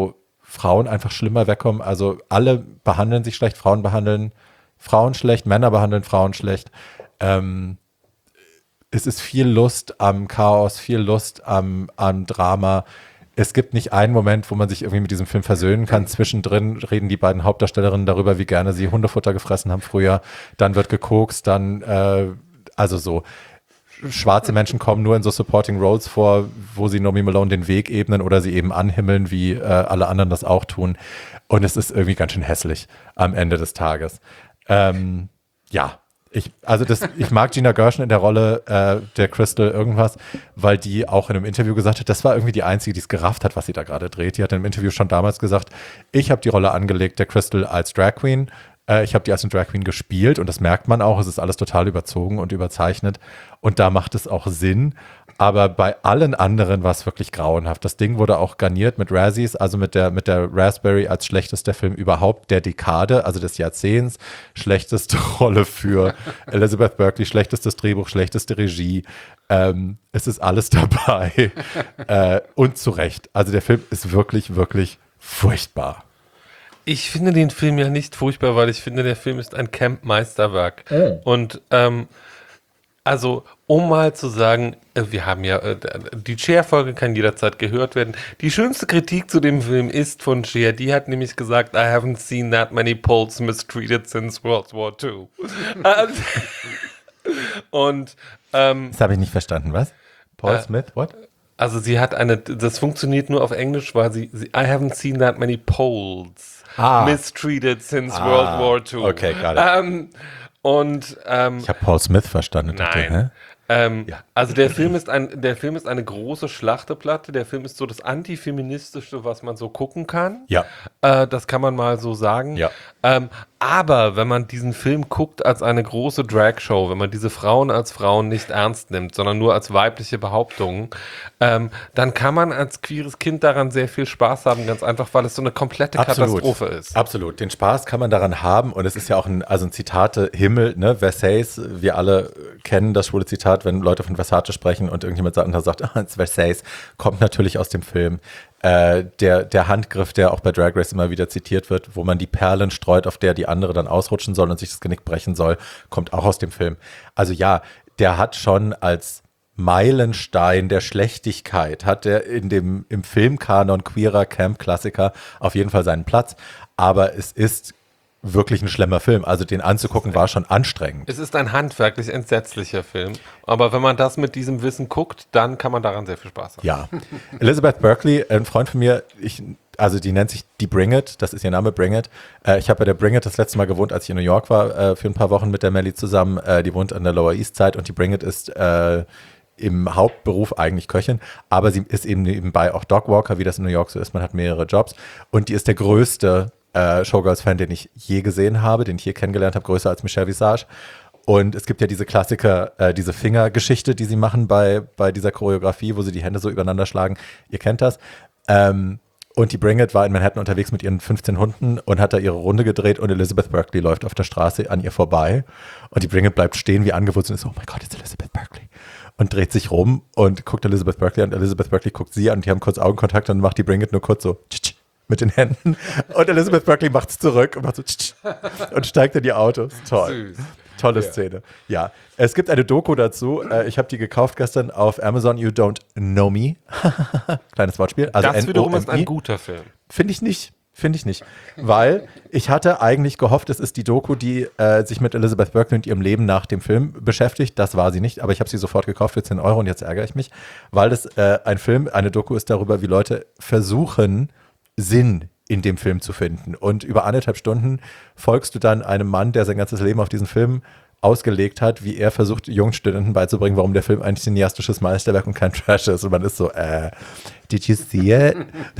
Frauen einfach schlimmer wegkommen. Also alle behandeln sich schlecht, Frauen behandeln Frauen schlecht, Männer behandeln Frauen schlecht. Ähm, es ist viel Lust am Chaos, viel Lust am, am Drama. Es gibt nicht einen Moment, wo man sich irgendwie mit diesem Film versöhnen kann. Zwischendrin reden die beiden Hauptdarstellerinnen darüber, wie gerne sie Hundefutter gefressen haben früher. Dann wird gekokst, dann, äh, also so. Schwarze Menschen kommen nur in so Supporting Roles vor, wo sie Nomi Malone den Weg ebnen oder sie eben anhimmeln, wie äh, alle anderen das auch tun. Und es ist irgendwie ganz schön hässlich am Ende des Tages. Ähm, ja. Ich, also das, ich mag Gina Gershon in der Rolle äh, der Crystal irgendwas, weil die auch in einem Interview gesagt hat, das war irgendwie die Einzige, die es gerafft hat, was sie da gerade dreht. Die hat in einem Interview schon damals gesagt, ich habe die Rolle angelegt, der Crystal als Drag Queen. Äh, ich habe die als eine Drag Queen gespielt und das merkt man auch. Es ist alles total überzogen und überzeichnet und da macht es auch Sinn. Aber bei allen anderen war es wirklich grauenhaft. Das Ding wurde auch garniert mit Razzies, also mit der, mit der Raspberry als schlechtester Film überhaupt der Dekade, also des Jahrzehnts. Schlechteste Rolle für Elizabeth Berkley, schlechtestes Drehbuch, schlechteste Regie. Ähm, es ist alles dabei. äh, und zu Recht. Also der Film ist wirklich, wirklich furchtbar. Ich finde den Film ja nicht furchtbar, weil ich finde, der Film ist ein Camp-Meisterwerk. Oh. Und ähm, also, um mal zu sagen, wir haben ja, die Cher-Folge kann jederzeit gehört werden. Die schönste Kritik zu dem Film ist von Cher, die hat nämlich gesagt, I haven't seen that many Poles mistreated since World War Two. Und ähm, das habe ich nicht verstanden, was? Paul äh, Smith, what? Also sie hat eine, das funktioniert nur auf Englisch, weil sie, sie I haven't seen that many Poles ah. mistreated since ah. World War Two. Okay, got it. Ähm, Und, ähm, ich habe Paul Smith verstanden. Nein. Dachte, ähm, ja. Also der Film ist ein, der Film ist eine große Schlachteplatte. Der Film ist so das Antifeministischste, was man so gucken kann. Ja. Äh, das kann man mal so sagen. Ja. Ähm, aber wenn man diesen Film guckt als eine große Drag-Show, wenn man diese Frauen als Frauen nicht ernst nimmt, sondern nur als weibliche Behauptungen, ähm, dann kann man als queeres Kind daran sehr viel Spaß haben, ganz einfach, weil es so eine komplette Absolut. Katastrophe ist. Absolut. Den Spaß kann man daran haben und es ist ja auch ein, also ein Zitate-Himmel, ne? Versailles, wir alle kennen das schwule Zitat, wenn Leute von Versace sprechen und irgendjemand sagt, sagt ah, it's Versailles, kommt natürlich aus dem Film. Äh, der, der Handgriff, der auch bei Drag Race immer wieder zitiert wird, wo man die Perlen streut, auf der die andere dann ausrutschen soll und sich das Genick brechen soll, kommt auch aus dem Film. Also ja, der hat schon als Meilenstein der Schlechtigkeit, hat er in dem, im Filmkanon queerer Camp-Klassiker auf jeden Fall seinen Platz, aber es ist wirklich ein schlimmer Film. Also den anzugucken war schon anstrengend. Es ist ein handwerklich entsetzlicher Film. Aber wenn man das mit diesem Wissen guckt, dann kann man daran sehr viel Spaß haben. Ja. Elizabeth Berkley, ein Freund von mir, ich, also die nennt sich die Bring It, das ist ihr Name, Bring It. Äh, ich habe bei der Bring It das letzte Mal gewohnt, als ich in New York war, äh, für ein paar Wochen mit der Melly zusammen. Äh, die wohnt an der Lower East Side und die Bring It ist äh, im Hauptberuf eigentlich Köchin, aber sie ist eben nebenbei auch Dogwalker, wie das in New York so ist. Man hat mehrere Jobs und die ist der größte Äh, Showgirls-Fan, den ich je gesehen habe, den ich je kennengelernt habe, größer als Michelle Visage. Und es gibt ja diese Klassiker, äh, diese Fingergeschichte, die sie machen bei, bei dieser Choreografie, wo sie die Hände so übereinander schlagen. Ihr kennt das. Ähm, und die Bring It war in Manhattan unterwegs mit ihren fünfzehn Hunden und hat da ihre Runde gedreht und Elizabeth Berkley läuft auf der Straße an ihr vorbei. Und die Bring It bleibt stehen wie angewurzelt und ist so, oh mein Gott, it's Elizabeth Berkley. Und dreht sich rum und guckt Elizabeth Berkley an. Elizabeth Berkley guckt sie an und die haben kurz Augenkontakt und macht die Bring It nur kurz so tsch, tsch, mit den Händen. Und Elizabeth Berkley macht es zurück und macht so tsch, tsch, und steigt in die Autos. Toll. Süß. Tolle ja. Szene. Ja. Es gibt eine Doku dazu. Ich habe die gekauft gestern auf Amazon. You Don't Know Me. Kleines Wortspiel. Also das wiederum ist ein guter Film. Finde ich nicht. Finde ich nicht. Weil ich hatte eigentlich gehofft, es ist die Doku, die äh, sich mit Elizabeth Berkley und ihrem Leben nach dem Film beschäftigt. Das war sie nicht, aber ich habe sie sofort gekauft für zehn Euro und jetzt ärgere ich mich, weil das äh, ein Film, eine Doku ist darüber, wie Leute versuchen, Sinn in dem Film zu finden. Und über anderthalb Stunden folgst du dann einem Mann, der sein ganzes Leben auf diesen Film ausgelegt hat, wie er versucht, jungen Studenten beizubringen, warum der Film ein cineastisches Meisterwerk und kein Trash ist. Und man ist so, äh, did you see it?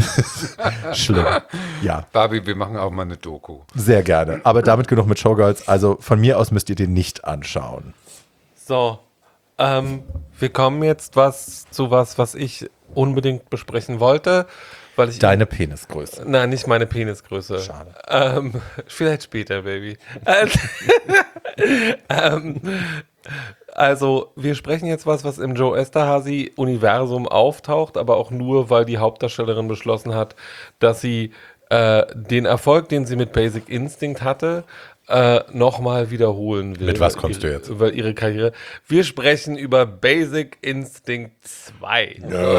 Schlimm. Ja. Barbie, wir machen auch mal eine Doku. Sehr gerne. Aber damit genug mit Showgirls. Also von mir aus müsst ihr den nicht anschauen. So, ähm, wir kommen jetzt was zu was, was ich unbedingt besprechen wollte. Weil ich Deine Penisgröße. Nein, nicht meine Penisgröße. Schade. Ähm, vielleicht später, Baby. ähm, also, wir sprechen jetzt was, was im Joe Esterhazy-Universum auftaucht, aber auch nur, weil die Hauptdarstellerin beschlossen hat, dass sie äh, den Erfolg, den sie mit Basic Instinct hatte, äh, nochmal wiederholen will. Mit was kommst ihre, du jetzt? Über ihre Karriere. Wir sprechen über Basic Instinct zwei.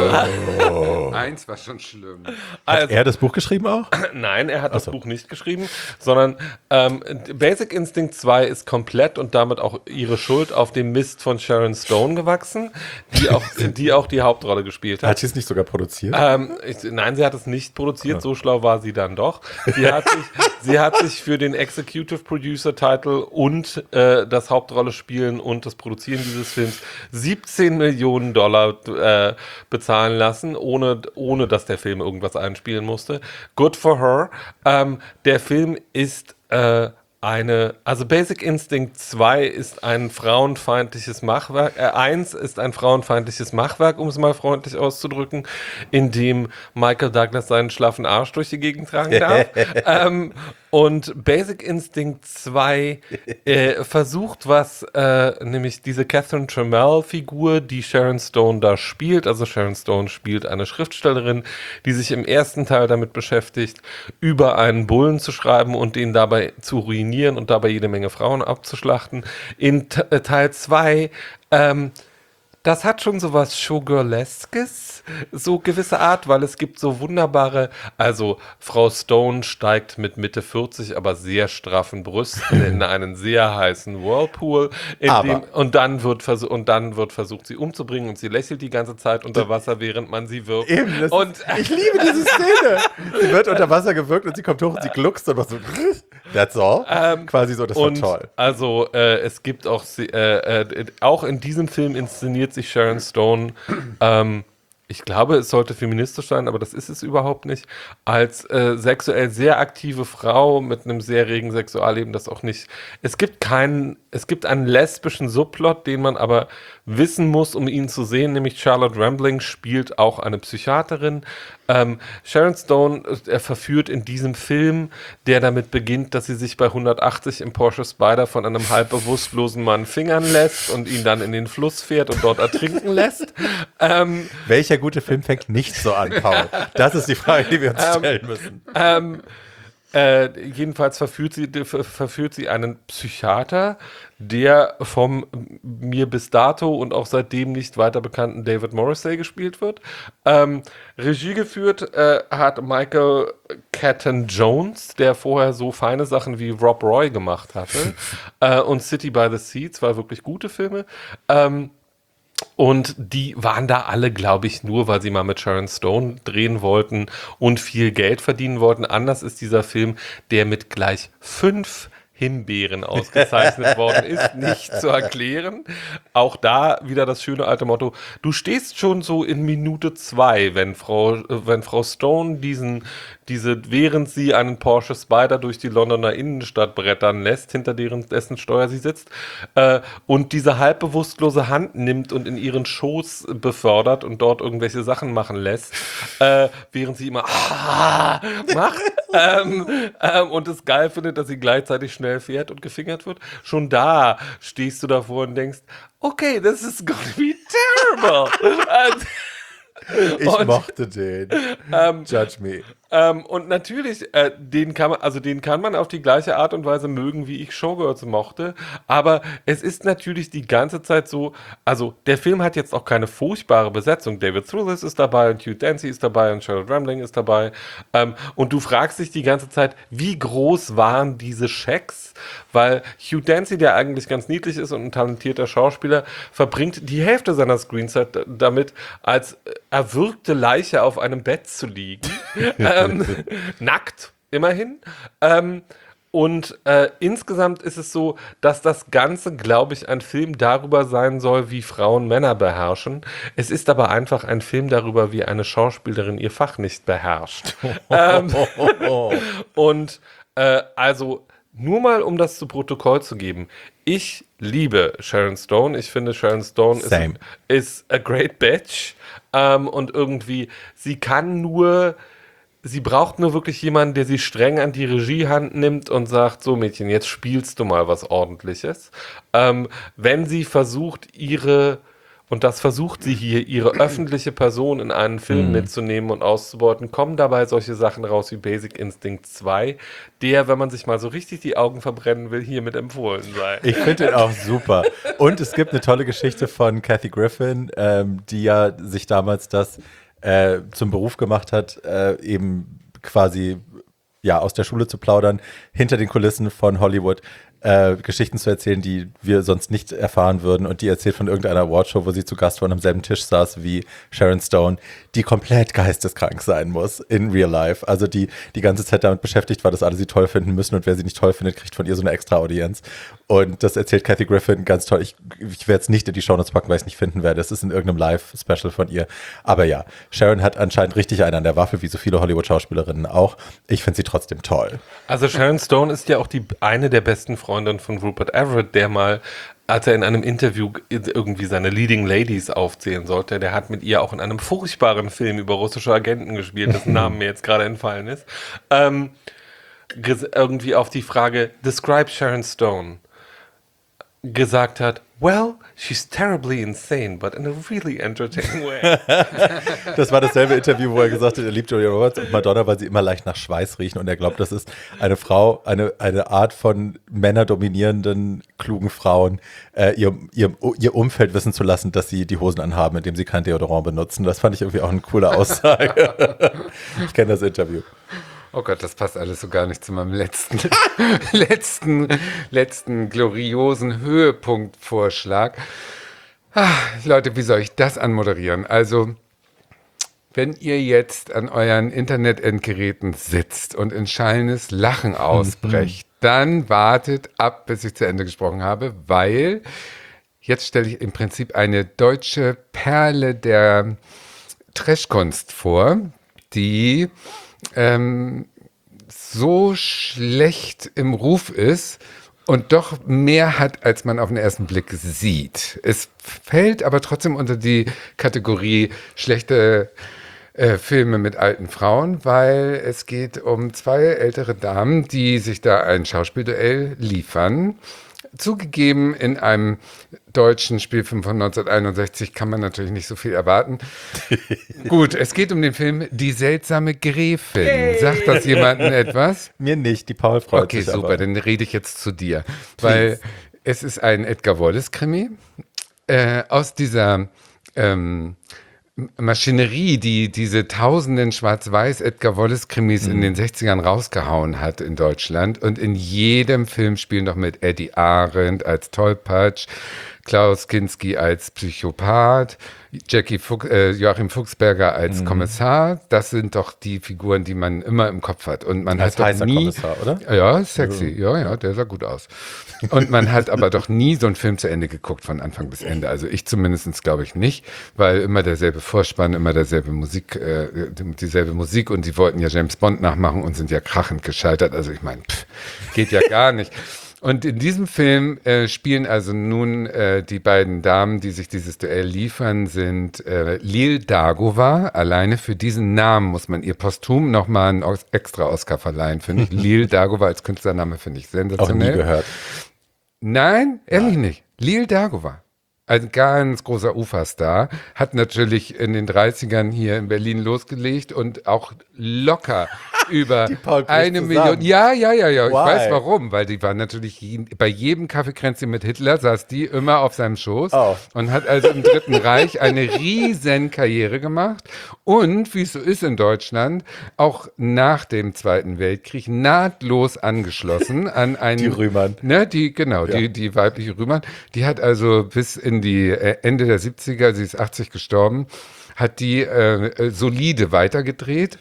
Eins war schon schlimm. Hat Also, er das Buch geschrieben auch? nein, er hat das so. Buch nicht geschrieben, sondern ähm, Basic Instinct zwei ist komplett und damit auch ihre Schuld auf dem Mist von Sharon Stone gewachsen, die auch die, auch die Hauptrolle gespielt hat. Hat sie es nicht sogar produziert? Ähm, ich, nein, sie hat es nicht produziert, so schlau war sie dann doch. Sie hat sich, sie hat sich für den Executive Producer Title und äh, das Hauptrolle spielen und das Produzieren dieses Films siebzehn Millionen Dollar äh, bezahlen lassen, ohne, ohne dass der Film irgendwas einspielen musste. Good for her. Ähm, der Film ist äh, eine, also Basic Instinct zwei ist ein frauenfeindliches Machwerk, äh, eins ist ein frauenfeindliches Machwerk, um es mal freundlich auszudrücken, in dem Michael Douglas seinen schlaffen Arsch durch die Gegend tragen darf. ähm, und Basic Instinct zwei äh, versucht was, äh, nämlich diese Catherine Trammell-Figur, die Sharon Stone da spielt, also Sharon Stone spielt eine Schriftstellerin, die sich im ersten Teil damit beschäftigt, über einen Bullen zu schreiben und den dabei zu ruinieren und dabei jede Menge Frauen abzuschlachten. In T- äh, Teil zwei, ähm, das hat schon so was Showgirleskes, so gewisse Art, weil es gibt so wunderbare, also Frau Stone steigt mit Mitte vierzig, aber sehr straffen Brüsten in einen sehr heißen Whirlpool, in Aber- dem, und, dann wird versuch, und dann wird versucht, sie umzubringen und sie lächelt die ganze Zeit unter Wasser, während man sie wirkt. Eben, das und ist, ich liebe diese Szene. Sie wird unter Wasser gewürgt und sie kommt hoch und sie gluckst und macht so, that's all. Ähm, Quasi so, das war und toll. also äh, es gibt auch, sie- äh, äh, auch in diesem Film inszeniert sich Sharon Stone, ähm, ich glaube, es sollte feministisch sein, aber das ist es überhaupt nicht, als äh, sexuell sehr aktive Frau mit einem sehr regen Sexualleben, das auch nicht, es gibt keinen, es gibt einen lesbischen Subplot, den man aber wissen muss, um ihn zu sehen, nämlich Charlotte Rampling spielt auch eine Psychiaterin. Ähm, Sharon Stone äh, verführt in diesem Film, der damit beginnt, dass sie sich bei hundertachtzig im Porsche Spyder von einem halb bewusstlosen Mann fingern lässt und ihn dann in den Fluss fährt und dort ertrinken lässt. Ähm, Welcher gute Film fängt nicht so an, Paul? Das ist die Frage, die wir uns stellen müssen. ähm, äh, jedenfalls verführt sie, ver- verführt sie einen Psychiater, der vom mir bis dato und auch seitdem nicht weiter bekannten David Morrissey gespielt wird. Ähm, Regie geführt äh, hat Michael Caton Jones, der vorher so feine Sachen wie Rob Roy gemacht hatte äh, und City by the Sea, zwei wirklich gute Filme. Ähm, Und die waren da alle, glaube ich, nur, weil sie mal mit Sharon Stone drehen wollten und viel Geld verdienen wollten. Anders ist dieser Film, der mit gleich fünf Himbeeren ausgezeichnet worden ist, nicht zu erklären. Auch da wieder das schöne alte Motto, du stehst schon so in Minute zwei, wenn Frau, äh, wenn Frau Stone diesen, diese, während sie einen Porsche Spyder durch die Londoner Innenstadt brettern lässt, hinter deren, dessen Steuer sie sitzt, äh, und diese halb bewusstlose Hand nimmt und in ihren Schoß befördert und dort irgendwelche Sachen machen lässt, äh, während sie immer ah, macht ähm, ähm, und es geil findet, dass sie gleichzeitig schnell fährt und gefingert wird. Schon da stehst du davor und denkst, okay, this is gonna be terrible. Ich Und- mochte den. Judge me. Ähm, und natürlich, äh, den kann man, also den kann man auf die gleiche Art und Weise mögen, wie ich Showgirls mochte. Aber es ist natürlich die ganze Zeit so, also der Film hat jetzt auch keine furchtbare Besetzung. David Thewlis ist dabei und Hugh Dancy ist dabei und Charlotte Rampling ist dabei. Ähm, und du fragst dich die ganze Zeit, wie groß waren diese Schecks? Weil Hugh Dancy, der eigentlich ganz niedlich ist und ein talentierter Schauspieler, verbringt die Hälfte seiner Screenzeit damit, als erwürgte Leiche auf einem Bett zu liegen. ähm, nackt, immerhin. Ähm, und äh, insgesamt ist es so, dass das Ganze, glaube ich, ein Film darüber sein soll, wie Frauen Männer beherrschen. Es ist aber einfach ein Film darüber, wie eine Schauspielerin ihr Fach nicht beherrscht. ähm, und äh, also nur mal, um das zu Protokoll zu geben. Ich liebe Sharon Stone. Ich finde, Sharon Stone ist, Same. ist a great bitch. Ähm, und irgendwie, sie kann nur, sie braucht nur wirklich jemanden, der sie streng an die Regiehand nimmt und sagt, so Mädchen, jetzt spielst du mal was Ordentliches. Ähm, wenn sie versucht, ihre, und das versucht sie hier, ihre öffentliche Person in einen Film Mhm. mitzunehmen und auszubeuten, kommen dabei solche Sachen raus wie Basic Instinct zwei, der, wenn man sich mal so richtig die Augen verbrennen will, hiermit empfohlen sei. Ich finde ihn auch super. Und es gibt eine tolle Geschichte von Kathy Griffin, ähm, die ja sich damals das äh, zum Beruf gemacht hat, äh, eben quasi ja, aus der Schule zu plaudern, hinter den Kulissen von Hollywood äh, Geschichten zu erzählen, die wir sonst nicht erfahren würden. Und die erzählt von irgendeiner Awardshow, wo sie zu Gast war und am selben Tisch saß wie Sharon Stone, die komplett geisteskrank sein muss in real life. Also die die ganze Zeit damit beschäftigt war, dass alle sie toll finden müssen und wer sie nicht toll findet, kriegt von ihr so eine extra Audienz. Und das erzählt Kathy Griffin ganz toll. Ich, ich werde es nicht in die Shownotes packen, weil ich es nicht finden werde. Es ist in irgendeinem Live-Special von ihr. Aber ja, Sharon hat anscheinend richtig einen an der Waffel, wie so viele Hollywood-Schauspielerinnen auch. Ich finde sie trotzdem toll. Also Sharon Stone ist ja auch die eine der besten Freundinnen von Rupert Everett, der mal, als er in einem Interview irgendwie seine Leading Ladies aufzählen sollte, der hat mit ihr auch in einem furchtbaren Film über russische Agenten gespielt, dessen Name mir jetzt gerade entfallen ist, ähm, ges- irgendwie auf die Frage, describe Sharon Stone, gesagt hat, well, she's terribly insane, but in a really entertaining way. Das war dasselbe Interview, wo er gesagt hat, er liebt Julia Roberts und Madonna, weil sie immer leicht nach Schweiß riechen und er glaubt, das ist eine Frau, eine, eine Art von männerdominierenden, klugen Frauen, äh, ihr, ihr, ihr Umfeld wissen zu lassen, dass sie die Hosen anhaben, indem sie kein Deodorant benutzen. Das fand ich irgendwie auch eine coole Aussage. Ich kenne das Interview. Oh Gott, das passt alles so gar nicht zu meinem letzten, letzten, letzten gloriosen Höhepunktvorschlag. Ah, Leute, wie soll ich das anmoderieren? Also, wenn ihr jetzt an euren Internet-Endgeräten sitzt und in schallendes Lachen ausbrecht, dann wartet ab, bis ich zu Ende gesprochen habe, weil jetzt stelle ich im Prinzip eine deutsche Perle der Trashkunst vor, die ähm, so schlecht im Ruf ist und doch mehr hat, als man auf den ersten Blick sieht. Es fällt aber trotzdem unter die Kategorie schlechte äh, Filme mit alten Frauen, weil es geht um zwei ältere Damen, die sich da ein Schauspielduell liefern. Zugegeben, in einem deutschen Spielfilm von neunzehnhunderteinundsechzig kann man natürlich nicht so viel erwarten. Gut, es geht um den Film Die seltsame Gräfin. Hey. Sagt das jemandem etwas? Mir nicht, die Paul freut okay, sich super, aber. dann rede ich jetzt zu dir. Weil es ist ein Edgar Wallace-Krimi äh, aus dieser ähm, Maschinerie, die diese tausenden schwarz-weiß Edgar Wallace-Krimis mhm. in den sechzigern rausgehauen hat in Deutschland. Und in jedem Film spielen doch mit Eddie Arendt als Tollpatsch, Klaus Kinski als Psychopath, Jackie Fuch, äh, Joachim Fuchsberger als mhm. Kommissar. Das sind doch die Figuren, die man immer im Kopf hat. Und man als hat heißer doch nie, Kommissar, oder? Ja, sexy. Ja, ja, der sah gut aus. Und man hat aber doch nie so einen Film zu Ende geguckt, von Anfang bis Ende. Also ich zumindest glaube ich nicht, weil immer derselbe Vorspann, immer derselbe Musik, äh, dieselbe Musik und die wollten ja James Bond nachmachen und sind ja krachend gescheitert. Also ich meine, geht ja gar nicht. Und in diesem Film äh, spielen also nun äh, die beiden Damen, die sich dieses Duell liefern, sind äh, Lil Dagova. Alleine für diesen Namen muss man ihr posthum nochmal einen Os- extra Oscar verleihen, finde ich. Lil Dagova als Künstlername finde ich sensationell. Auch nie gehört. Nein, ehrlich ja. nicht. Lil Dagova. Ein ganz großer Ufa-Star, hat natürlich in den dreißigern hier in Berlin losgelegt und auch locker über eine Million. Ja, ja, ja, ja. Why? Ich weiß warum, weil die war natürlich bei jedem Kaffeekränzchen mit Hitler saß die immer auf seinem Schoß oh. und hat also im Dritten Reich eine riesen Karriere gemacht und, wie es so ist in Deutschland, auch nach dem Zweiten Weltkrieg nahtlos angeschlossen an einen. Die Rühmann. Ne, die, genau, ja. die, die weibliche Rühmann. Die hat also bis in die Ende der siebziger, sie ist achtzig gestorben, hat die äh, solide weitergedreht.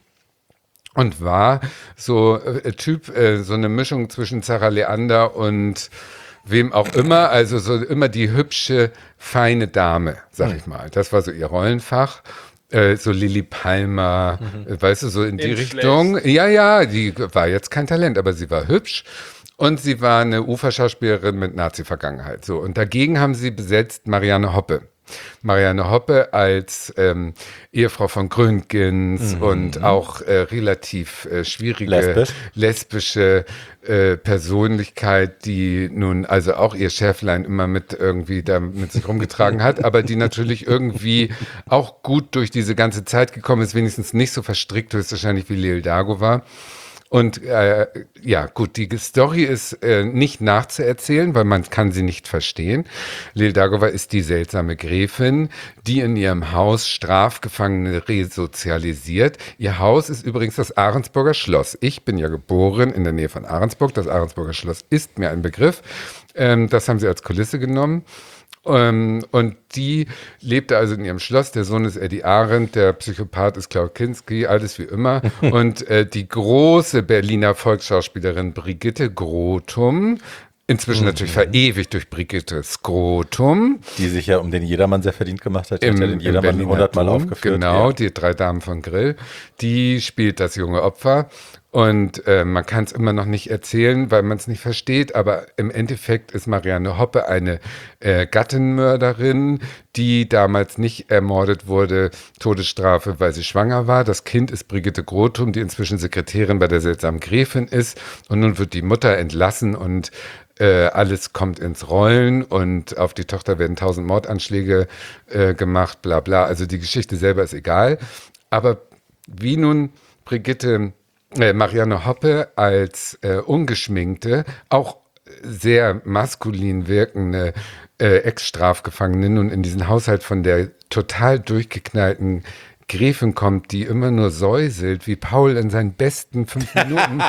Und war so äh, Typ, äh, so eine Mischung zwischen Sarah Leander und wem auch immer, also so immer die hübsche, feine Dame, sag mhm. ich mal. Das war so ihr Rollenfach. Äh, so Lily Palmer, mhm. äh, weißt du, so in, in die schlecht. Richtung. Ja, ja, die war jetzt kein Talent, aber sie war hübsch. Und sie war eine Uferschauspielerin mit Nazi-Vergangenheit. So. Und dagegen haben sie besetzt Marianne Hoppe. Marianne Hoppe als ähm, Ehefrau von Gründgens mhm. und auch äh, relativ äh, schwierige Lesbisch. lesbische äh, Persönlichkeit, die nun also auch ihr Schäflein immer mit irgendwie da mit sich rumgetragen hat, aber die natürlich irgendwie auch gut durch diese ganze Zeit gekommen ist, wenigstens nicht so verstrickt höchstwahrscheinlich wie Lil Dago war. Und äh, ja, gut, die Story ist äh, nicht nachzuerzählen, weil man kann sie nicht verstehen. Lil Dagova ist die seltsame Gräfin, die in ihrem Haus Strafgefangene resozialisiert. Ihr Haus ist übrigens das Ahrensburger Schloss. Ich bin ja geboren in der Nähe von Ahrensburg. Das Ahrensburger Schloss ist mir ein Begriff. Ähm, das haben sie als Kulisse genommen. Ähm, und die lebte also in ihrem Schloss. Der Sohn ist Eddie Arendt, der Psychopath ist Klaus Kinski, alles wie immer. Und äh, die große Berliner Volksschauspielerin Brigitte Grotum, inzwischen mhm. natürlich verewigt durch Brigitte Skrotum. Die sich ja um den Jedermann sehr verdient gemacht hat. Die Im, hat ja den Jedermann hundertmal aufgeführt. Genau, ja. Die drei Damen von Grill. Die spielt das junge Opfer. Und äh, man kann es immer noch nicht erzählen, weil man es nicht versteht, aber im Endeffekt ist Marianne Hoppe eine äh, Gattenmörderin, die damals nicht ermordet wurde, Todesstrafe, weil sie schwanger war. Das Kind ist Brigitte Grotum, die inzwischen Sekretärin bei der seltsamen Gräfin ist. Und nun wird die Mutter entlassen und äh, alles kommt ins Rollen und auf die Tochter werden tausend Mordanschläge äh, gemacht, bla bla. Also die Geschichte selber ist egal. Aber wie nun Brigitte Äh, Marianne Hoppe als äh, ungeschminkte, auch sehr maskulin wirkende äh, Ex-Strafgefangene nun in diesen Haushalt von der total durchgeknallten Gräfin kommt, die immer nur säuselt, wie Paul in seinen besten fünf Minuten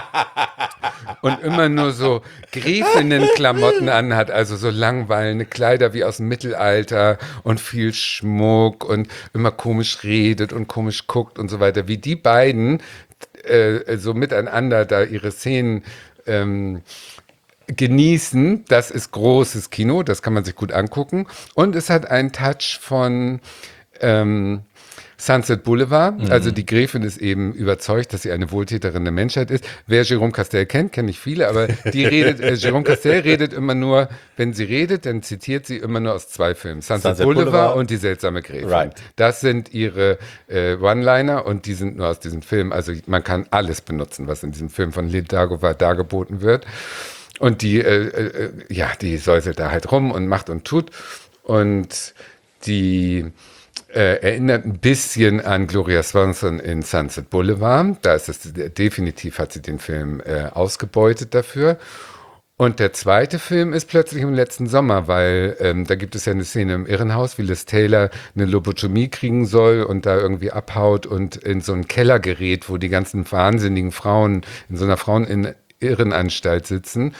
und immer nur so Gräfinnenklamotten anhat, also so langweilende Kleider wie aus dem Mittelalter und viel Schmuck und immer komisch redet und komisch guckt und so weiter, wie die beiden Äh, so miteinander da ihre Szenen ähm, genießen. Das ist großes Kino, das kann man sich gut angucken. Und es hat einen Touch von ähm, Sunset Boulevard. Mhm. Also die Gräfin ist eben überzeugt, dass sie eine Wohltäterin der Menschheit ist. Wer Jérôme Castel kennt, kenne ich viele, aber die redet, äh, Jérôme Castel redet immer nur, wenn sie redet, dann zitiert sie immer nur aus zwei Filmen. Sunset, Sunset Boulevard, Boulevard und Die seltsame Gräfin. Right. Das sind ihre äh, One-Liner und die sind nur aus diesem Film. Also man kann alles benutzen, was in diesem Film von Lil Dagova dargeboten wird. Und die, äh, äh, ja, die säuselt da halt rum und macht und tut. Und die Äh, erinnert ein bisschen an Gloria Swanson in Sunset Boulevard. Da ist es definitiv, hat sie den Film äh, ausgebeutet dafür. Und der zweite Film ist plötzlich im letzten Sommer, weil ähm, da gibt es ja eine Szene im Irrenhaus, wie Liz Taylor eine Lobotomie kriegen soll und da irgendwie abhaut und in so einen Keller gerät, wo die ganzen wahnsinnigen Frauen in so einer Frauen-Irrenanstalt sitzen.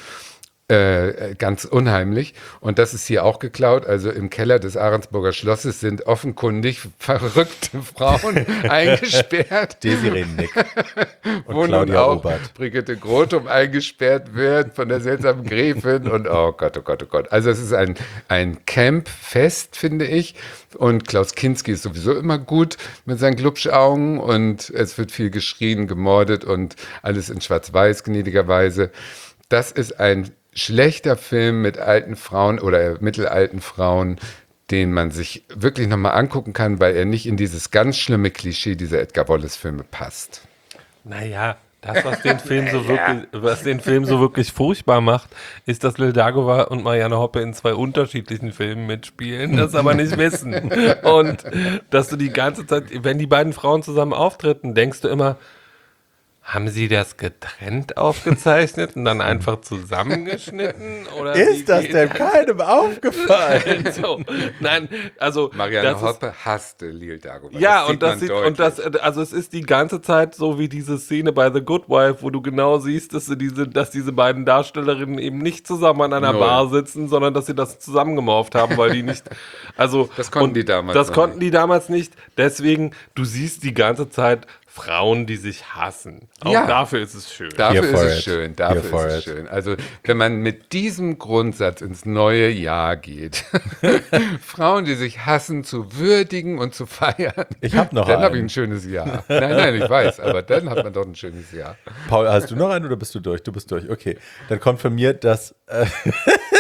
Äh, ganz unheimlich. Und das ist hier auch geklaut. Also im Keller des Ahrensburger Schlosses sind offenkundig verrückte Frauen eingesperrt. Desiree Nick und wo Claudia nun auch Obert. Brigitte Grotum eingesperrt wird von der seltsamen Gräfin. Und oh Gott, oh Gott, oh Gott. Also es ist ein, ein Camp-Fest, finde ich. Und Klaus Kinski ist sowieso immer gut mit seinen Glubschaugen. Und es wird viel geschrien, gemordet und alles in Schwarz-Weiß, gnädigerweise. Das ist ein schlechter Film mit alten Frauen oder mittelalten Frauen, den man sich wirklich nochmal angucken kann, weil er nicht in dieses ganz schlimme Klischee dieser Edgar Wallace-Filme passt. Naja, das, was den Film so wirklich, was den Film so wirklich furchtbar macht, ist, dass Lil Dagova und Marianne Hoppe in zwei unterschiedlichen Filmen mitspielen, das aber nicht wissen. Und dass du die ganze Zeit, wenn die beiden Frauen zusammen auftreten, denkst du immer, haben sie das getrennt aufgezeichnet und dann einfach zusammengeschnitten? Oder ist wie, das denn keinem aufgefallen? so, nein, also Marianne Hoppe hasste Lil Dagova. Ja, das und das sieht, und das, also es ist die ganze Zeit so wie diese Szene bei The Good Wife, wo du genau siehst, dass sie diese, dass diese beiden Darstellerinnen eben nicht zusammen an einer Null. Bar sitzen, sondern dass sie das zusammengemorft haben, weil die nicht, also das konnten die damals. Das konnten die damals nicht. Deswegen, du siehst die ganze Zeit Frauen, die sich hassen. Auch ja. dafür ist es schön. Dafür ist es schön. Dafür ist es schön. Also wenn man mit diesem Grundsatz ins neue Jahr geht, Frauen, die sich hassen, zu würdigen und zu feiern, ich hab noch dann einen. habe ich ein schönes Jahr. Nein, nein, ich weiß, aber dann hat man doch ein schönes Jahr. Paul, hast du noch einen oder bist du durch? Du bist durch. Okay, dann kommt von mir das. Äh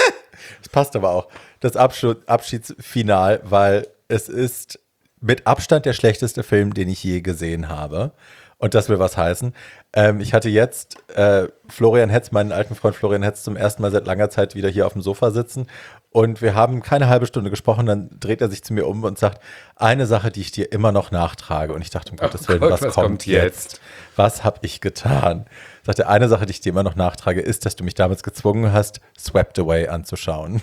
Das passt aber auch. Das Abschied, Abschiedsfinal, weil es ist mit Abstand der schlechteste Film, den ich je gesehen habe. Und das will was heißen. Ähm, ich hatte jetzt äh, Florian Hetz, meinen alten Freund Florian Hetz, zum ersten Mal seit langer Zeit wieder hier auf dem Sofa sitzen. Und wir haben keine halbe Stunde gesprochen. Dann dreht er sich zu mir um und sagt, eine Sache, die ich dir immer noch nachtrage. Und ich dachte, um Oh Gottes Willen, Gott, was, was kommt, kommt jetzt? jetzt? Was habe ich getan? Sagt er, eine Sache, die ich dir immer noch nachtrage, ist, dass du mich damals gezwungen hast, Swept Away anzuschauen.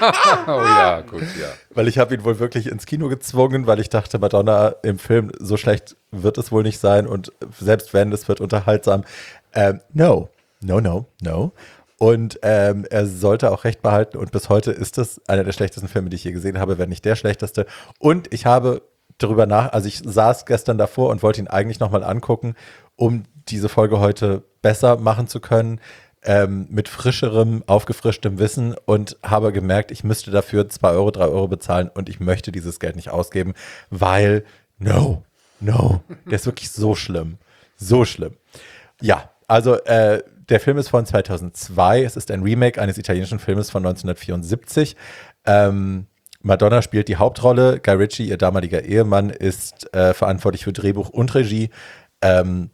Oh ja, gut, ja. Weil ich habe ihn wohl wirklich ins Kino gezwungen, weil ich dachte, Madonna im Film, so schlecht wird es wohl nicht sein und selbst wenn, es wird unterhaltsam. Ähm, no, no, no, no. Und ähm, er sollte auch recht behalten und bis heute ist es einer der schlechtesten Filme, die ich je gesehen habe, wenn nicht der schlechteste. Und ich habe darüber nach, also ich saß gestern davor und wollte ihn eigentlich nochmal angucken, um diese Folge heute besser machen zu können, ähm, mit frischerem, aufgefrischtem Wissen und habe gemerkt, ich müsste dafür zwei Euro, drei Euro bezahlen und ich möchte dieses Geld nicht ausgeben, weil, no, no, der ist wirklich so schlimm, so schlimm. Ja, also äh, der Film ist von zweitausendzwei, es ist ein Remake eines italienischen Filmes von neunzehnhundertvierundsiebzig. Ähm, Madonna spielt die Hauptrolle, Guy Ritchie, ihr damaliger Ehemann, ist äh, verantwortlich für Drehbuch und Regie. Ähm,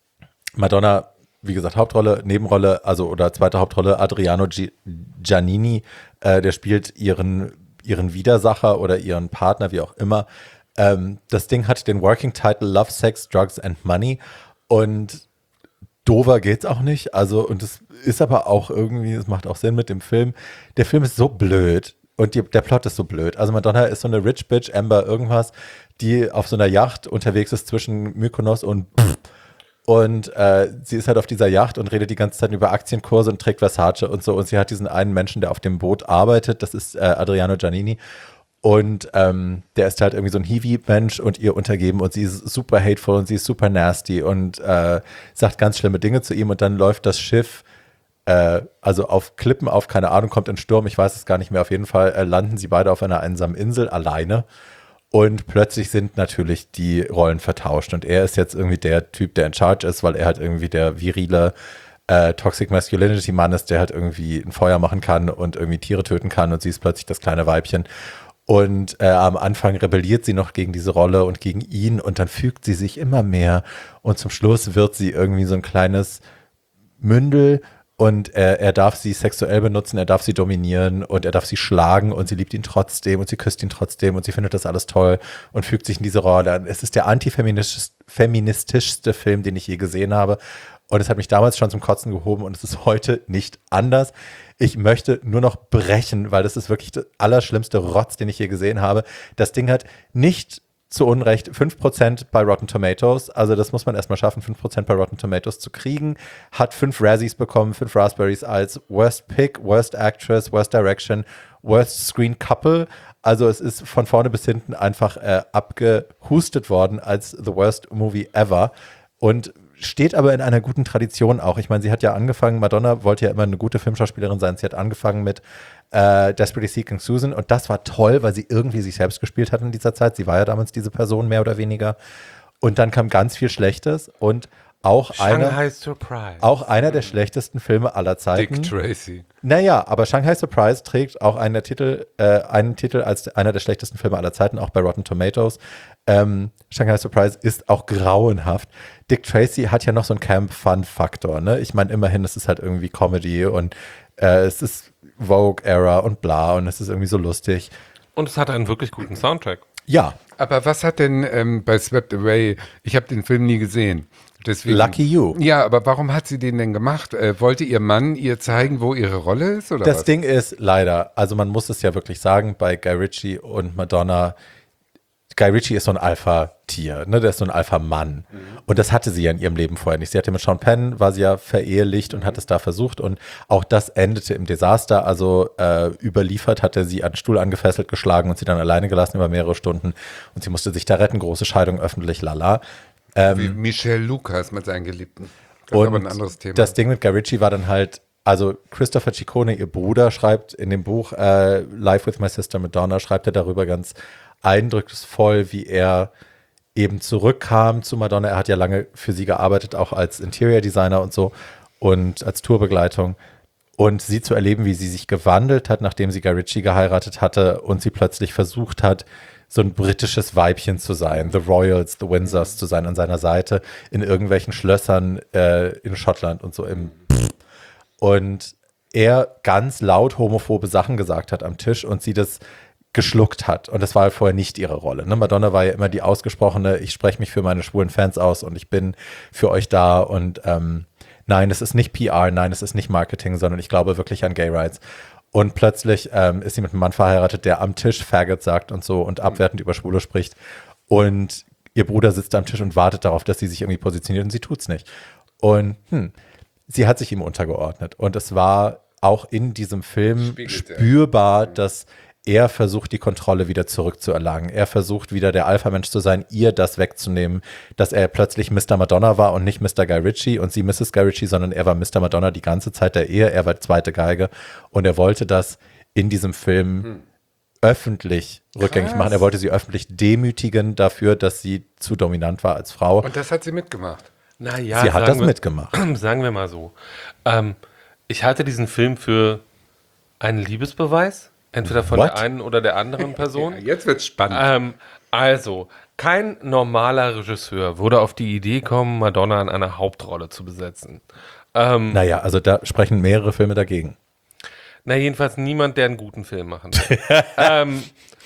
Madonna, wie gesagt, Hauptrolle, Nebenrolle, also oder zweite Hauptrolle, Adriano Gi- Giannini, äh, der spielt ihren, ihren Widersacher oder ihren Partner, wie auch immer. Ähm, das Ding hat den Working Title Love, Sex, Drugs and Money und dover geht's auch nicht. Also, und es ist aber auch irgendwie, es macht auch Sinn mit dem Film. Der Film ist so blöd und die, der Plot ist so blöd. Also Madonna ist so eine Rich Bitch, Amber irgendwas, die auf so einer Yacht unterwegs ist zwischen Mykonos und Pff. Und äh, sie ist halt auf dieser Yacht und redet die ganze Zeit über Aktienkurse und trägt Versace und so. Und sie hat diesen einen Menschen, der auf dem Boot arbeitet, das ist äh, Adriano Giannini. Und ähm, der ist halt irgendwie so ein Hiwi-Mensch und ihr untergeben und sie ist super hateful und sie ist super nasty und äh, sagt ganz schlimme Dinge zu ihm und dann läuft das Schiff äh, also auf Klippen auf, keine Ahnung, kommt ein Sturm, ich weiß es gar nicht mehr, auf jeden Fall äh, landen sie beide auf einer einsamen Insel alleine und plötzlich sind natürlich die Rollen vertauscht und er ist jetzt irgendwie der Typ, der in charge ist, weil er halt irgendwie der virile äh, Toxic Masculinity Mann ist, der halt irgendwie ein Feuer machen kann und irgendwie Tiere töten kann und sie ist plötzlich das kleine Weibchen. Und äh, am Anfang rebelliert sie noch gegen diese Rolle und gegen ihn und dann fügt sie sich immer mehr und zum Schluss wird sie irgendwie so ein kleines Mündel und er, er darf sie sexuell benutzen, er darf sie dominieren und er darf sie schlagen und sie liebt ihn trotzdem und sie küsst ihn trotzdem und sie findet das alles toll und fügt sich in diese Rolle an. Es ist der antifeministischste Film, den ich je gesehen habe und es hat mich damals schon zum Kotzen gehoben und es ist heute nicht anders. Ich möchte nur noch brechen, weil das ist wirklich der allerschlimmste Rotz, den ich je gesehen habe. Das Ding hat nicht zu Unrecht fünf Prozent bei Rotten Tomatoes. Also das muss man erstmal schaffen, fünf Prozent bei Rotten Tomatoes zu kriegen. Hat fünf Razzies bekommen, fünf Raspberries als Worst Pick, Worst Actress, Worst Direction, Worst Screen Couple. Also es ist von vorne bis hinten einfach äh, abgehustet worden als the worst movie ever. Und steht aber in einer guten Tradition auch. Ich meine, sie hat ja angefangen, Madonna wollte ja immer eine gute Filmschauspielerin sein. Sie hat angefangen mit äh, Desperately Seeking Susan und das war toll, weil sie irgendwie sich selbst gespielt hat in dieser Zeit. Sie war ja damals diese Person, mehr oder weniger. Und dann kam ganz viel Schlechtes und auch einer, Shanghai Surprise. auch einer der schlechtesten Filme aller Zeiten. Dick Tracy. Naja, aber Shanghai Surprise trägt auch einen Titel, äh, einen Titel als einer der schlechtesten Filme aller Zeiten, auch bei Rotten Tomatoes. Ähm, Shanghai Surprise ist auch grauenhaft. Dick Tracy hat ja noch so einen Camp-Fun-Faktor, ne? Ich meine, immerhin, es ist halt irgendwie Comedy und äh, es ist Vogue-Era und bla und es ist irgendwie so lustig. Und es hat einen wirklich guten Soundtrack. Ja. Aber was hat denn ähm, bei Swept Away, ich habe den Film nie gesehen. Deswegen, Lucky you. Ja, aber warum hat sie den denn gemacht? Äh, wollte ihr Mann ihr zeigen, wo ihre Rolle ist? Oder Das was? Ding ist leider, also man muss es ja wirklich sagen, bei Guy Ritchie und Madonna, Guy Ritchie ist so ein Alpha-Tier, ne? Der ist so ein Alpha-Mann. Mhm. Und das hatte sie ja in ihrem Leben vorher nicht. Sie hatte mit Sean Penn, war sie ja verehelicht und hat es da versucht. Und auch das endete im Desaster. Also äh, überliefert hat er sie an den Stuhl angefesselt, geschlagen und sie dann alleine gelassen über mehrere Stunden. Und sie musste sich da retten, große Scheidung, öffentlich, lala. Ähm, Wie Michelle Lucas mit seinen Geliebten. Das und ist aber ein anderes Thema. Das Ding mit Guy Ritchie war dann halt, also Christopher Ciccone, ihr Bruder, schreibt in dem Buch äh, Life with My Sister Madonna, schreibt er darüber ganz eindrucksvoll, wie er eben zurückkam zu Madonna. Er hat ja lange für sie gearbeitet, auch als Interior Designer und so und als Tourbegleitung. und sie zu erleben, wie sie sich gewandelt hat, nachdem sie Guy Ritchie geheiratet hatte und sie plötzlich versucht hat, so ein britisches Weibchen zu sein, The Royals, The Windsors zu sein an seiner Seite, in irgendwelchen Schlössern äh, in Schottland und so im und er ganz laut homophobe Sachen gesagt hat am Tisch und sie das geschluckt hat. Und das war halt vorher nicht ihre Rolle. Ne? Madonna war ja immer die ausgesprochene, ich spreche mich für meine schwulen Fans aus und ich bin für euch da und ähm, nein, es ist nicht P R, nein, es ist nicht Marketing, sondern ich glaube wirklich an Gay Rights. Und plötzlich ähm, ist sie mit einem Mann verheiratet, der am Tisch Faggot sagt und so und abwertend über Schwule spricht. Und ihr Bruder sitzt am Tisch und wartet darauf, dass sie sich irgendwie positioniert und sie tut's nicht. Und hm, sie hat sich ihm untergeordnet. Und es war auch in diesem Film Spiegelt er. spürbar, dass er versucht, die Kontrolle wieder zurückzuerlangen. Er versucht, wieder der Alpha-Mensch zu sein, ihr das wegzunehmen, dass er plötzlich Mister Madonna war und nicht Mister Guy Ritchie und sie Misses Guy Ritchie, sondern er war Mister Madonna die ganze Zeit der Ehe. Er war die zweite Geige und er wollte das in diesem Film hm. öffentlich rückgängig machen. Er wollte sie öffentlich demütigen dafür, dass sie zu dominant war als Frau. Und das hat sie mitgemacht. Naja, sie hat das wir, mitgemacht. Sagen wir mal so. Ähm, ich halte diesen Film für einen Liebesbeweis. Entweder von What? der einen oder der anderen Person. Ja, jetzt wird's spannend. Ähm, also, kein normaler Regisseur würde auf die Idee kommen, Madonna in einer Hauptrolle zu besetzen. Ähm, Naja, also da sprechen mehrere Filme dagegen. Na, jedenfalls niemand, der einen guten Film machen will. ähm,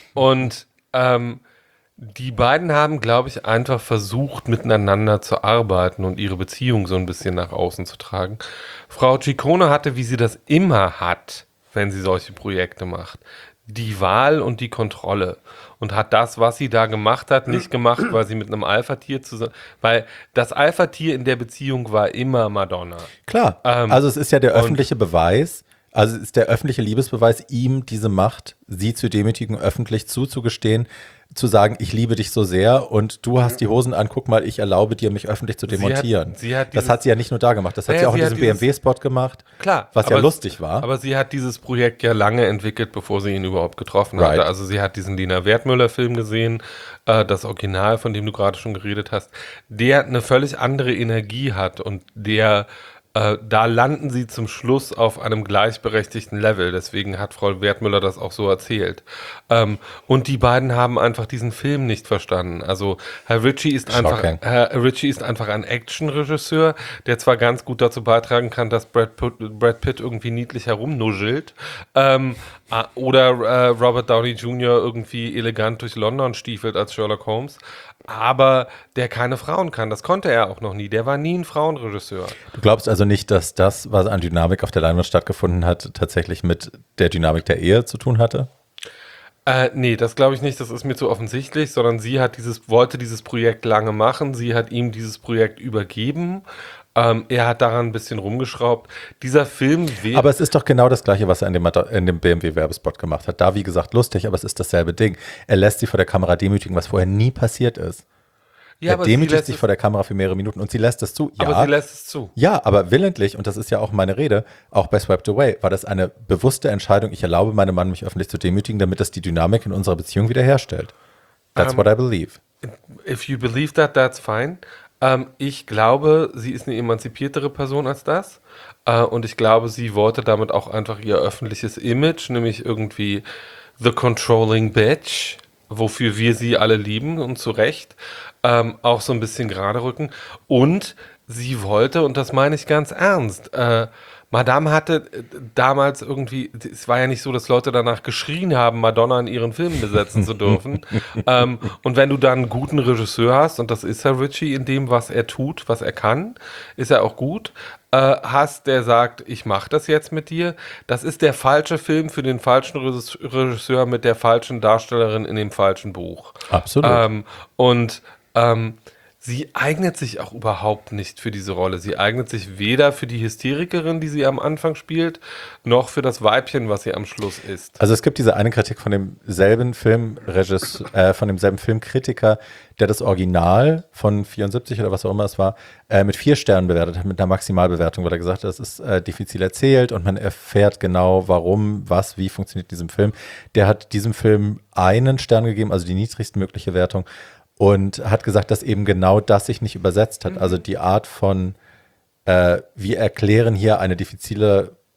und ähm, die beiden haben, glaube ich, einfach versucht, miteinander zu arbeiten und ihre Beziehung so ein bisschen nach außen zu tragen. Frau Ciccone hatte, wie sie das immer hat, wenn sie solche Projekte macht, die Wahl und die Kontrolle und hat das, was sie da gemacht hat, nicht gemacht, weil sie mit einem Alpha-Tier zusammen, weil das Alpha-Tier in der Beziehung war immer Madonna. Klar, Ähm, also es ist ja der öffentliche Beweis, also es ist der öffentliche Liebesbeweis, ihm diese Macht, sie zu demütigen, öffentlich zuzugestehen, zu sagen, ich liebe dich so sehr und du hast die Hosen an, guck mal, ich erlaube dir, mich öffentlich zu demontieren. Sie hat, sie hat das dieses, hat sie ja nicht nur da gemacht, das hat Naja, sie auch sie in hat diesem dieses- B M W-Spot gemacht, Klar, was ja aber- lustig war. Aber sie hat dieses Projekt ja lange entwickelt, bevor sie ihn überhaupt getroffen Right. hatte. Also sie hat diesen Lina Wertmüller-Film gesehen, äh, das Original, von dem du gerade schon geredet hast, der eine völlig andere Energie hat und der äh, da landen sie zum Schluss auf einem gleichberechtigten Level. Deswegen hat Frau Wertmüller das auch so erzählt. Ähm, und die beiden haben einfach diesen Film nicht verstanden. Also Herr Ritchie ist einfach, Shocking. Herr Ritchie ist einfach ein Actionregisseur, der zwar ganz gut dazu beitragen kann, dass Brad Pitt, Brad Pitt irgendwie niedlich herumnuschelt, ähm, äh, oder äh, Robert Downey Junior irgendwie elegant durch London stiefelt als Sherlock Holmes, aber der keine Frauen kann. Das konnte er auch noch nie. Der war nie ein Frauenregisseur. Du glaubst also nicht, dass das, was an Dynamik auf der Leinwand stattgefunden hat, tatsächlich mit der Dynamik der Ehe zu tun hatte? Äh, nee, das glaube ich nicht, das ist mir zu offensichtlich, sondern sie hat dieses, wollte dieses Projekt lange machen, sie hat ihm dieses Projekt übergeben, ähm, er hat daran ein bisschen rumgeschraubt. Dieser Film wird... Aber es ist doch genau das Gleiche, was er in dem, in dem B M W-Werbespot gemacht hat. Da, wie gesagt, lustig, aber es ist dasselbe Ding. Er lässt sie vor der Kamera demütigen, was vorher nie passiert ist. ja, er aber sie demütigt lässt sich es, vor der Kamera für mehrere Minuten und sie lässt es zu. Ja, aber sie lässt es zu. ja, aber willentlich, und das ist ja auch meine Rede, auch bei Swept Away, war das eine bewusste Entscheidung, ich erlaube meinem Mann, mich öffentlich zu demütigen, damit das die Dynamik in unserer Beziehung wiederherstellt. That's Um, what I believe. If you believe that, that's fine. Ähm, ich glaube, sie ist eine emanzipiertere Person als das. Äh, und ich glaube, sie wollte damit auch einfach ihr öffentliches Image, nämlich irgendwie the controlling bitch, wofür wir sie alle lieben und zu Recht, ähm, auch so ein bisschen gerade rücken. Und sie wollte, und das meine ich ganz ernst, äh, Madame hatte äh, damals irgendwie, es war ja nicht so, dass Leute danach geschrien haben, Madonna in ihren Filmen besetzen zu dürfen. ähm, und wenn du dann einen guten Regisseur hast, und das ist Herr Ritchie in dem, was er tut, was er kann, ist er auch gut, äh, hast, der sagt, ich mache das jetzt mit dir, das ist der falsche Film für den falschen Regisseur mit der falschen Darstellerin in dem falschen Buch. Absolut. Ähm, und ähm, sie eignet sich auch überhaupt nicht für diese Rolle. Sie eignet sich weder für die Hysterikerin, die sie am Anfang spielt, noch für das Weibchen, was sie am Schluss ist. Also es gibt diese eine Kritik von demselben Filmregisseur, äh, von demselben Filmkritiker, der das Original von vierundsiebzig oder was auch immer es war, äh, mit vier Sternen bewertet hat, mit einer Maximalbewertung, weil er gesagt hat, das ist äh, diffizil erzählt und man erfährt genau, warum, was, wie funktioniert in diesem Film. Der hat diesem Film einen Stern gegeben, also die niedrigstmögliche Wertung, und hat gesagt, dass eben genau das sich nicht übersetzt hat. Also die Art von, äh, wir erklären hier eine diffizile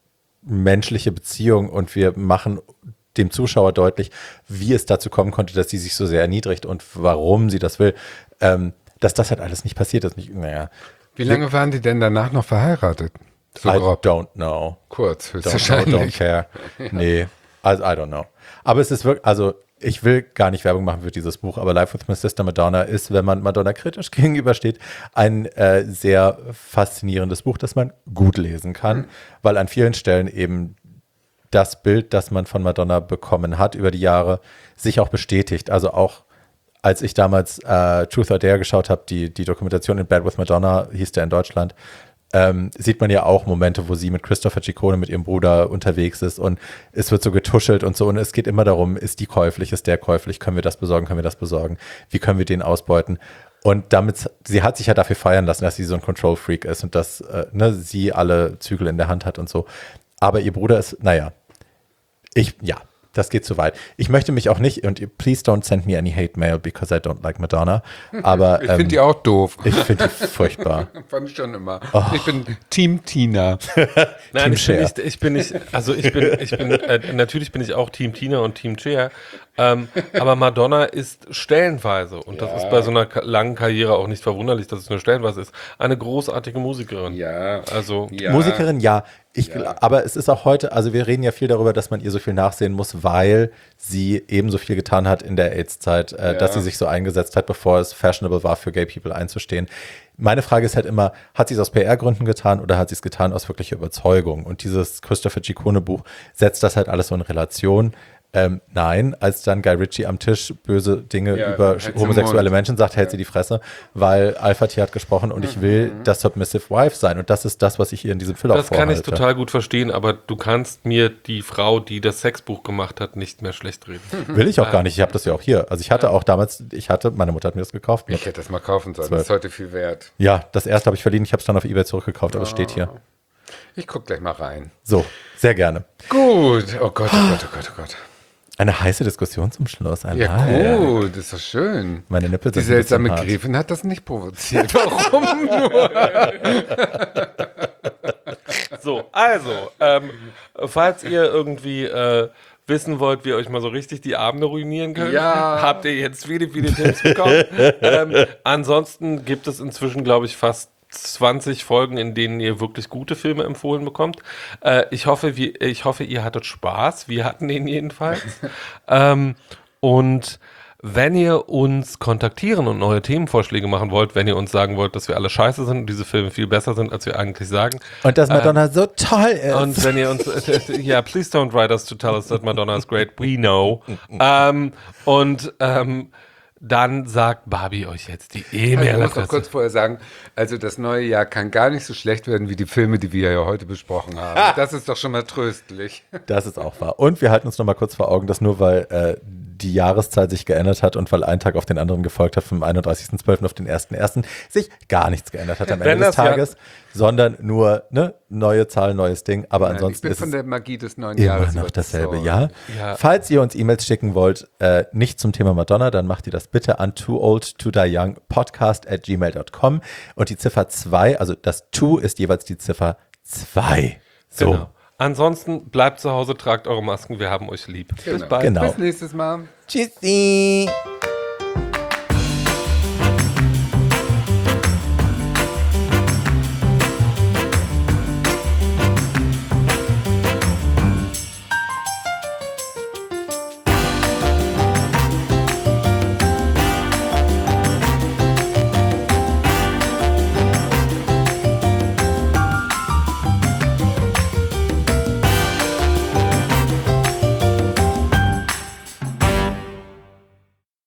menschliche Beziehung und wir machen dem Zuschauer deutlich, wie es dazu kommen konnte, dass sie sich so sehr erniedrigt und warum sie das will, ähm, dass das halt alles nicht passiert ist. Nicht, naja. Wie lange waren die denn danach noch verheiratet? So I grob. don't know. Kurz, Don't know, höchstwahrscheinlich. don't care. Nee, also I don't know. Aber es ist wirklich, also ich will gar nicht Werbung machen für dieses Buch, aber Life with My Sister Madonna ist, wenn man Madonna kritisch gegenübersteht, ein äh, sehr faszinierendes Buch, das man gut lesen kann, mhm. weil an vielen Stellen eben das Bild, das man von Madonna bekommen hat über die Jahre, sich auch bestätigt. Also auch als ich damals äh, Truth or Dare geschaut habe, die, die Dokumentation In Bed with Madonna, hieß der in Deutschland, ähm, sieht man ja auch Momente, wo sie mit Christopher Ciccone, mit ihrem Bruder unterwegs ist und es wird so getuschelt und so und es geht immer darum, ist die käuflich, ist der käuflich, können wir das besorgen, können wir das besorgen, wie können wir den ausbeuten? Und damit, sie hat sich ja dafür feiern lassen, dass sie so ein Control-Freak ist und dass äh, ne, sie alle Zügel in der Hand hat und so. Aber ihr Bruder ist, naja, ich, ja, das geht zu weit. Ich möchte mich auch nicht, und please don't send me any hate mail because I don't like Madonna. Aber ich finde ähm, die auch doof. Ich finde die furchtbar. Fand ich schon immer. Oh. Ich bin Team Tina. Nein, ich bin, nicht, ich bin nicht, also ich bin, ich bin, äh, natürlich bin ich auch Team Tina und Team Cher. Ähm, aber Madonna ist stellenweise, und ja. das ist bei so einer langen Karriere auch nicht verwunderlich, dass es nur stellenweise ist, eine großartige Musikerin. Ja. Also ja. Musikerin, ja. Ich, ja. Aber es ist auch heute, also wir reden ja viel darüber, dass man ihr so viel nachsehen muss, weil sie ebenso viel getan hat in der AIDS-Zeit, äh, ja. dass sie sich so eingesetzt hat, bevor es fashionable war, für Gay People einzustehen. Meine Frage ist halt immer, hat sie es aus P R-Gründen getan oder hat sie es getan aus wirklicher Überzeugung? Und dieses Christopher Ciccone-Buch setzt das halt alles so in Relation. Ähm, nein, als dann Guy Ritchie am Tisch böse Dinge ja, über homosexuelle Menschen sagt, hält ja. sie die Fresse, weil Alpha T hat gesprochen und ich will mhm. das Submissive Wife sein. Und das ist das, was ich hier in diesem Film auch vorhalte. Das kann ich total gut verstehen, aber du kannst mir die Frau, die das Sexbuch gemacht hat, nicht mehr schlecht reden. Will ich auch gar nicht, ich habe das ja auch hier. Also ich hatte auch damals, ich hatte, meine Mutter hat mir das gekauft. Ich hätte das mal kaufen sollen, das ist heute viel wert. Ja, das erste habe ich verliehen, ich habe es dann auf eBay zurückgekauft, aber es steht hier. Ich gucke gleich mal rein. So, sehr gerne. Gut, oh Gott, oh Gott, oh Gott, oh Gott. Eine heiße Diskussion zum Schluss. Ja, gut, das ist doch schön. Meine Nippel sind Die seltsame Gräfin hat das nicht provoziert. Warum nur? So, also, ähm, falls ihr irgendwie äh, wissen wollt, wie ihr euch mal so richtig die Abende ruinieren könnt, ja. habt ihr jetzt viele, viele Tipps bekommen. ähm, ansonsten gibt es inzwischen, glaube ich, fast zwanzig Folgen, in denen ihr wirklich gute Filme empfohlen bekommt. Äh, ich hoffe, wir, ich hoffe, ihr hattet Spaß. Wir hatten den jedenfalls. ähm, und wenn ihr uns kontaktieren und neue Themenvorschläge machen wollt, wenn ihr uns sagen wollt, dass wir alle scheiße sind und diese Filme viel besser sind, als wir eigentlich sagen. Und dass Madonna äh, so toll ist. Und wenn ihr uns, ja, yeah, please don't write us to tell us that Madonna is great. We know. ähm, und ähm, dann sagt Barbie euch jetzt die E-Mail-Adresse. Ich muss noch kurz vorher sagen, also das neue Jahr kann gar nicht so schlecht werden wie die Filme, die wir ja heute besprochen haben. Das ist doch schon mal tröstlich. Das ist auch wahr. Und wir halten uns noch mal kurz vor Augen, dass nur weil äh, die Jahreszeit sich geändert hat und weil ein Tag auf den anderen gefolgt hat, vom einunddreißigsten zwölften auf den ersten ersten sich gar nichts geändert hat am Ende des Tages, ja. sondern nur ne, neue Zahl, neues Ding. Aber Nein, ansonsten ich bin ist von der Magie des neuen immer Jahres noch dasselbe, so. ja? ja. Falls ihr uns E-Mails schicken wollt, äh, nicht zum Thema Madonna, dann macht ihr das bitte an too old to die young podcast at gmail dot com und die Ziffer zwei, also das To ist jeweils die Ziffer zwei. So. Genau. Ansonsten bleibt zu Hause, tragt eure Masken, wir haben euch lieb. Genau. Bis bald. Genau. Bis nächstes Mal. Tschüssi.